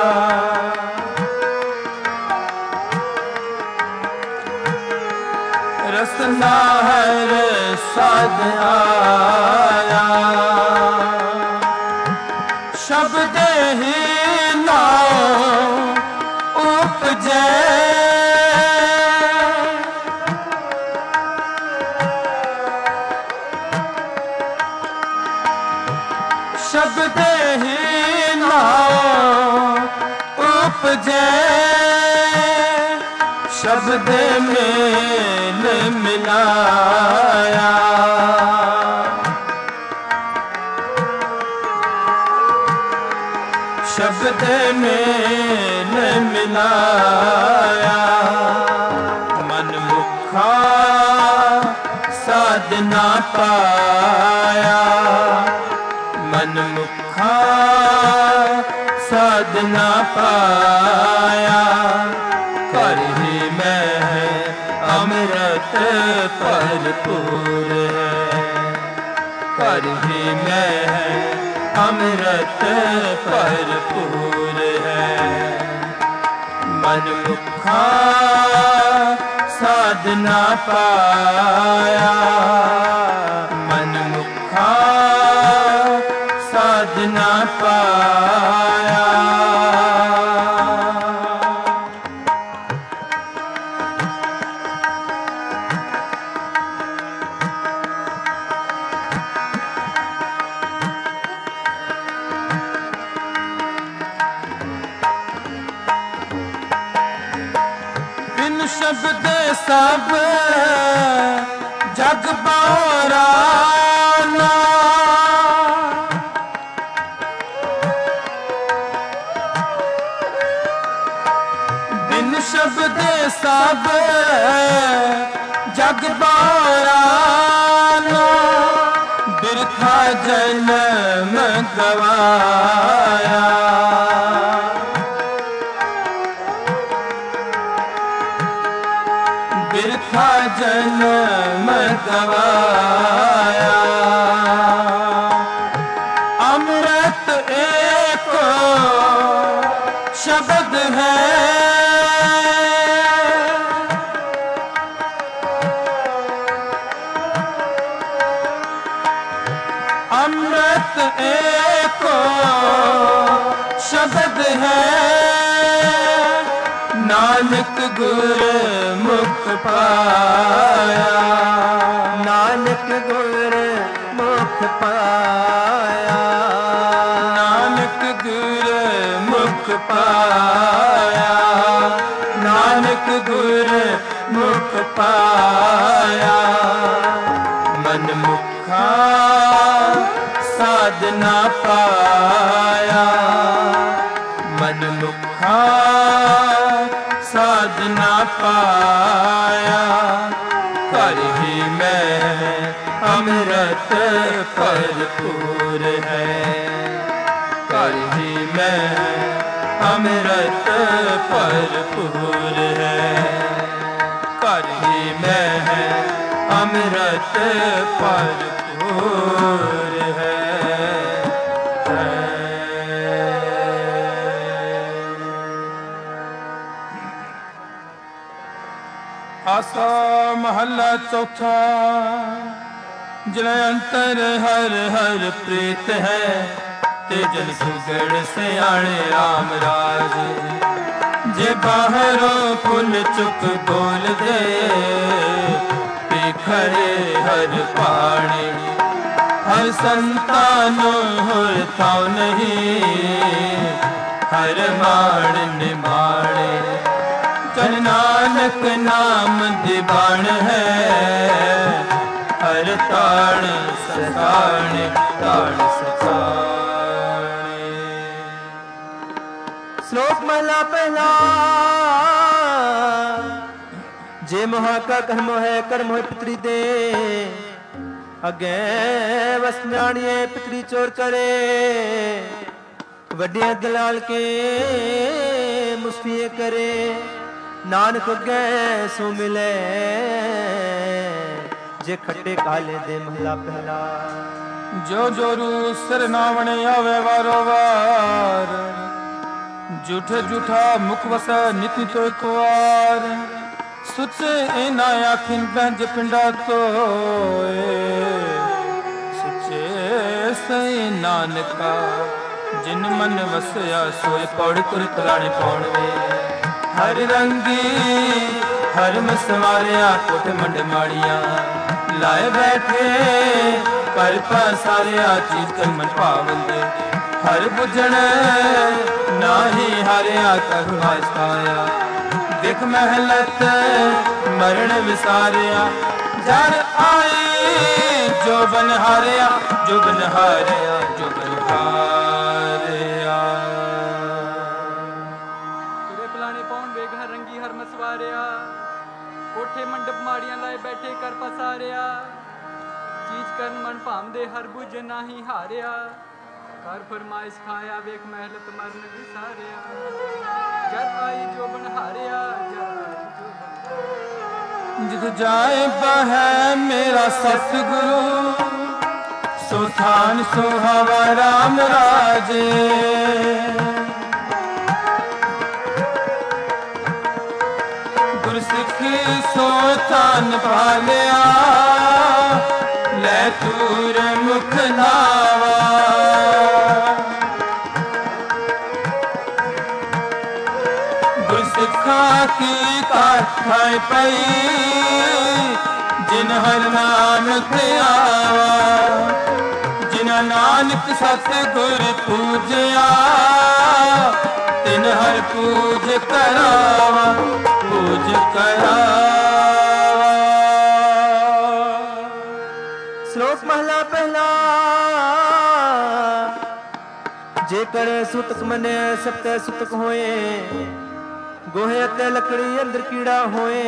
रसना हर साध आया। शब्द ही नाम उपजे, शब्द ही नाम उपजे, शब्द मेल मिलाया। शब्द मेल मिलाया। मन मुखा साध ਸਾਧਨਾ ਪਾਇਆ ਮਨ ਮੁਖਾ ਸਾਧਨਾ ਪਾਇਆ ਘਰ ਹੀ ਮੈਂ ਅੰਮ੍ਰਿਤ ਭਰਪੂਰ ਹੈ ਘਰ ਹੀ ਮੈਂ ਅੰਮ੍ਰਿਤ ਭਰਪੂਰ ਹੈ ਮਨ ਮੁਖਾ ਸਾਧਨਾ ਪਾਇਆ ਮਨ ਮੁਖਾ ਸਾਧਨਾ ਪਾਇਆ ਬਿਨ ਸ਼ਬਦ ਸਭ ਜਗ ਬਾਰਾਨਾ ਬਿਨ ਸ਼ਬਦ ਸਭ ਜਗ ਬਾਰਾਨਾ ਬਿਰਥਾ ਜਨਮ ਗਵਾਇਆ ਬਿਰਥਾ ਜਨਮ ਗਵਾਇਆ ਅੰਮ੍ਰਿਤ ਏਕੋ ਸ਼ਬਦ ਹੈ ਅੰਮ੍ਰਿਤ ਏਕੋ ਸ਼ਬਦ ਹੈ ਨਾਨਕ ਗੁਰ ਮੁਖ ਪਾਇਆ ਨਾਨਕ ਗੁਰ ਮੁਖ ਪਾਇਆ ਨਾਨਕ ਗੁਰ ਮੁਖ ਪਾਇਆ ਨਾਨਕ ਗੁਰ ਮੁਖ ਪਾਇਆ ਮਨ ਮੁਖਾ ਸਾਧਨਾ ਪਾਇਆ ਮਨ ਮੁਖਾ ਸਾਧਨਾ ਪਾਇਆ ਘਰ ਹੀ ਮੈਂ ਅੰਮ੍ਰਿਤ ਭਰਪੂਰ ਹੈ ਘਰ ਹੀ ਮੈਂ ਅੰਮ੍ਰਿਤ ਭਰਪੂਰ ਹੈ ਘਰ ਹੀ ਮੈਂ ਅੰਮ੍ਰਿਤ ਭਰਪੂਰ ਹੈ ਆਸਾ ਮਹੱਲਾ ਚੌਥਾ ਜਿਨੇ ਅੰਤਰ ਹਰ ਹਰ ਪ੍ਰੀਤ ਹੈ ਤੇ ਜਨ ਸੁਗੜ ਸਿਆਣੇ ਰਾਮ ਰਾਜ ਜੇ ਬਾਹਰੋਂ ਫੁੱਲ ਚੁੱਕ ਬੋਲਦੇ ਖਰੇ ਹਰ ਪਾਣੀ ਹਰ ਸੰਤਾਨ ਹੋਰ ਤਾਉ ਨਹੀਂ ਹਰ ਮਾਣ ਨਿਮਾਣੇ ਜਨ ਨਾਨਕ ਨਾਮ ਦੀਵਾਨ ਹੈ ਹਰ ਤਾਣ ਸਤਾਣੇ ਤਾਣ ਸਤਾਣੇ। ਸ਼ਲੋਕ ਮਹਲਾ ਪਹਿਲਾ। ਜੇ ਮੋਹਾ ਕਾ ਕਰਮ ਹੈ ਕਰਮ ਹੋਏ ਪਿਤਰੀ ਦੇ ਅੱਗੇ ਵਸ ਜਾਣੀਏ ਪਿਤਰੀ ਚੋਰ ਕਰੇ ਵੱਡਿਆਂ ਦਲਾਲ ਕੇ ਮੁਸਫੀਏ ਕਰੇ ਨਾਨਕ ਅੱਗੇ ਸੋ ਮਿਲੇ ਜੇ ਖੱਟੇ ਕਾਲੇ ਦੇ ਮਹਲਾ ਪਹਿਲਾ। ਜੋ ਜੋਰੂ ਸਿਰ ਨਾਵਣ ਆਵੇ ਵਾਰੋ ਵਾਰ ਝੂਠੇ ਝੂਠਾ ਮੁਖ ਵਸੈ ਨਿਤ ਨਿਤ ਇੱਕ ਵਾਰ ਸੁੱਚੇ ਇਨਾ ਆਖਿਨ ਬੰਜ ਪਿੰਡਾ ਤੋਏ ਸੁੱਚੇ ਸਈ ਨਾਨਕਾ ਜਿਨ ਮਨ ਵਸਿਆ ਸੋਏ ਪੌੜ ਤੁਰ ਤਲਾਣੇ ਪਾਉਣ ਵੇ ਹਰ ਰੰਗੀ ਹਰ ਮਸਵਾਰਿਆ ਕੋਠ ਮੰਡ ਮਾੜੀਆਂ ਲਾਏ ਬੈਠੇ ਕਰ ਪਸਾਰਿਆ ਚੀਤ ਕਰ ਮਨ ਪਾਵੰਦੇ ਹਰ ਬੁਝਣ ਨਾਹੀ ਹਾਰਿਆ ਕਰ ਵਾਸਤਾਇਆ ਦੇਖ ਮਹਿਲਤ ਮਰਨ ਵਿਸਾਰਿਆ ਜਨ ਆਈ ਜੋ ਬਨ ਹਾਰਿਆ ਜੋ ਬਨ ਹਾਰਿਆ ਜੋ ਬਨ ਹਾਰਿਆ ਤੁਰੇ ਪਲਾਣੇ ਪਾਉਣ ਵੇਗ ਹਰ ਰੰਗੀ ਹਰ ਮਸਵਾਰਿਆ ਕੋਠੇ ਮੰਡਪ ਮਾੜੀਆਂ ਲਾਏ ਬੈਠੇ ਕਰ ਪਸਾਰਿਆ ਚੀਜ਼ ਕਰਨ ਮਨ ਭਾਮਦੇ ਹਰ ਬੁਝ ਨਾਹੀ ਹਾਰਿਆ ਕਰ ਫਰਮਾਇਸ਼ ਖਾਇਆ ਵੇਖ ਮਹਿਲਤ ਮਰਨ ਵਿਸਾਰਿਆ ਜਦ ਆਈ ਜੋ ਬਣ ਹਾਰਿਆ ਜਿਤ ਜਾਏ ਬਹਿ ਮੇਰਾ ਸਤਿਗੁਰੂ ਸੋ ਥਾਨ ਸੁਹਾਵਾ ਰਾਮ ਰਾਜੇ ਗੁਰਸਿੱਖੀ ਸੋ ਥਾਨ ਪਾਲਿਆ ਲੈ ਤੂਰ ਮੁਖ ਨਾਵਾ ਗੁਰਸਿੱਖਾਂ ਕੀ ਕਾਠਾਈ ਪਈ ਜਿਨ ਹਰ ਨਾਮ ਧਿਆਵਾ ਜਿਨ ਨਾਨਕ ਸਤਿਗੁਰ ਪੂਜਿਆ ਤਿਨ ਹਰ ਪੂਜ ਕਰਾਵਾ ਪੂਜ ਕਰਾਵਾ। ਸ਼ਲੋਕ ਮਹਲਾ ਪਹਿਲਾ। ਜੇਕਰ ਸੁਤਕ ਮੰਨਿਆ ਸਤੈ ਸੁਤਕ ਹੋਏ ਗੋਹੇ ਅਤੇ ਲੱਕੜੀ ਅੰਦਰ ਕੀੜਾ ਹੋਏ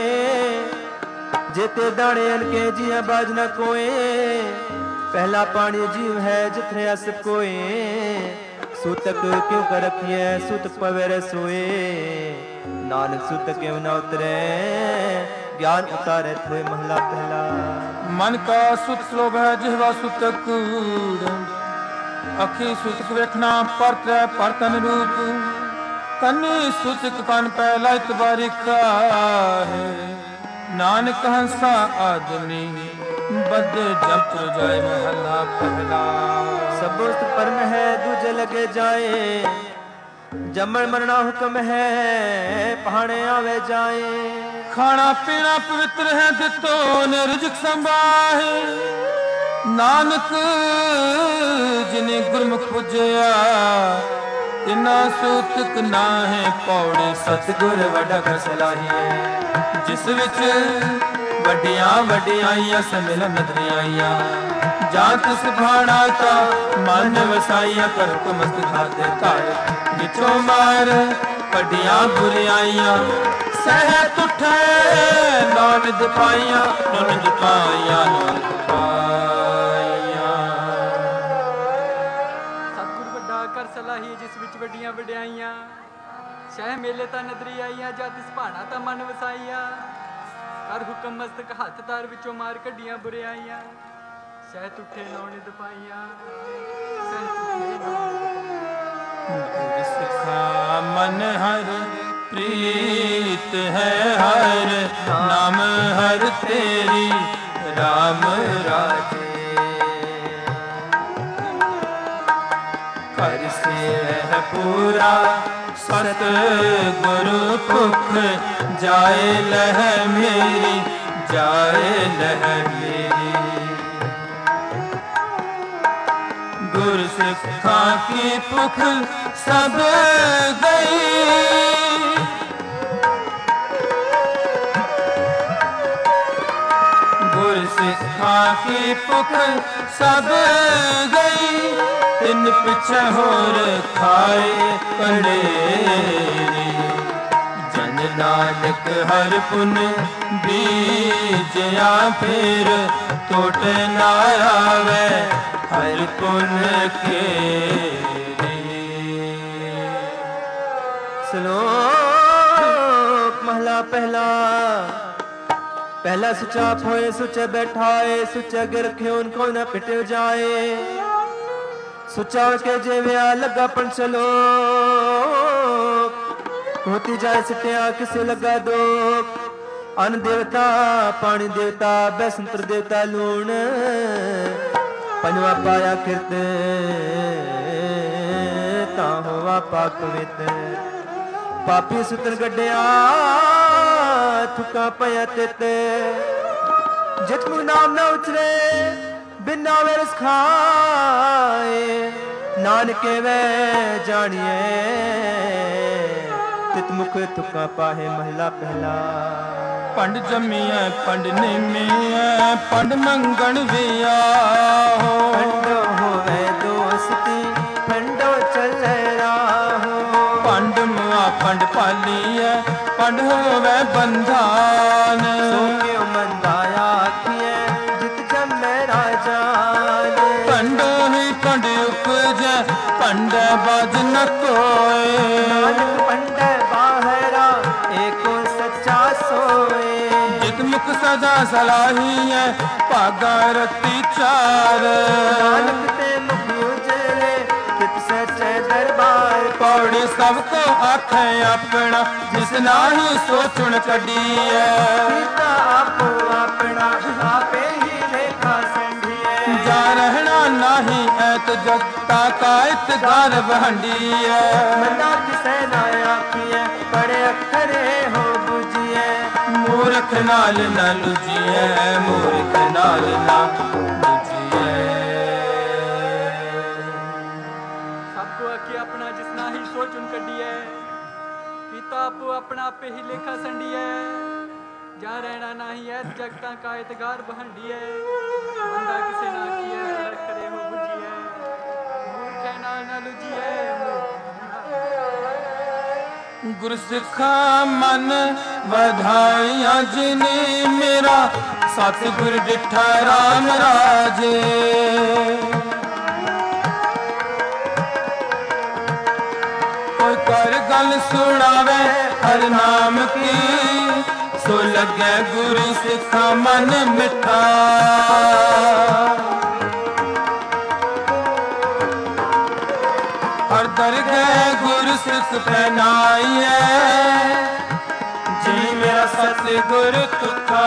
ਜੇਤੇ ਦਾਣੇ ਅਨਕੇ ਜੀਆਂ ਬਾਜ ਨਾ ਕੋਏ ਪਹਿਲਾ ਪਾਣੀ ਜੀਵ ਹੈ ਜਿਥੇ ਅਸ ਕੋਏ ਸੂਤਕ ਕਿਉ ਕਰ ਰਖੀਐ ਸੂਤਕ ਪਵੇ ਰਸੋਏ ਨਾਨਕ ਸੂਤਕ ਕਿਉ ਨਾ ਉਤਰੈ ਗਿਆਨ ਉਤਾਰੇ ਥੋਏ ਮਹਲਾ ਪਹਿਲਾ। ਮਨ ਕਾ ਸੁਤ ਸਲੋਭ ਹੈ ਜਿਹਵਾ ਸੁਤਕ ਕੂੜ ਅੱਖੀ ਸੁਤਕ ਵੇਖਣਾ ਪਰਤੈ ਪਰਤਨ ਰੂਪ ਕੰਨੀ ਸੁਤਕ ਕੰਨ ਪਹਿਲਾ ਇਤਬਾਰਿਕਾ ਹੈ ਨਾਨਕ ਹੰਸਾ ਆਦਮੀ ਬਦ ਜਪ ਜਾਏ ਮਹਲਾ ਪਹਿਲਾ। ਸਬੁਸਤ ਪਰਮ ਹੈ ਦੂਜੇ ਲਗੇ ਜਾਏ ਜੰਮਣ ਮਰਨਾ ਹੁਕਮ ਹੈ ਪਹਾਣੇ ਆਵੇ ਜਾਏ ਖਾਣਾ ਪੀਣਾ ਪਵਿੱਤਰ ਹੈ ਦਿੱਤੋ ਨੇ ਰਿਜ਼ਕ ਸੰਭਾਹੇ ਨਾਨਕ ਜਿਨੇ ਗੁਰਮੁਖ ਪੁਜਿਆ ਤਿਨਾ ਸੂਤਕ ਨਾਹੇ ਪੌੜੇ ਸਤਿਗੁਰ ਵੱਡਾ ਕਰ ਸਲਾਹੀਏ ਜਿਸ ਵਿੱਚ ਵੱਡੀਆਂ ਵੱਡਿਆਈਆਂ ਸਮਿਲਨ ਨਦਰਿਆਈਆਂ ਜਾਂ ਤਿਸ ਭਾਣਾ ਕਾ ਮਨ ਵਸਾਈਆਂ ਕਰ ਤੁਮਸਤ ਖਾਤੇ ਘਰ ਵਿਚੋਂ ਮਾਰ ਵੱਡੀਆਂ ਬੁਰਿਆਈਆਂ ਸਹਿ ਤੁਠੇ ਨਾਨਕ ਪਾਈਆਂ ਨਾਨਕ ਪਾਈਆਂ ਨਾਨਕ ਪਾਈਆਂ। ਸਤਿਗੁਰ ਵੱਡਾ ਕਰ ਸਲਾਹੀਏ ਜਿਸ ਵਿੱਚ ਵੱਡੀਆਂ ਵਡਿਆਈਆਂ ਸਹਿ ਮੇਲੇ ਤਾਂ ਨਦਰੀ ਆਈਆਂ ਜਾਂ ਤਿਸ ਭਾਣਾ ਤਾਂ ਮਨ ਵਸਾਈਆਂ ਕਰ ਹੁਕਮ ਮਸਤਕ ਹੱਥ ਤਾਰ ਵਿੱਚੋਂ ਮਾਰ ਕੱਢੀਆਂ ਬੁਰਿਆਈਆਂ ਸਹਿ ਤੁਠੇ ਨੌਨਿਦ ਪਾਈਆਂ ਸਹਿ ਤੁਠੇ ਨੌਨਿਦ ਸਿਖਾ ਮਨ ਹਰ ਪ੍ਰੀਤ ਹੈ ਹਰ ਨਾਮ ਹਰ ਤੇਰੀ ਰਾਮ ਰਾਜੇ ਕਰ ਸੇਵ ਪੂਰਾ ਸਤ ਗੁਰੂ ਭੁਖ ਜਾਏ ਲਹਿ ਮੇਰੀ ਜਾਏ ਲਹਿ ਮੇਰੀ ਗੁਰ ਸਿੱਖਾਂ ਕੀ ਭੁਖ ਸਭ ਗਈ ਗੁਰ ਸਿੱਖਾਂ ਕੀ ਭੁਖ ਸਭ ਗਈ ਤਿੰਨ ਪਿਛੇ ਹੋਰ ਖਾਏ ਕੰਡੇਰੀ ਜਨ ਨਾਨਕ ਹਰ ਪੁਨ ਬੀਜਿਆ ਫੇਰ ਟੋਟ ਨਾ ਆਵੇ ਹਰ ਪੁਨ ਕੇਰੀ। ਸ਼ਲੋਕ ਮਹਲਾ ਪਹਿਲਾ। ਪਹਿਲਾ ਸੁਚਾ ਹੋਏ ਸੁਚੇ ਬੈਠਾਏ ਸੁਚੇ ਗਿਰ ਰਖਿਓ ਕੋ ਨਾ ਪਿਟਿਓ ਜਾਏ ਸੁਚਾ ਕੇ ਜਿਵਿਆ ਲੱਗਾ ਪੰਚਲੋ ਹੋਤੀ ਜਾਏ ਸਿਟਿਆ ਕਿਸੇ ਲੱਗਾ ਦੋ ਅਨ ਦੇਵਤਾ ਪਾਣੀ ਦੇਵਤਾ ਬੈਸੰਤਰ ਦੇਵਤਾ ਲੂਣ ਪੰਜਵਾ ਪਾਇਆ ਕਿਰਤ ਤਾਂ ਹੋਵਾ ਪਾਕ ਪਵਿੱਤ ਪਾਪੀ ਸੁਤਰ ਗੱਡਿਆ ਥੁਕਾ ਪਿਆ ਤਿਤ ਜਿਤ ਮੁ ਨਾਮ ਨਾ ਉਚਰੇ ਬਿਨਾ ਵੇਰਸ ਖਾਏ ਨਾਨਕੇ ਵੇ ਜਾਣੀਏ ਤਿਤ ਮੁਖ ਥੁਕਾ ਪਾਹੇ ਮਹਲਾ ਪਹਿਲਾ। ਪੰਡ ਜੰਮੀਐ ਪੰਡ ਨਿਮੀਐ ਪੰਡ ਮੰਗਣ ਵੀ ਆਹੋ ਪੰਡ ਹੋਵੇ ਦੋਸਤੀ ਪੰਡੋ ਚੱਲੇ ਰਾਹੋ ਪੰਡ ਮੁਆ ਪੰਡ ਪਾਲੀਐ ਪੰਡ ਹੋਵੇ ਬੰਧਾਨ ਸੋ ਕਿਉ ਮੰਦਾ ਆਖੀਐ ਜਿਤ ਜੰਮੇ बाज न कोय। नानक पंडे बाहरा एको सच्चा सोए। जित मुख सदा सलाही है भागा रति चार। नानक ते मुख उजले कित सच्चे दरबार। पौड़ी सबको आखे अपना जिस नाही सो चुन कड़ी है। सीता आपो अपना आपे ही लेखा संधिए। जा रहना नाही ऐत जगता का इतगार बहंडी है। मना किसे ना आखिए बड़े अखरे हो बुझिए। मूर्ख नाल न लुझिए मूर्ख नाल न लुझिए। सबको अखी अपना जिस नाही सो चुन कड़ी है। पिता आपो अपना आपे ही लेखा संडी है। जा रहना नाही है जगता का इतगार बहंडी है। बंदा किसे ना किए बड़े अखरे हो बुझिए। मूर्ख नाल न लुझिए। गुर सिखा मन वधाइया जिने मेरा सतगुर डिठा राम राजे। कोई कर गल सुनावे हर नाम की सो लगे गुरु सिखा मन मिठा। हर दरगह गुरु सिख पहनाइए जी मेरा सतगुर तुखा।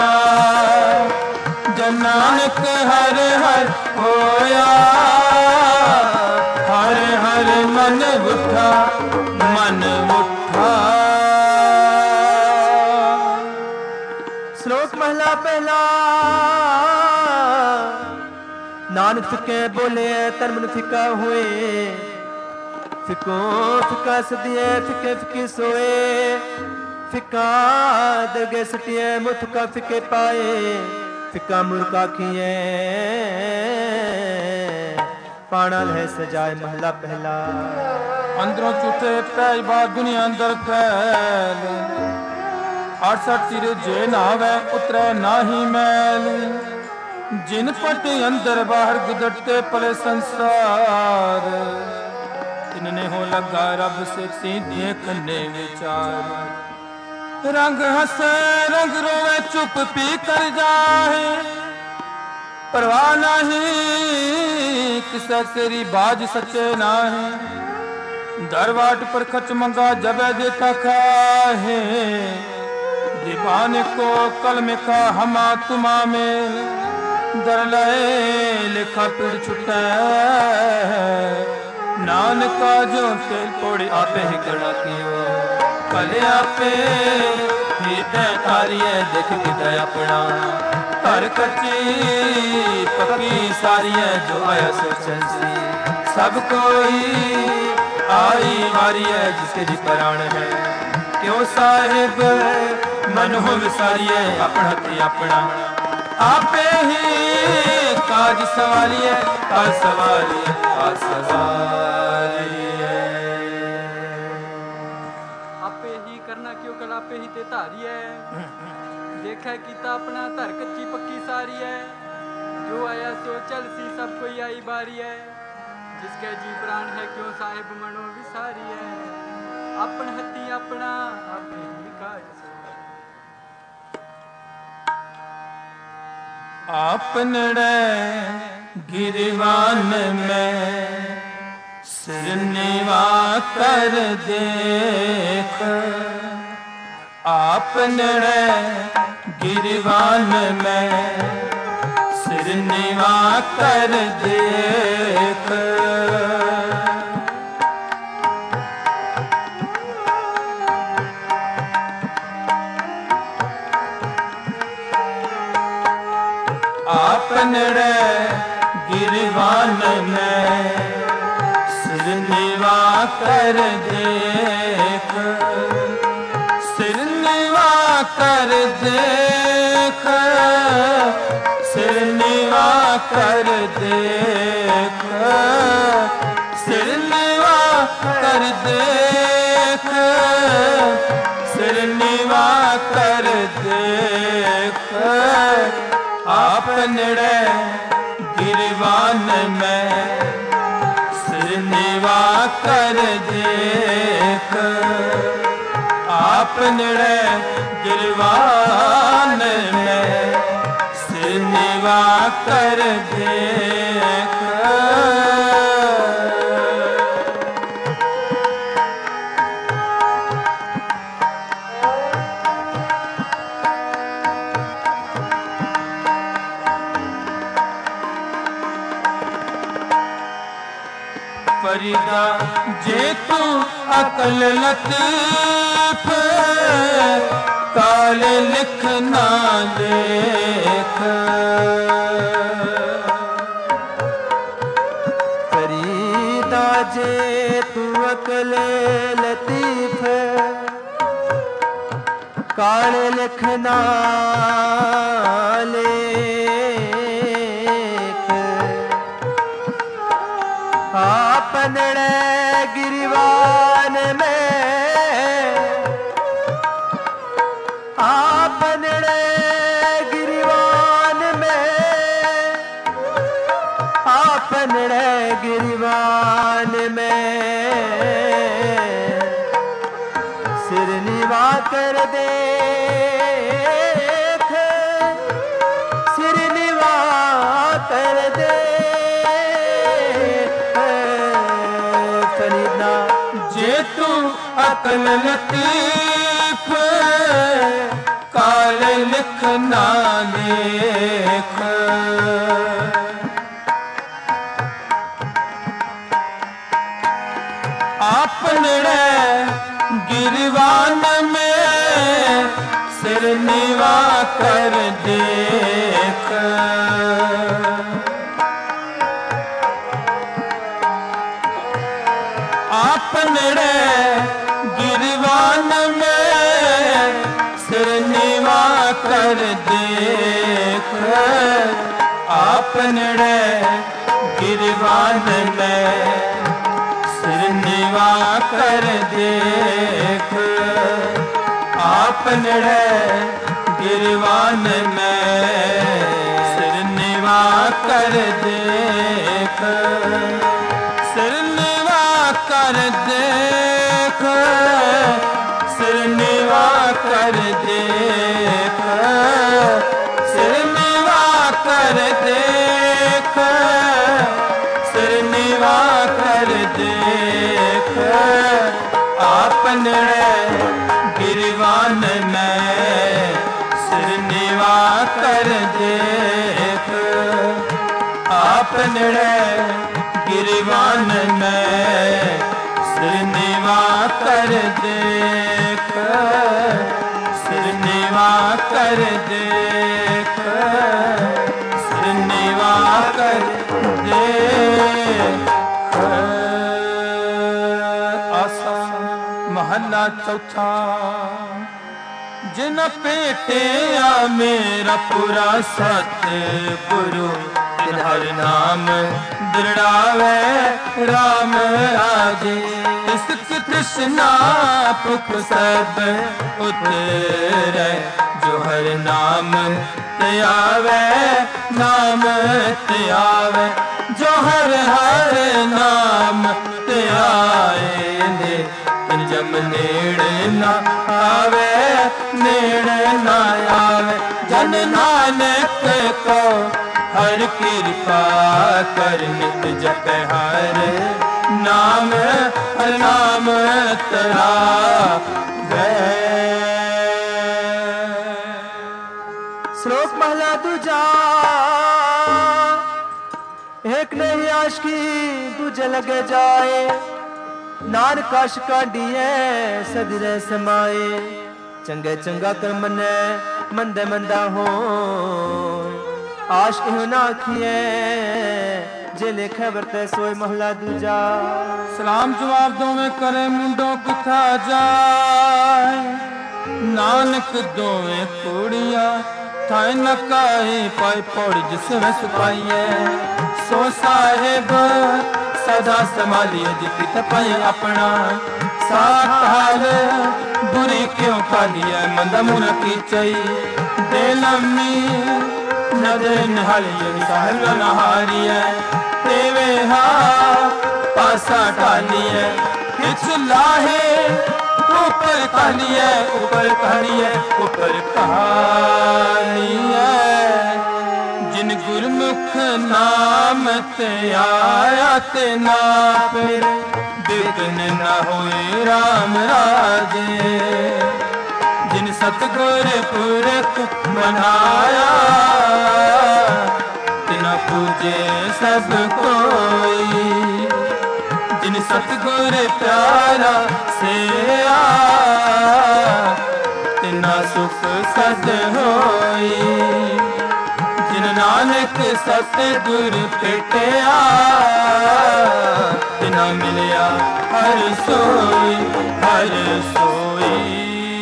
जन नानक हर हर होया हर हर मन उठा मन उठा। श्लोक महला पहला। नानक फिके बोले तन फिका हुए। फिको फिका सदिए फिके फिके सोए। फिका दगे सटिए मुथका फिके पाए। फिका मुर्गा खिए पाना है सजाए महला पहला। अंदरों झूठे पैज बाद दुनिया अंदर फैल। अड़सठ सिर जे नावे उतरे नाही मैल। जिन पटे अंदर बाहर गुजरते पले संसार। इनने हो लगा रब से सीधे कन्ने विचार। रंग हंसे रंग रोवे चुप पी कर जाए। परवाह नहीं किसे तेरी बाज सच्चे नाही। दरवाट पर खच मंगा जब देता खाहे। दीवाने को कलम का हमा तुमा में। दर लए लिखा पीड़ छुटा। नानका जो तेल पोड़ी आपे ही कड़ा कियो। कले आपे ही तै तारिये देख किते अपना। घर कच्ची पक्की सारिये जो आया सो चलसी। सब कोई आई वारी है जिसके जी प्राण है। क्यों साहिब मन हो विसारिये अपना हथी अपना। आपे ही काज सवारिये काज सवारिये काज सवारिये। आपे ही करना क्यों कल आपे ही ते धारी है। देखा कीता अपना धर कच्ची पक्की सारी है। जो आया सो चल सी सब कोई आई बारी है। जिसके जी प्राण है क्यों साहिब मनो विसारी है। अपन हथी अपना आपे ही काज। आपनड़े गिरवान में सिर निवा कर देख। आपनड़े गिरवान में सिर निवा कर देख। आपनड़े गिरवान में सिर निवा कर देख। सिर निवा कर देख। सिर निवा कर देख। सिर निवा कर देख। सिर निवा कर देख। आपनड़े गिरवान में सिर निवा कर देख, आप निड़े गिरवान में सिर निवा कर देख। फरीदा जे तू अकल लतीफ, काले लिखना देख। फरीदा जे तू अकल लतीफ, काले लिखना आपनड़े गिरिवान में, आपनड़े गिरिवान में, आपनड़े गिरिवान में सिर निवा कर देख, सिर निवा कर दे। जे तू अकल लतीफ, काले लिखना देख। आपने गिरवान में सिर निवा कर देख। आपने गिरवान में सिर निवा कर देख। आपने गिरवान में सिर निवा कर देख। आपने गिरवान में सिर निवा कर देख। सिर कर देख, सिर निवा कर देख, सिर निवा कर देख, सिर निवा कर देख। आपने गिरवान में सिर निवा कर देख। आपने गिरवान में सिर निवा कर देख, सिर निवा कर देख, सिर निवा कर देख। आसा महला चौथा। जिन पेटिया मेरा पूरा सतगुरु, तिन हर नाम दृढ़ावे राम आजे। इस कृष्णा पुख सब उतरे, जो हर नाम त्यावे नाम त्यावे, जो हर हर नाम त्याए। जम नेड़ ना आवे, नेड़ ना आवे। जन नानक को हर कृपा कर, नित जप हर नाम, हर नाम तरा गए। श्लोक महला दूजा। एक नहीं आशिकी दूजे लगे जाए, नानक आश काढ़िए सदरे समाए। चंगे चंगा कर मने, मंदे मंदा हो, आश इहो ना आखिए, जे लेखे बरते सोए महला दूजा। सलाम जवाब दोवें करे मुंडो किथा जाए, नानक दोवें कुड़िया थाए नकाए पाए पौड़ जिसमें सुखाइए। सो साहेब सदा संभालिए जित पाए अपना, साथ हाल बुरी क्यों खालिए मंद मुन की चई। दे लम्मी नदर नहालिए साहिब नहारिए, तेवे हा पासा ढालिए किछ लाहे ऊपर कहानी है ऊपर कहानी है ऊपर कहानी है जिन गुरमुख नाम ते आया ते ना फिर बिघ्न न होए राम राजे जिन सतगुर पुरख मनाया तिना पूजे सब कोई जिन सतगुर प्यारा से आ तिना सुख सद होई जिन नानक सतगुर भेटिया तिना मिलिया हर सोई हर सोई।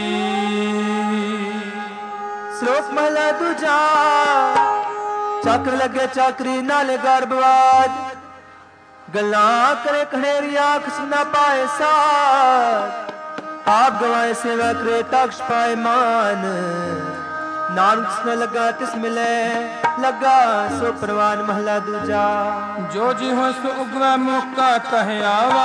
श्लोक महला दूजा। चक्र लगे चाकरी नाले गर्भवाद गल्ला करे खड़ेरी आंख सुना पाए साथ आप गवाए सेवा करे तक्ष पाए मान नानक जिसने लगा तिस मिले लगा सो प्रवान महला दूजा। जो जी हो सो उगवा मौका कहे आवा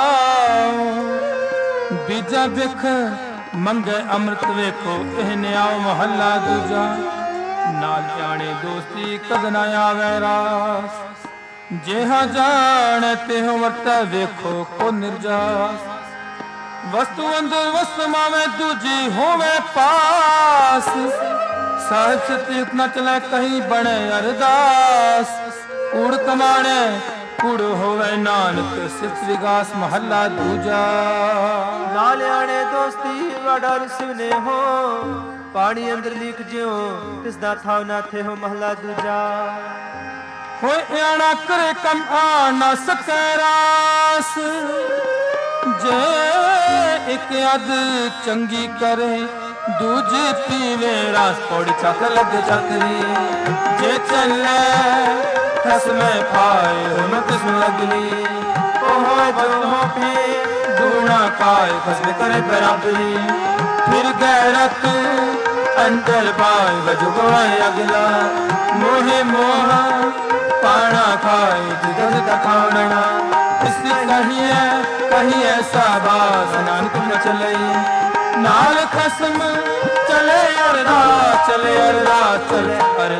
बीजा बिख मंगे अमृत वेखो एहने आओ महला दूजा नाल जाने दोस्ती कदना आवे रास जेहा जाने तेहो वर्ता वेखो को निर्जास वस्तु अंदर वस्तु मावे दूजी होवे पास साहिब सतीत न चले कहीं बने अरदास कूड़ कमाने कूड़ होवे नानक सिर्फ विगास महला दूजा। नाल आने दोस्ती वाडा सिवने हो पानी अंदर लीक ज्यो तिसदा थाव ना थे हो महला दूजा। होए आना करे कम आ ना सके रास जे एक अद चंगी करे दूजे पीवे रास पौड़ी चक लग चकरी जे चले खसमे पाए हम किस्म लगली ओ हो जो पे दूना पाए खसमे करे बराबरी फिर गैरत अंदर पाए वजो गवाए अगला मोहे मोहा पाना खाए जिधर दखावना इससे कहिए कहिए साबास नानक न चले नाल खसम चले अरदास चले अरदास चले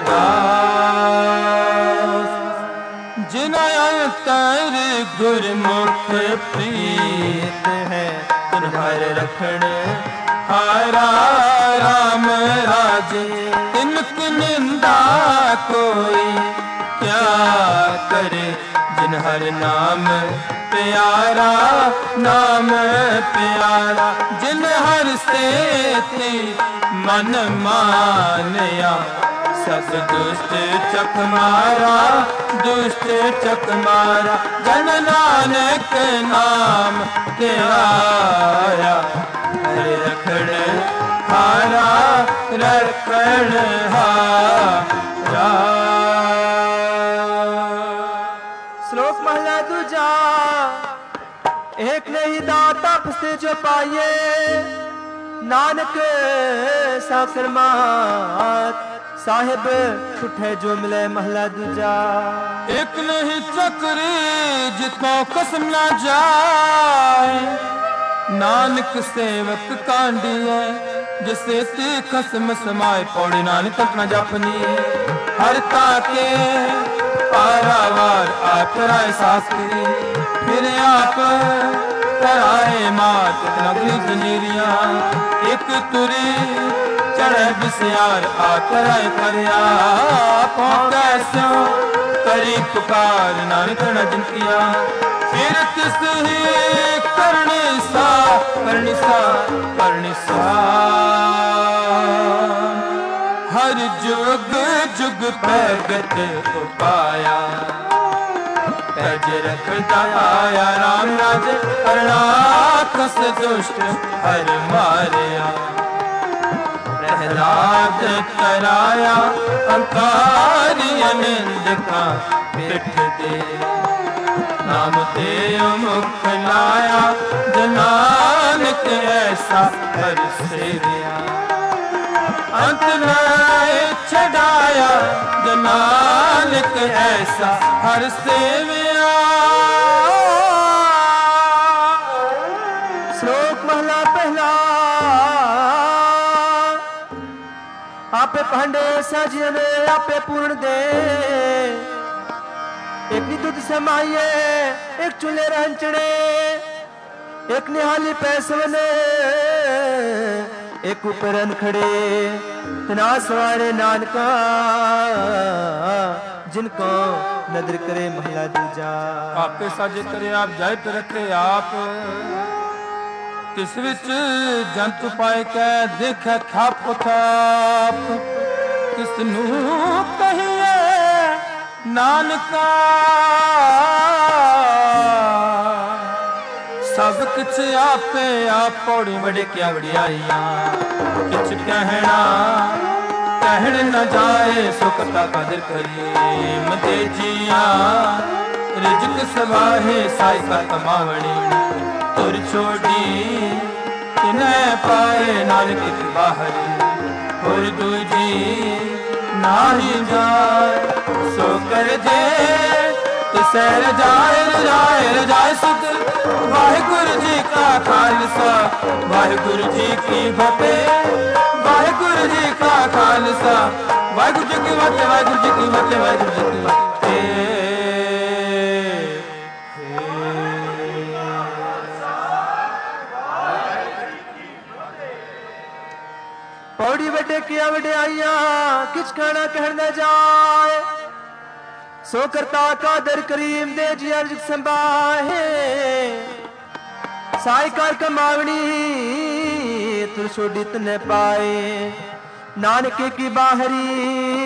अरदास जिना अंतर गुरमुख प्रीत है तुम्हार रखण हारा राम राजे तिनकी निंदा कोई क्या करे जिन हर नाम प्यारा नाम प्यारा जिन हर से मन मानया सब दुष्ट चक मारा दुष्ट चक मारा जन नानक नाम के आया हरे रखण हारा रखण हारा। श्लोक महला दूजा। एक नहीं दाता फसे जो पाइए नानक साखर मात साहिब छुटे जो मिले महला दूजा। एक नहीं चक्री जितना कसम ना जाए नानक सेवक कांडी है जिसे ते खसम समाए पौड़ी नानक तक न जपनी हर ताके पारावार आप कराए सासरी फिर आप कराए मात नगरी जंजीरिया एक तुरी चढ़े बिस्यार आ कराए करया कैसो करी पुकार नानक न जिनकिया फिर तिस ही करने सा करनी सा करनी सा हर जुग जुग प्रगट उपाया पैज रखता आया राम राज अरणाखस दुष्ट हर मारिया प्रहलाद तराया अंकारी अनिंद का पिठ दे नाम ते मुख लाया जनानक ऐसा हर सेविया अंत में छड़ाया जनानक ऐसा हर सेविया श्लोक महला पहला। आपे भांडे साजियन आपे पूर्ण दे, एक नी दूध समाइए एक चूल्हे रंचड़े, एक निहाली पैसवने एक ऊपर अनखड़े, तना सवारे नानका जिनको नदर करे महला दूजा। आपे साजे करे आप जाए पे रखे आप, तिस विच जंतु पाए कै देखे खाप उठाप, किसनू कहिए नानका सब कुछ आपे आप पौड़ी बड़े क्या वड़ियाइया, कुछ कहना कहन न जाए सुखता कदर करीम दे जिया, रिजक सवाहे साई का कमावणी तुर छोड़ी तिन्हें पाए नानक की बाहरी, और दूजी नारी जाए सो कर दे तिसे रजाए रजाए रजाए सुख। वाहिगुरु जी का खालसा वाहिगुरु जी की फतेह, वाहिगुरु जी का खालसा वाहिगुरु जी की फतेह, वाहिगुरु जी की फतेह, वाहिगुरु जी की फतेह। पौड़ी बड़े किया बड़े आइया किच खाना कहना जाए, सो करता कादर करीम दे जी अर्ज संभाहे, साई कार कमावनी तुर छोड़ी तने पाए, नानके की बाहरी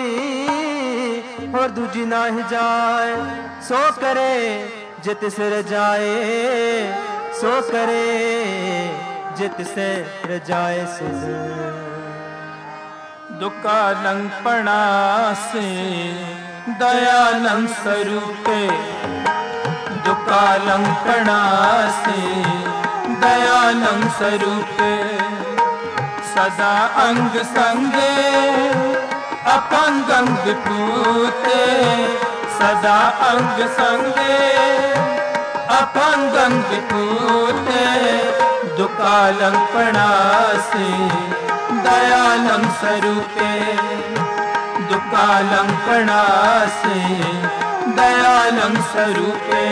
और दूजी ना ही जाए, सो करे जित से रजाए, सो करे जित से रजाए सुध। दुका लंपणा से दयानंद स्वरूपे, दुका लंपणा से दयानंद स्वरूपे, सदा अंग संगे अपंग अंग पूते, सदा अंग संगे अपंग अंग पूते, दुका लंपणा से दयानंद स्वरूपे, दुका लंपणा से दयानंद स्वरूपे,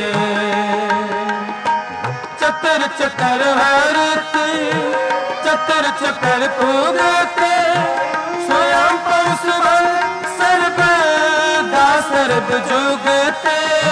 चतर चकर हरते चतर चकर पूगते, स्वयं पौसवल सर्व दा सर्व जुगते,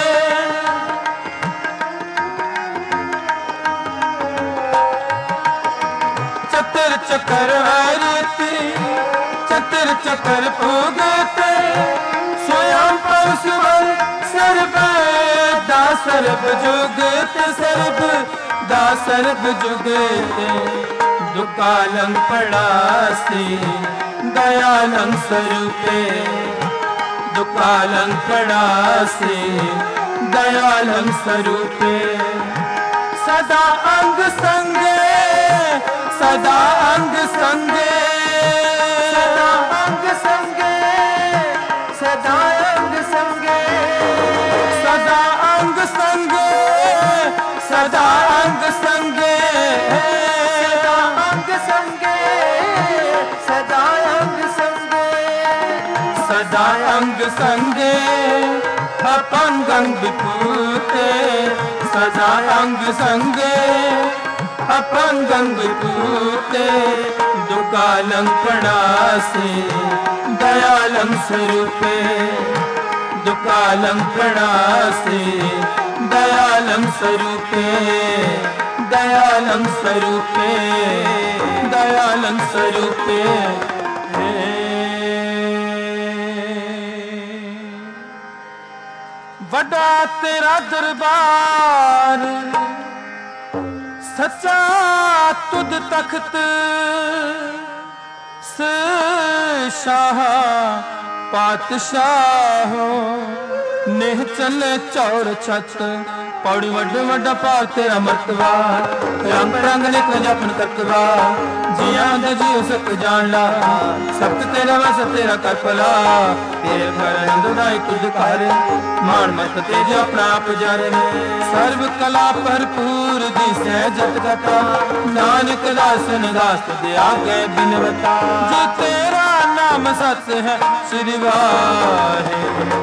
चतर चकर हरते चतर चकर पूगते, स्वयं पौसवल सर्व दा सर्व जुगते, सर्व दा सर्व जुगते, दुका लंपणा से दयानंद स्वरूपे, दुका लंपणा से दयानंद स्वरूपे, सदा अंग संगे सदा अंग संगे सदा अंग संगे सदा अंग संगे सदा अंग संगे सदा अंग संगे सदा अंग संगे सदा अंग संगे सदा अंग संगे अपंग अंग पूते, सदा अंग संगे अपंग अंग पूते, दुका लंपणा से दयालंग स्वरूपे, दुका लंपणा से दयालंग स्वरूपे, दयालंग स्वरूपे, दयालंग स्वरूपे। वड्डा तेरा दरबार सच्चा तुद तख्त से शाह पातशाह नेह चले चौर छत पौड़ी वड्डे वड्डा पार तेरा मर्तबा, रंग रंग निक जपन करतबा, जिया दे जीव सक जान ला, सख्त तेरा वस तेरा कर भला, तेरे घर नंदुनाई कुछ कर, मान मत तेज अपना आप जारे, सर्व कला भरपूर दी सहजत कथा, नानक दास निदास तुझे आगे बिनवता, जे तेरा नाम सत है श्री वाहे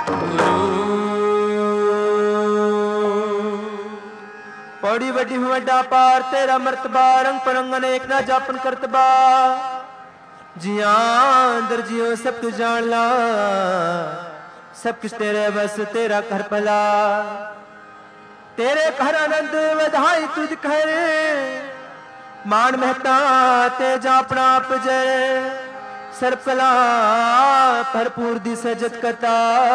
पौड़ी वड्डी वड्डा पार तेरा मर्तबा, रंग परंग अनेक ना जापन करतबा, जिया अंदर जियो सब कुछ जान ला, सब कुछ तेरे बस तेरा कर भला, तेरे घर आनंद वधाई तुझ कर, मान महता ते जापना आप जय, सर्व कला भरपूर दी सजत कता,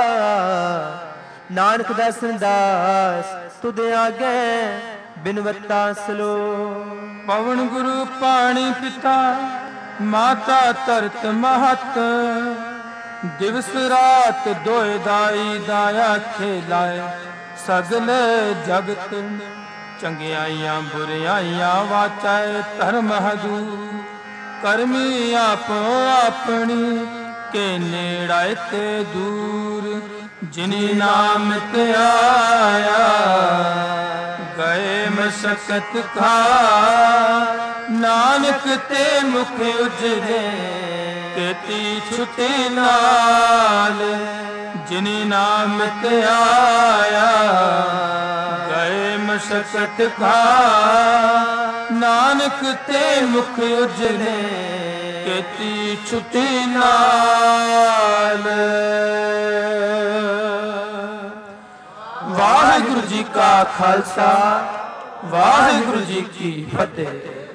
नानक दास दास तुदे आगे बिनवत्ता सलो। पवन गुरु पाणी पिता माता तरत महत, दिवस रात दोए दाई दाया खेलाए, सगल जगत चंगियाइयां बुरियाइयां वाचाए धर्म हदू, करमी आपो अपनी के नेड़ाए ते दूर, जिनी नाम ते आया गए मशक्कत खा, नानक ते मुख उजरे तेती छुटी नाल, जिनी नाम ते आया गए मशक्कत खा, नानक ते मुख उजरे तेती छुटी नाल। वाहिगुरु जी का खालसा, वाहिगुरु जी की फतेह।